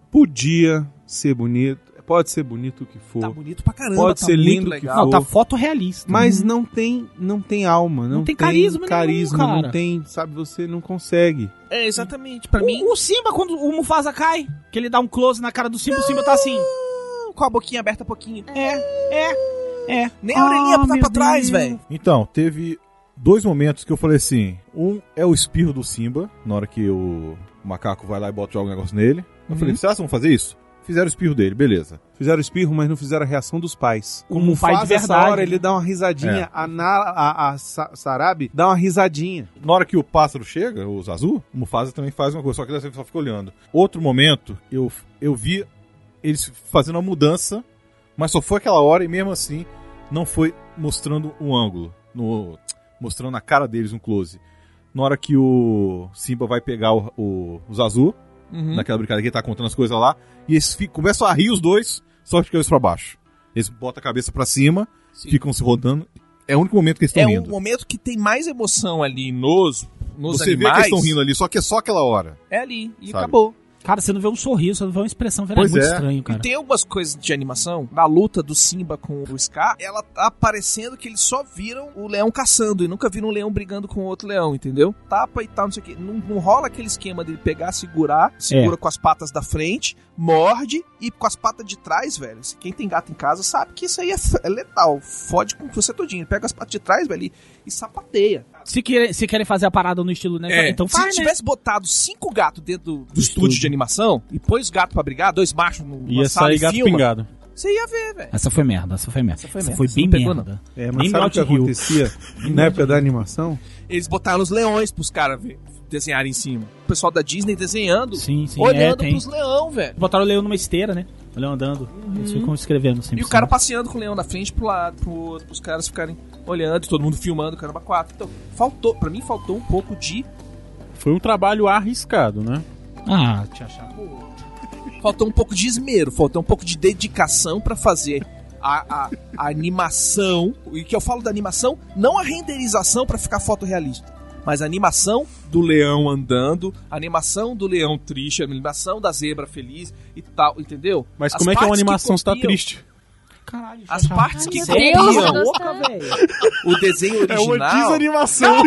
Speaker 5: Podia ser bonito. Pode ser bonito o que for.
Speaker 3: Tá bonito pra caramba,
Speaker 5: Pode
Speaker 3: tá
Speaker 5: ser
Speaker 3: muito
Speaker 5: lindo que
Speaker 3: legal.
Speaker 5: for.
Speaker 4: Não, tá fotorrealista.
Speaker 5: Mas
Speaker 4: Uhum.
Speaker 5: não tem, não tem alma, não,
Speaker 4: Não tem carisma nenhum,
Speaker 5: carisma,
Speaker 4: cara.
Speaker 5: não tem, sabe, você não consegue.
Speaker 3: É, exatamente. Pra
Speaker 4: o,
Speaker 3: mim,
Speaker 4: o Simba, quando o Mufasa cai, que ele dá um close na cara do Simba, o Simba tá assim.
Speaker 3: com a boquinha aberta um pouquinho.
Speaker 4: É, é, é.
Speaker 3: Nem a orelhinha
Speaker 4: Ah,
Speaker 3: tá
Speaker 4: meu
Speaker 3: pra trás,
Speaker 4: Deus.
Speaker 3: velho.
Speaker 7: Então, teve dois momentos que eu falei assim. Um é o espirro do Simba, na hora que o macaco vai lá e bota joga um negócio nele. Eu
Speaker 5: Uhum.
Speaker 7: falei, vocês vão fazer isso? Fizeram o espirro dele, beleza.
Speaker 5: Fizeram espirro, mas não fizeram a reação dos pais.
Speaker 4: Como um pai de
Speaker 5: Mufasa, essa
Speaker 4: verdade,
Speaker 5: hora,
Speaker 4: né?
Speaker 5: ele dá uma risadinha,
Speaker 7: É.
Speaker 5: a, Na- a, a Sa- Sarabi dá uma risadinha.
Speaker 7: Na hora que o pássaro chega, o Zazu, o Mufasa também faz uma coisa, só que ele só fica olhando. Outro momento, eu, eu vi eles fazendo uma mudança, mas só foi aquela hora e mesmo assim não foi mostrando um ângulo, no, mostrando a cara deles um close. Na hora que o Simba vai pegar o, o, o Zazu,
Speaker 3: Uhum.
Speaker 7: naquela brincadeira que ele tá contando as coisas lá, e eles ficam, começam a rir os dois, só de cabeça pra baixo. Eles botam a cabeça pra cima,
Speaker 3: Sim.
Speaker 7: ficam se rodando. É o único momento que eles estão
Speaker 3: É
Speaker 7: rindo.
Speaker 3: um momento que tem mais emoção ali nos, nos
Speaker 7: Você vê que
Speaker 3: animais.
Speaker 7: eles estão rindo ali, só que é só aquela hora.
Speaker 3: É ali, e
Speaker 7: Sabe?
Speaker 3: acabou.
Speaker 4: Cara, você não vê um sorriso, você não vê uma expressão, velho. É
Speaker 7: Pois
Speaker 4: muito
Speaker 7: é.
Speaker 4: estranho,
Speaker 3: E
Speaker 4: cara.
Speaker 3: tem algumas coisas de animação, na luta do Simba com o Scar, ela tá parecendo que eles só viram o leão caçando e nunca viram um leão brigando com outro leão, entendeu? Tapa e tal, não sei o quê. Não, não rola aquele esquema dele pegar, segurar, segura
Speaker 4: É.
Speaker 3: com as patas da frente, morde e com as patas de trás, velho. Quem tem gato em casa sabe que isso aí é, f- é letal. Fode com você todinho. Ele pega as patas de trás, velho, e, e sapateia.
Speaker 4: Se, querem, se querem fazer a parada no estilo, né?
Speaker 3: É,
Speaker 4: Então
Speaker 3: se
Speaker 4: faz, né?
Speaker 3: tivesse botado cinco gatos dentro do, do estúdio
Speaker 4: estúdio.
Speaker 3: de animação e pôs gato pra brigar, dois machos numa
Speaker 9: Ia
Speaker 3: sala
Speaker 9: sair
Speaker 3: e
Speaker 9: gato
Speaker 3: filma,
Speaker 9: pingado.
Speaker 3: você ia ver, velho.
Speaker 4: Essa foi merda, essa foi merda.
Speaker 3: Essa foi
Speaker 4: Essa
Speaker 3: merda,
Speaker 4: foi
Speaker 3: essa
Speaker 4: bem
Speaker 3: não pegou,
Speaker 4: merda.
Speaker 5: É, mas
Speaker 4: Nem
Speaker 5: sabe o que
Speaker 4: Notting Hill.
Speaker 5: acontecia na época da animação?
Speaker 3: Eles botaram os leões pros caras ver- desenharem em cima. O pessoal da Disney desenhando,
Speaker 4: Sim, sim.
Speaker 3: olhando
Speaker 4: é, tem.
Speaker 3: pros leão, velho.
Speaker 4: Botaram o leão numa esteira, né? O leão andando. Eles ficam escrevendo sempre.
Speaker 3: E o cara passeando com o leão na frente pro lado, pro outro, pros caras ficarem olhando, todo mundo filmando, caramba, quatro. Então, faltou, pra mim faltou um pouco de.
Speaker 9: Foi um trabalho arriscado, né?
Speaker 4: Ah, te achar.
Speaker 3: Faltou um pouco de esmero, faltou um pouco de dedicação pra fazer a, a, a animação. E que eu falo da animação, não a renderização pra ficar fotorrealista, mas a animação do leão andando, a animação do leão triste, a animação da zebra feliz e tal, entendeu?
Speaker 9: Mas
Speaker 3: As
Speaker 9: como é que é uma
Speaker 3: partes
Speaker 9: animação se tá
Speaker 3: copiam-
Speaker 9: triste?
Speaker 4: Caralho,
Speaker 3: As partes que
Speaker 2: Meu Deus,
Speaker 3: copiam
Speaker 2: eu
Speaker 4: boca, velho.
Speaker 3: o desenho
Speaker 9: É uma
Speaker 3: original.
Speaker 9: desanimação.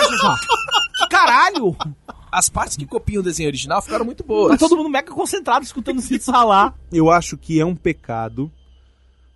Speaker 4: Que caralho!
Speaker 3: As partes que copiam o desenho original ficaram muito boas.
Speaker 4: Tá todo mundo mega concentrado escutando o Cito falar.
Speaker 5: Eu acho que é um pecado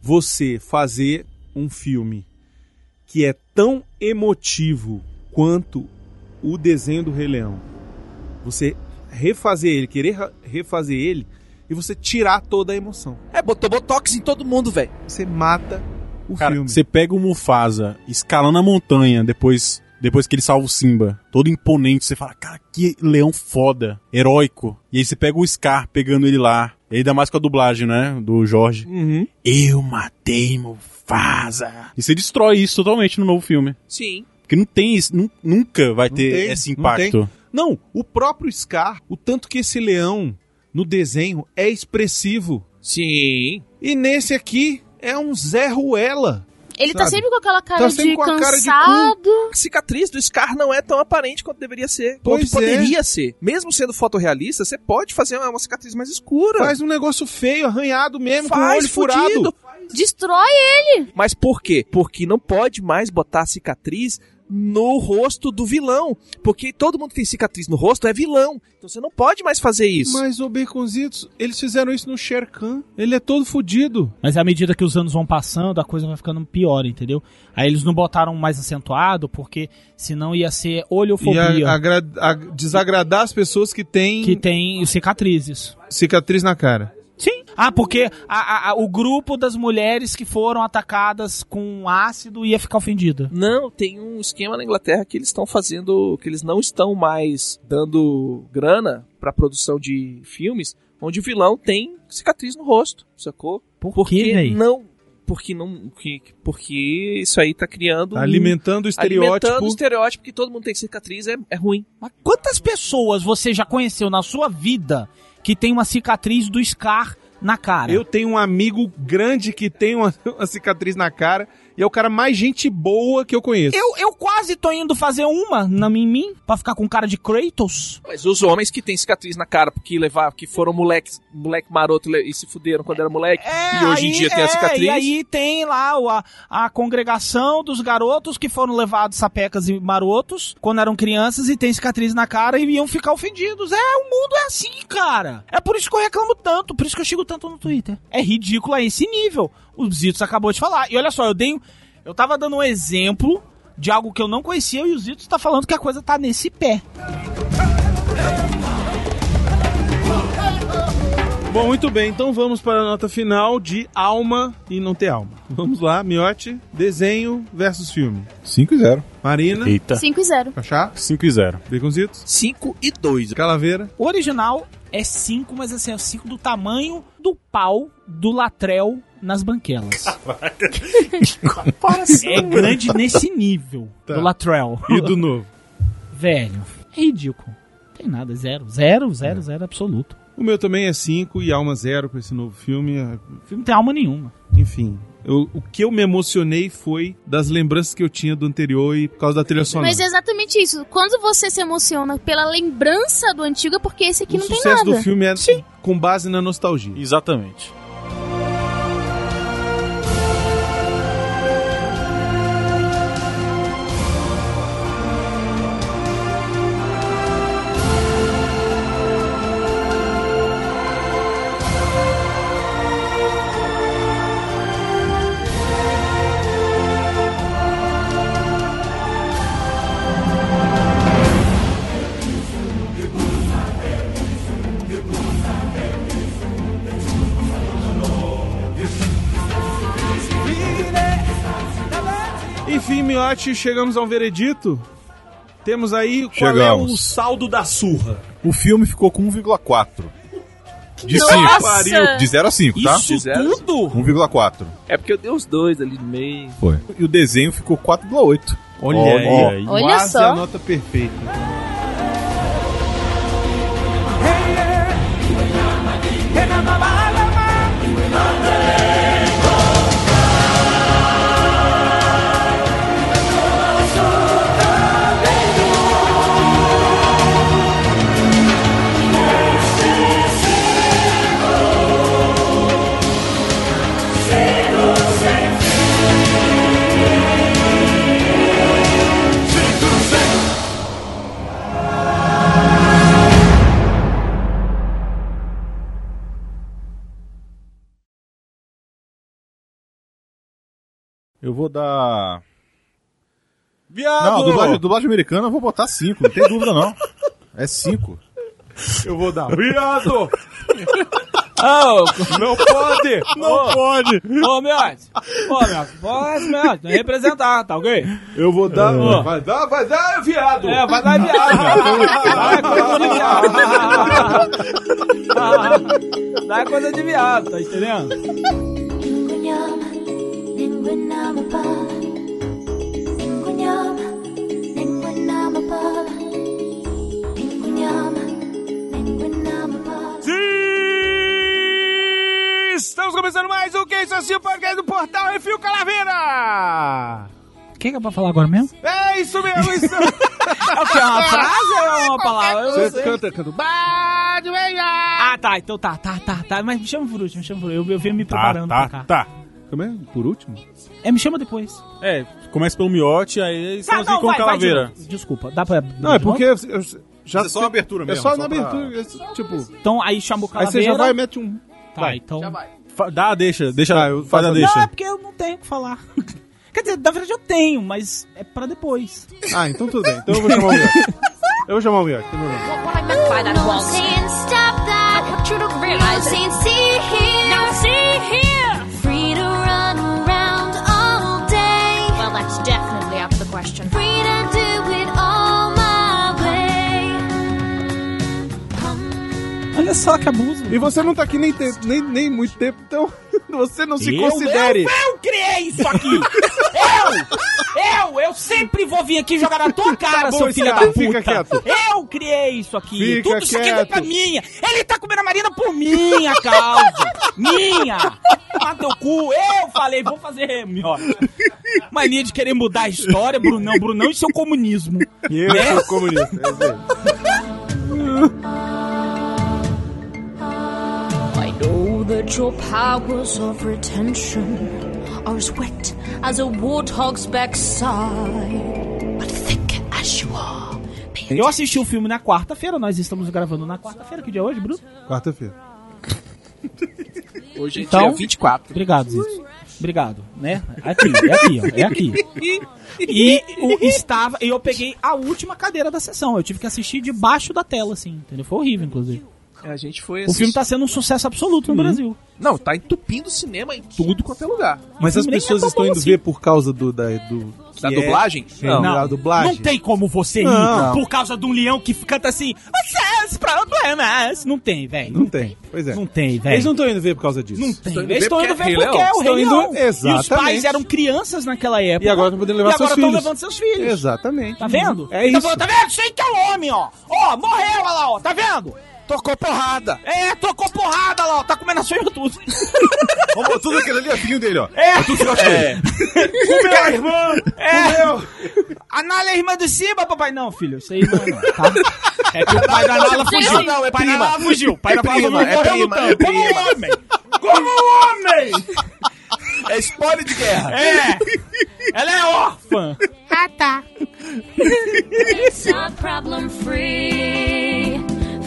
Speaker 5: você fazer um filme que é tão emotivo quanto o desenho do Rei Leão. Você refazer ele, querer refazer ele e você tirar toda a emoção.
Speaker 3: É, botou botox em todo mundo, velho.
Speaker 5: Você mata o
Speaker 9: Cara,
Speaker 5: filme.
Speaker 9: você pega o Mufasa escalando a montanha depois, depois que ele salva o Simba, todo imponente, você fala, cara, que leão foda, heróico. E aí você pega o Scar pegando ele lá, e ainda mais com a dublagem, né, do Jorge.
Speaker 5: Uhum.
Speaker 9: Eu matei Mufasa. E você destrói isso totalmente no novo filme.
Speaker 3: Sim.
Speaker 9: Porque não tem isso, nu- nunca vai
Speaker 5: Não
Speaker 9: ter
Speaker 5: tem,
Speaker 9: esse
Speaker 5: não
Speaker 9: impacto.
Speaker 5: tem. Não, o próprio Scar, o tanto que esse leão no desenho é expressivo.
Speaker 3: Sim.
Speaker 5: E nesse aqui é um Zé Ruela.
Speaker 2: Ele tá
Speaker 5: sabe?
Speaker 2: sempre com aquela cara
Speaker 5: Tá sempre
Speaker 2: de
Speaker 5: com a cara de
Speaker 2: cansado.
Speaker 3: A cicatriz do Scar não é tão aparente quanto deveria ser.
Speaker 5: Pois
Speaker 3: quanto
Speaker 5: é.
Speaker 3: poderia ser. Mesmo sendo fotorrealista, você pode fazer uma, uma cicatriz mais escura.
Speaker 5: Faz um negócio feio, arranhado mesmo,
Speaker 3: Faz,
Speaker 5: com o olho furado.
Speaker 3: fudido.
Speaker 2: Destrói ele.
Speaker 3: Mas por quê? Porque não pode mais botar cicatriz no rosto do vilão. Porque todo mundo que tem cicatriz no rosto é vilão. Então você não pode mais fazer isso.
Speaker 5: Mas, ô Baconzitos, eles fizeram isso no Shere Khan. Ele é todo fudido.
Speaker 4: Mas à medida que os anos vão passando, a coisa vai ficando pior, entendeu? Aí eles não botaram mais acentuado, porque senão ia ser oleofobia.
Speaker 5: E a- agra- a- desagradar as pessoas que têm
Speaker 4: Que tem cicatrizes.
Speaker 5: cicatriz na cara.
Speaker 4: Sim. Ah, porque a- a- a- o grupo das mulheres que foram atacadas com ácido ia ficar ofendida.
Speaker 3: Não, tem um esquema na Inglaterra que eles estão fazendo, que eles não estão mais dando grana pra produção de filmes onde o vilão tem cicatriz no rosto, sacou?
Speaker 4: Por
Speaker 3: porque
Speaker 4: quê, véi?
Speaker 3: não, porque não, que- porque isso aí tá criando
Speaker 5: Tá
Speaker 3: um-
Speaker 5: alimentando o estereótipo.
Speaker 3: alimentando o estereótipo que todo mundo tem cicatriz é, é ruim.
Speaker 4: Mas quantas pessoas você já conheceu na sua vida que tem uma cicatriz do Scar na cara?
Speaker 5: Eu tenho um amigo grande que tem uma, uma cicatriz na cara e é o cara mais gente boa que eu conheço.
Speaker 4: Eu, eu quase tô indo fazer uma na mim pra ficar com cara de Kratos.
Speaker 3: Mas os homens que têm cicatriz na cara porque levar, que foram moleques, moleque maroto e se fuderam quando era moleque e hoje em
Speaker 4: aí,
Speaker 3: dia tem a
Speaker 4: é,
Speaker 3: cicatriz.
Speaker 4: E aí tem lá o- a, a congregação dos garotos que foram levados sapecas e marotos quando eram crianças e tem cicatriz na cara e iam ficar ofendidos. É, o mundo é assim, cara. É por isso que eu reclamo tanto, por isso que eu xingo tanto no Twitter. É ridículo a esse nível. O Zitos acabou de falar. E olha só, eu dei, eu tava dando um exemplo de algo que eu não conhecia e o Zitos tá falando que a coisa tá nesse pé.
Speaker 5: Bom, muito bem, então vamos para a nota final de Alma e Não Ter Alma. Vamos lá, Miotti, desenho versus filme.
Speaker 7: cinco e zero.
Speaker 5: Marina,
Speaker 9: Eita.
Speaker 2: cinco e zero.
Speaker 5: Cachá,
Speaker 9: cinco e zero.
Speaker 5: Baconzitos,
Speaker 3: cinco e dois.
Speaker 5: Calaveira.
Speaker 4: O original é cinco, mas assim, é cinco do tamanho do pau do Latrell nas banquelas. É grande nesse nível
Speaker 5: Tá.
Speaker 4: do Latrell.
Speaker 5: E do novo?
Speaker 4: Velho, é ridículo. Não tem nada, zero. Zero, zero, zero absoluto.
Speaker 5: O meu também é cinco e Alma zero para esse novo filme.
Speaker 4: O filme não tem alma nenhuma.
Speaker 5: Enfim, eu- o que eu me emocionei foi das lembranças que eu tinha do anterior e por causa da trilha sonora.
Speaker 2: Mas é exatamente isso. Quando você se emociona pela lembrança do antigo, é porque esse aqui
Speaker 5: O
Speaker 2: não tem
Speaker 5: sucesso
Speaker 2: nada.
Speaker 5: do filme é com base na nostalgia.
Speaker 9: Exatamente.
Speaker 5: Enfim, Miotti, chegamos a um veredito. Temos aí qual
Speaker 7: Chegamos.
Speaker 5: é o saldo da surra.
Speaker 7: O filme ficou com um vírgula quatro. De
Speaker 2: Nossa!
Speaker 7: cinco. De zero a cinco, tá?
Speaker 4: Isso tudo?
Speaker 7: um vírgula quatro.
Speaker 3: É porque eu dei os dois ali no meio.
Speaker 7: Foi. E o desenho ficou quatro vírgula oito.
Speaker 5: Olha,
Speaker 9: Olha
Speaker 5: aí,
Speaker 9: aí.
Speaker 2: Olha
Speaker 5: quase
Speaker 2: só.
Speaker 5: a nota perfeita.
Speaker 7: Eu vou dar...
Speaker 9: Viado!
Speaker 7: Não, dublagem, dublagem americana eu vou botar cinco, não tem dúvida não. É cinco.
Speaker 5: Eu vou dar. Viado!
Speaker 4: Oh,
Speaker 5: não pode!
Speaker 9: Não oh. pode!
Speaker 4: Ô, Miotti! Ô, Miotti, pode, Miotti, tem que representar, tá ok?
Speaker 5: Eu vou dar.
Speaker 4: Oh.
Speaker 5: Vai dar, vai dar, viado!
Speaker 4: É, vai dar viado! Vai coisa de viado! Dá coisa de viado, tá entendendo?
Speaker 1: Estamos começando mais um Que Isso Assim, o podcast do Portal Refil Calaveira!
Speaker 4: O que, que é pra falar agora mesmo?
Speaker 1: É isso mesmo, isso!
Speaker 4: É o que? É uma frase ou é uma palavra? Eu
Speaker 5: Você
Speaker 4: sei.
Speaker 5: canta, canta.
Speaker 4: Ah, tá, então tá, tá, tá, tá. Mas me chama por último, me chama por último. Eu, eu venho me preparando
Speaker 9: tá,
Speaker 4: pra cá.
Speaker 9: Tá, tá.
Speaker 5: Como é? Por último?
Speaker 4: É, me chama depois.
Speaker 9: É, começa pelo miote, aí
Speaker 4: Tá,
Speaker 9: estamos
Speaker 4: não,
Speaker 9: aqui com
Speaker 4: vai, vai de
Speaker 9: Calaveira.
Speaker 4: novo. Desculpa, dá pra...
Speaker 5: Não, é porque eu, eu já...
Speaker 7: É só uma abertura mesmo.
Speaker 5: É só,
Speaker 7: só
Speaker 5: na
Speaker 7: pra-
Speaker 5: abertura, é, tipo...
Speaker 4: Então aí chama o
Speaker 5: Aí
Speaker 4: Calaveira.
Speaker 5: você já vai e mete um...
Speaker 4: Tá,
Speaker 5: vai.
Speaker 4: então...
Speaker 9: Fa- Dá, deixa, deixa,
Speaker 5: Tá, eu
Speaker 9: faz a
Speaker 5: faço-
Speaker 9: deixa.
Speaker 4: Não, é porque eu não tenho o que falar. Quer dizer, na verdade eu tenho, mas é pra depois.
Speaker 5: Ah, então tudo bem. Então eu vou chamar o Miotti. Eu vou chamar o Miotti. Tem problema.
Speaker 11: What I meant by that was saying stop that. I want you to realize it. Saying see here. Now see here. Free to run around all day. Well, that's definitely out of the question. Free to do it all my way.
Speaker 4: Olha só que abuso.
Speaker 5: E você não tá aqui nem, te- nem, nem muito tempo, então você não se
Speaker 4: Eu,
Speaker 5: considere.
Speaker 4: Eu, eu criei isso aqui! eu! Eu! Eu sempre vou vir aqui jogar na tua cara,
Speaker 5: Tá bom,
Speaker 4: seu filho
Speaker 5: Scar,
Speaker 4: da puta!
Speaker 5: fica quieto.
Speaker 4: Eu criei isso aqui!
Speaker 5: Fica
Speaker 4: Tudo isso aqui é culpa
Speaker 5: quieto.
Speaker 4: minha! Ele tá comendo a Marina por minha causa! Minha! Mata teu cu! Eu falei, vou fazer miote! Mania de querer mudar a história, Brunão, Brunão e seu comunismo!
Speaker 5: E eu
Speaker 4: Né?
Speaker 5: sou comunista. é isso aí.
Speaker 11: I know that your powers of retention are as wet as a warthog's backside, but thick as you are.
Speaker 4: Eu assisti o filme na quarta-feira, nós estamos gravando na quarta-feira, que dia é hoje, Bruno?
Speaker 5: Quarta-feira.
Speaker 3: Hoje é
Speaker 4: Então-
Speaker 3: dia vinte e quatro.
Speaker 4: Obrigado, Zito. Obrigado, né? Aqui, é aqui, ó, é aqui. E o, estava, e eu peguei a última cadeira da sessão. Eu tive que assistir debaixo da tela, assim, entendeu? Foi horrível, inclusive.
Speaker 3: A gente foi
Speaker 4: O filme tá sendo um sucesso absoluto no Brasil.
Speaker 3: Não, tá entupindo o cinema em tudo quanto é lugar.
Speaker 5: Mas
Speaker 4: O
Speaker 5: as
Speaker 4: filme nem
Speaker 5: pessoas
Speaker 4: é tão
Speaker 5: estão
Speaker 4: bom
Speaker 5: indo
Speaker 4: assim.
Speaker 5: ver por causa do... Da, do
Speaker 3: Da
Speaker 5: que é-
Speaker 3: dublagem?
Speaker 5: É,
Speaker 3: Não.
Speaker 5: da dublagem.
Speaker 4: Não tem como você ir
Speaker 5: Não.
Speaker 4: por causa de um leão que canta assim, os problemas. Não tem, velho.
Speaker 5: Não tem. Pois é.
Speaker 4: Não tem, velho.
Speaker 5: Eles não estão indo ver por causa disso.
Speaker 4: Não tem.
Speaker 3: Estão indo
Speaker 4: Eles
Speaker 3: ver
Speaker 4: estão
Speaker 3: porque
Speaker 4: indo ver
Speaker 3: é Rei
Speaker 4: porque é
Speaker 3: Leão.
Speaker 4: o Rei
Speaker 5: Estão indo-
Speaker 4: Leão. E os
Speaker 5: Exatamente.
Speaker 4: pais eram crianças naquela época.
Speaker 5: E agora estão podendo levar
Speaker 4: E agora
Speaker 5: seus
Speaker 4: estão
Speaker 5: filhos.
Speaker 4: levando seus filhos.
Speaker 5: Exatamente.
Speaker 4: Tá vendo?
Speaker 5: É
Speaker 4: Ele tá
Speaker 5: isso.
Speaker 4: falando, tá vendo? Isso aí que é o homem, ó. Ó, morreu, olha lá, ó. Tá vendo?
Speaker 3: Tocou porrada.
Speaker 4: É, tocou porrada lá, ó. Tá comendo a sua tudo.
Speaker 7: Vamos, tudo aquele ali é filho dele, ó.
Speaker 4: É,
Speaker 7: tudo filhote dele.
Speaker 5: Comeu a irmã!
Speaker 4: é. A Nala é irmã do Simba, papai. Não, filho, isso aí não é não, tá? É que o pai da Nala fugiu.
Speaker 3: Não, não, é
Speaker 4: o pai
Speaker 3: prima.
Speaker 4: da Nala fugiu. O pai da
Speaker 3: É
Speaker 4: Nala
Speaker 3: prima,
Speaker 4: morreu
Speaker 3: é prima,
Speaker 4: lutando.
Speaker 3: é
Speaker 4: Como
Speaker 3: prima.
Speaker 4: homem! Como homem!
Speaker 3: É spoiler de guerra.
Speaker 4: É! Ela é órfã! Ah, tá.
Speaker 11: It's not problem free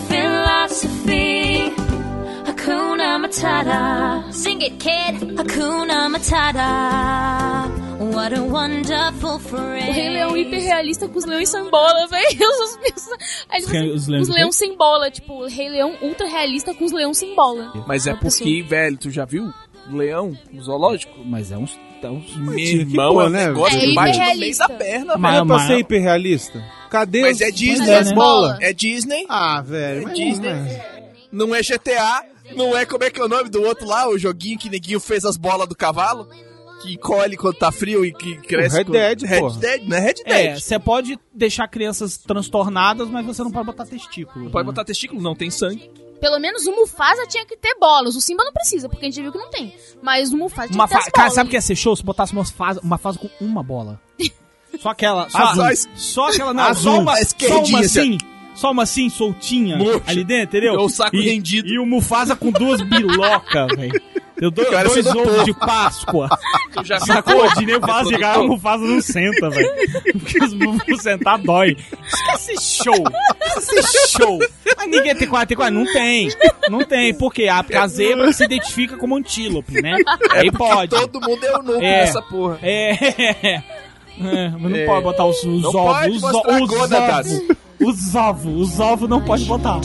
Speaker 11: philosophy. Hakuna Matata. Sing it, kid. Hakuna Matata. What a wonderful phrase.
Speaker 2: O Rei Leão hiperrealista com os leões sem bola, velho. Os,
Speaker 4: Os re- os leões
Speaker 2: os
Speaker 4: o
Speaker 2: leões sem bola, tipo, o Rei Leão ultra realista com os leões sem bola.
Speaker 3: Mas é
Speaker 2: Uma
Speaker 3: porque, velho, tu já viu o leão no zoológico?
Speaker 4: Mas é uns... É uns...
Speaker 3: Meu
Speaker 5: que
Speaker 3: irmão,
Speaker 5: porra,
Speaker 3: é um
Speaker 5: né,
Speaker 3: negócio
Speaker 2: velho?
Speaker 3: que bate no meio
Speaker 2: hiperrealista.
Speaker 3: da perna,
Speaker 5: Mas
Speaker 3: velho.
Speaker 5: é pra
Speaker 4: mas-
Speaker 5: ser hiperrealista. Cadê
Speaker 3: Mas
Speaker 5: os...
Speaker 3: é Disney,
Speaker 4: Mas é, né?
Speaker 5: bola?
Speaker 3: É Disney,
Speaker 5: Ah, velho. mas-
Speaker 3: Disney.
Speaker 5: mas-
Speaker 3: não é G T A, não é como é que é o nome do outro lá, o joguinho que neguinho fez as bolas do cavalo, que colhe quando tá frio e que cresce.
Speaker 5: Red
Speaker 3: com...
Speaker 5: Dead,
Speaker 3: Red
Speaker 5: porra.
Speaker 3: Dead, não é Red
Speaker 4: É,
Speaker 3: Dead.
Speaker 4: você pode deixar crianças transtornadas, mas você não pode botar testículo.
Speaker 3: Não pode
Speaker 4: né?
Speaker 3: botar testículo, não tem sangue.
Speaker 2: Pelo menos o Mufasa tinha que ter bolas. O Simba não precisa, porque a gente viu que não tem. Mas o Mufasa tinha
Speaker 4: Uma
Speaker 2: que ter
Speaker 4: fa...
Speaker 2: as
Speaker 4: Cara,
Speaker 2: bolas.
Speaker 4: sabe o que ia ser show? Se botasse uma fase, uma fase com uma bola. Só aquela. Só,
Speaker 3: Azul.
Speaker 4: só aquela, não.
Speaker 3: Azul,
Speaker 4: Só uma,
Speaker 3: a
Speaker 4: só
Speaker 3: esquerdinha,
Speaker 4: uma assim. Só uma assim, soltinha.
Speaker 3: Murcha.
Speaker 4: Ali dentro, entendeu?
Speaker 3: É o saco
Speaker 4: e,
Speaker 3: rendido.
Speaker 4: E o Mufasa com duas bilocas, velho. Deu dois,
Speaker 3: Cara,
Speaker 4: dois
Speaker 3: você dá
Speaker 4: ovos
Speaker 3: pouco.
Speaker 4: de Páscoa.
Speaker 3: Eu já vi
Speaker 4: Sacou?
Speaker 3: pouco.
Speaker 4: De nem faz
Speaker 3: Eu
Speaker 4: chegar,
Speaker 3: tô-
Speaker 4: o Mufasa não senta, velho. Porque os Mufasa sentar dói. Esquece show. Esquece show. Mas ninguém tem quatro, tem quatro. Não tem. Não tem. Por quê? Ah, porque a zebra se identifica como antílope, né? Aí pode.
Speaker 3: Todo mundo é o novo
Speaker 4: É.
Speaker 3: nessa porra.
Speaker 4: É. É, mas não
Speaker 3: É.
Speaker 4: pode botar os, os
Speaker 3: Não
Speaker 4: ovos.
Speaker 3: pode
Speaker 4: Os,
Speaker 3: mostrar
Speaker 4: os
Speaker 3: gônadas.
Speaker 4: ovos. Os ovos. Os ovos não pode botar.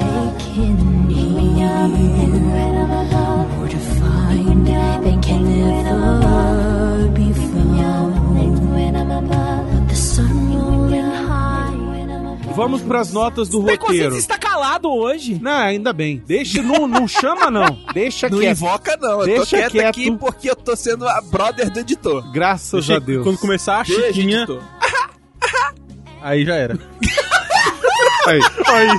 Speaker 5: Vamos pras notas do
Speaker 4: Preconceito
Speaker 5: roteiro.
Speaker 4: está calado hoje.
Speaker 5: Não, ainda bem. Deixa, não, não chama não. Deixa
Speaker 3: Não
Speaker 5: quieto.
Speaker 3: invoca, não. Eu tô
Speaker 5: Deixa
Speaker 3: quieto
Speaker 5: quieto.
Speaker 3: aqui porque eu tô sendo a brother do editor.
Speaker 5: Graças a Deus.
Speaker 9: Quando começar a
Speaker 3: Beijo,
Speaker 9: Chiquinha,
Speaker 3: editor.
Speaker 9: aí já era.
Speaker 5: Aí.
Speaker 9: Aí.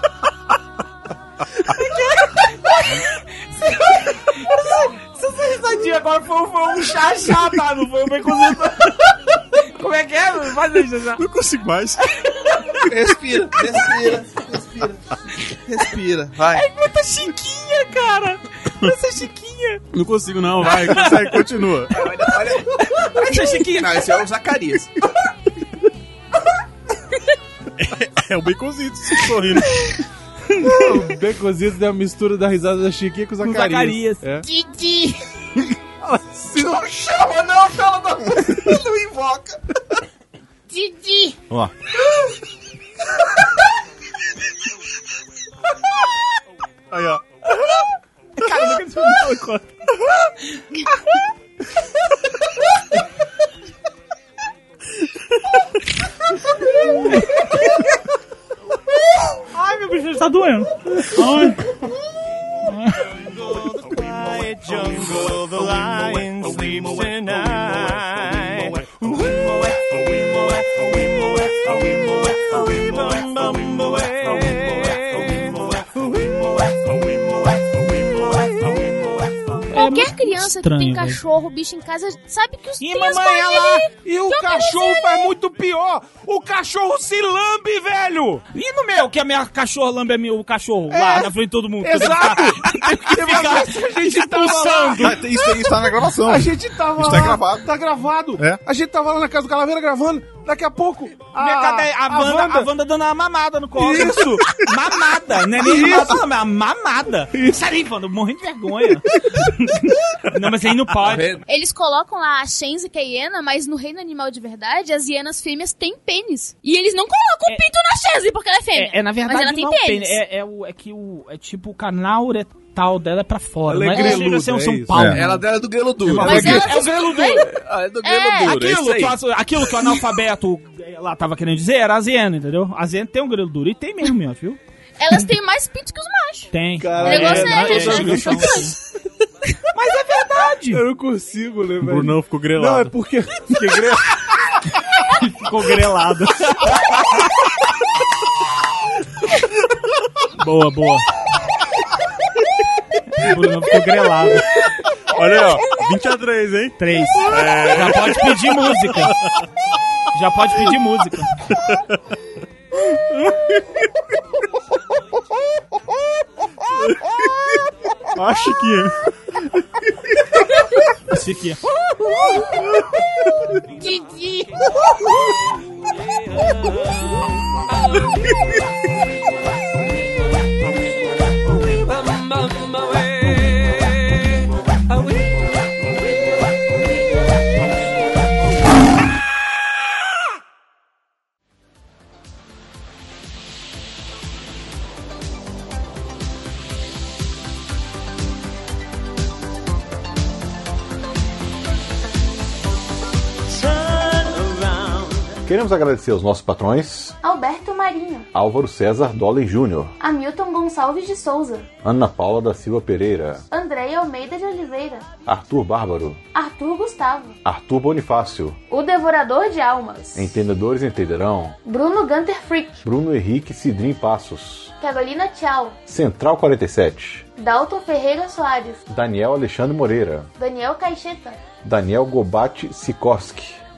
Speaker 4: Essa risadinha agora foi, foi um chachá, tá? Não foi um baconzito. Como é que é? Faz aí, chachá.
Speaker 9: Não consigo mais.
Speaker 3: Respira, respira, respira. Respira, vai.
Speaker 4: É muita chiquinha, cara. Essa chiquinha.
Speaker 9: Não consigo não, vai. Consegue, continua.
Speaker 3: Olha, olha.
Speaker 4: Essa chiquinha.
Speaker 3: Não, esse é o Zacarias.
Speaker 9: É o baconzito sorrindo.
Speaker 5: O Baconzitos é a mistura da risada da Chiquinha com o
Speaker 4: Com
Speaker 5: Zacarias.
Speaker 4: Zacarias.
Speaker 5: É.
Speaker 4: Didi.
Speaker 3: Não chama, não, pelo não. Não invoca.
Speaker 2: Didi.
Speaker 7: Vamos lá.
Speaker 9: Aí, ó.
Speaker 4: Cara, nunca te falou enquanto. Ai, meu bicho tá doendo. Ai.
Speaker 8: Quiet jungle, the lion sleeps tonight.
Speaker 2: Qualquer criança
Speaker 4: estranho,
Speaker 2: que tem
Speaker 4: velho.
Speaker 2: cachorro, bicho em casa, sabe que os
Speaker 5: Ih,
Speaker 2: tem as
Speaker 5: mamãe, olha lá!
Speaker 2: barrinhas.
Speaker 5: E o
Speaker 2: Que
Speaker 5: cachorro faz muito pior! O cachorro se lambe, velho!
Speaker 4: E no meu, que a minha cachorra lambe a minha, o cachorro
Speaker 5: É.
Speaker 4: lá na frente de todo mundo.
Speaker 5: Exato!
Speaker 4: Tem que ficar
Speaker 5: A gente tava lá,
Speaker 7: Ah, tem- Isso, isso tá na gravação.
Speaker 5: a gente tava
Speaker 7: Isso
Speaker 5: lá,
Speaker 7: tá gravado.
Speaker 5: tá gravado.
Speaker 7: É.
Speaker 5: A gente tava lá na casa do Calaveira gravando, daqui a pouco a,
Speaker 4: Minha cadeia, a, Wanda,
Speaker 5: Wanda-
Speaker 4: a Wanda dando uma mamada no colo.
Speaker 5: Isso!
Speaker 4: Mamada, não é nem mamada, não, é uma mamada. Sai aí, Wanda, morrendo de vergonha. Não, mas aí não
Speaker 3: Tá
Speaker 4: pode.
Speaker 3: vendo?
Speaker 2: Eles colocam lá a Shenzi, que é a hiena, mas no reino animal de verdade, as hienas fêmeas têm pênis. E eles não colocam o pinto na Shenzi porque ela é fêmea.
Speaker 4: É, é, na verdade,
Speaker 2: mas ela tem
Speaker 4: não é o
Speaker 2: pênis.
Speaker 4: pênis. É, é, o, é que o. É tipo o canal uretal dela é pra fora.
Speaker 5: Ela é
Speaker 4: não é, chega a ser um
Speaker 5: greluda,
Speaker 4: São
Speaker 5: é isso.
Speaker 4: Paulo.
Speaker 7: É.
Speaker 3: Ela dela é do grelo duro.
Speaker 2: Mas ela
Speaker 4: É o grelo duro.
Speaker 3: Ah, é do
Speaker 2: É,
Speaker 3: grelo duro, é
Speaker 4: Aquilo
Speaker 3: isso aí.
Speaker 4: que, o- aquilo que o analfabeto lá tava querendo dizer era a Ziena, entendeu? A Ziena tem um grelo duro. E tem mesmo, meu, viu?
Speaker 2: Elas têm mais pinto que os machos.
Speaker 4: Tem.
Speaker 5: Cara,
Speaker 2: O negócio
Speaker 5: é,
Speaker 2: é,
Speaker 5: não,
Speaker 2: gente,
Speaker 5: eu
Speaker 2: eles
Speaker 5: não-
Speaker 2: são dois.
Speaker 4: Mas é verdade.
Speaker 5: Eu não consigo, né,
Speaker 9: O
Speaker 5: velho?
Speaker 9: Brunão ficou
Speaker 5: Não,
Speaker 9: grelado.
Speaker 5: é porque... Fiquei gre...
Speaker 4: Ficou grelado. Boa, boa. O Bruno ficou grelado.
Speaker 9: Olha aí, ó. vinte a três, hein?
Speaker 4: Três. Já pode pedir música. Já pode pedir música.
Speaker 9: Acho que é.
Speaker 4: Esse aqui.
Speaker 2: Didi.
Speaker 7: Queremos agradecer aos nossos patrões:
Speaker 13: Alberto Marinho,
Speaker 7: Álvaro César Dollen Júnior,
Speaker 13: Hamilton Gonçalves de Souza,
Speaker 7: Ana Paula da Silva Pereira,
Speaker 13: Andrei Almeida de Oliveira,
Speaker 7: Arthur Bárbaro,
Speaker 13: Arthur Gustavo,
Speaker 7: Arthur Bonifácio,
Speaker 13: O Devorador de Almas,
Speaker 7: Entendedores Entenderão,
Speaker 13: Bruno Gunter Frick,
Speaker 7: Bruno Henrique Cidrim Passos,
Speaker 13: Carolina Tchau,
Speaker 7: Central quarenta e sete,
Speaker 13: Dalton Ferreira Soares,
Speaker 7: Daniel Alexandre Moreira,
Speaker 13: Daniel Caixeta,
Speaker 7: Daniel Gobate Sikorski,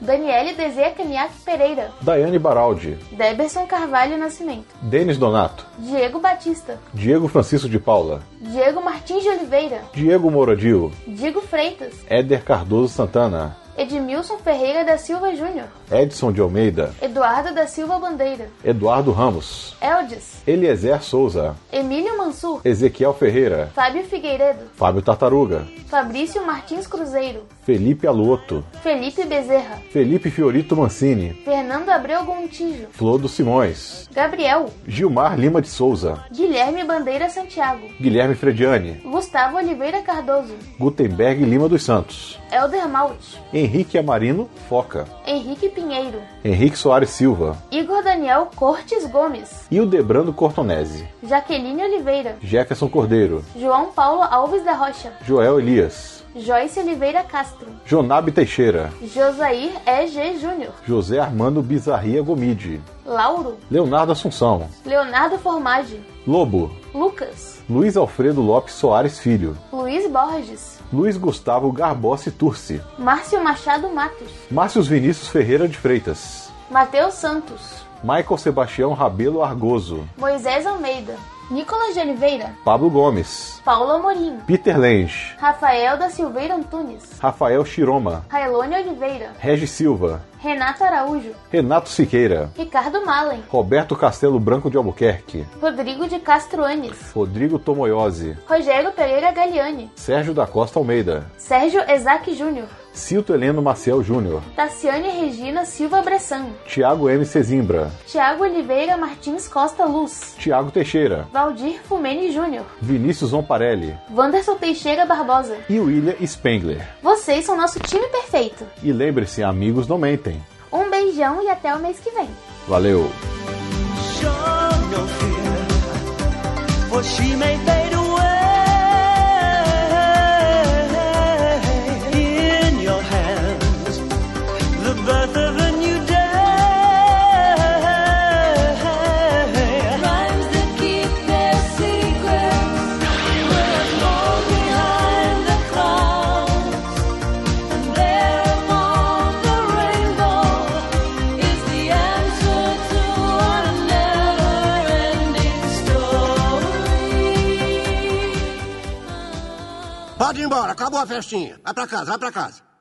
Speaker 13: Daniele Dezea Caniac Pereira.
Speaker 14: Daiane Baraldi.
Speaker 13: Deberson Carvalho Nascimento.
Speaker 14: Denis Donato.
Speaker 13: Diego Batista.
Speaker 14: Diego Francisco de Paula.
Speaker 13: Diego Martins de Oliveira.
Speaker 14: Diego Moradil.
Speaker 13: Diego Freitas.
Speaker 14: Éder Cardoso Santana.
Speaker 13: Edmilson Ferreira da Silva Júnior.
Speaker 14: Edson de Almeida.
Speaker 13: Eduardo da Silva Bandeira.
Speaker 14: Eduardo Ramos.
Speaker 13: Eldes.
Speaker 14: Eliezer Souza.
Speaker 13: Emílio Mansur.
Speaker 14: Ezequiel Ferreira.
Speaker 13: Fábio Figueiredo.
Speaker 14: Fábio Tartaruga.
Speaker 13: Fabrício Martins Cruzeiro.
Speaker 14: Felipe Aluoto.
Speaker 13: Felipe Bezerra.
Speaker 14: Felipe Fiorito Mancini.
Speaker 13: Fernando Abreu Gontijo.
Speaker 14: Flodo Simões.
Speaker 13: Gabriel.
Speaker 14: Gilmar Lima de Souza.
Speaker 13: Guilherme Bandeira Santiago.
Speaker 14: Guilherme Frediani.
Speaker 13: Gustavo Oliveira Cardoso.
Speaker 14: Gutenberg Lima dos Santos.
Speaker 13: Elder Malte.
Speaker 14: Henrique Amarino Foca.
Speaker 13: Henrique Pinheiro.
Speaker 14: Henrique Soares Silva.
Speaker 13: Igor Daniel Cortes Gomes.
Speaker 14: Hildebrando Cortonese.
Speaker 13: Jaqueline Oliveira.
Speaker 14: Jefferson Cordeiro.
Speaker 13: João Paulo Alves da Rocha.
Speaker 14: Joel Elias.
Speaker 13: Joyce Oliveira Castro.
Speaker 14: Jonabe Teixeira.
Speaker 13: Josair E G Júnior.
Speaker 14: José Armando Bizarria Gomide.
Speaker 13: Lauro.
Speaker 14: Leonardo Assunção.
Speaker 13: Leonardo Formagem.
Speaker 14: Lobo.
Speaker 13: Lucas.
Speaker 14: Luiz Alfredo Lopes Soares Filho.
Speaker 13: Luiz Borges.
Speaker 14: Luiz Gustavo Garbossi Turci.
Speaker 13: Márcio Machado Matos.
Speaker 14: Márcios Vinícius Ferreira de Freitas.
Speaker 13: Matheus Santos.
Speaker 14: Michael Sebastião Rabelo Argoso.
Speaker 13: Moisés Almeida. Nicolas de Oliveira.
Speaker 14: Pablo Gomes.
Speaker 13: Paulo Amorim.
Speaker 14: Peter Lange.
Speaker 13: Rafael da Silveira Antunes.
Speaker 14: Rafael Chiroma.
Speaker 13: Railone Oliveira.
Speaker 14: Regis Silva.
Speaker 13: Renato Araújo.
Speaker 14: Renato Siqueira.
Speaker 13: Ricardo Malen.
Speaker 14: Roberto Castelo Branco de Albuquerque.
Speaker 13: Rodrigo de Castro Anes.
Speaker 14: Rodrigo Tomoyose.
Speaker 13: Rogério Pereira Galiani.
Speaker 14: Sérgio da Costa Almeida.
Speaker 13: Sérgio Ezac Júnior.
Speaker 14: Cilto Heleno Maciel Júnior.
Speaker 13: Tassiane Regina Silva Bressan.
Speaker 14: Tiago M. Cezimbra.
Speaker 13: Tiago Oliveira Martins Costa Luz.
Speaker 14: Tiago Teixeira.
Speaker 13: Valdir Fumene Júnior.
Speaker 14: Vinícius Zomparelli.
Speaker 13: Wanderson Teixeira Barbosa.
Speaker 14: E William Spengler.
Speaker 13: Vocês são nosso time perfeito.
Speaker 14: E lembre-se, amigos não mentem.
Speaker 13: Um beijão e até o mês que vem.
Speaker 14: Valeu.
Speaker 15: Pode ir embora, acabou a festinha. Vai pra casa, vai pra casa.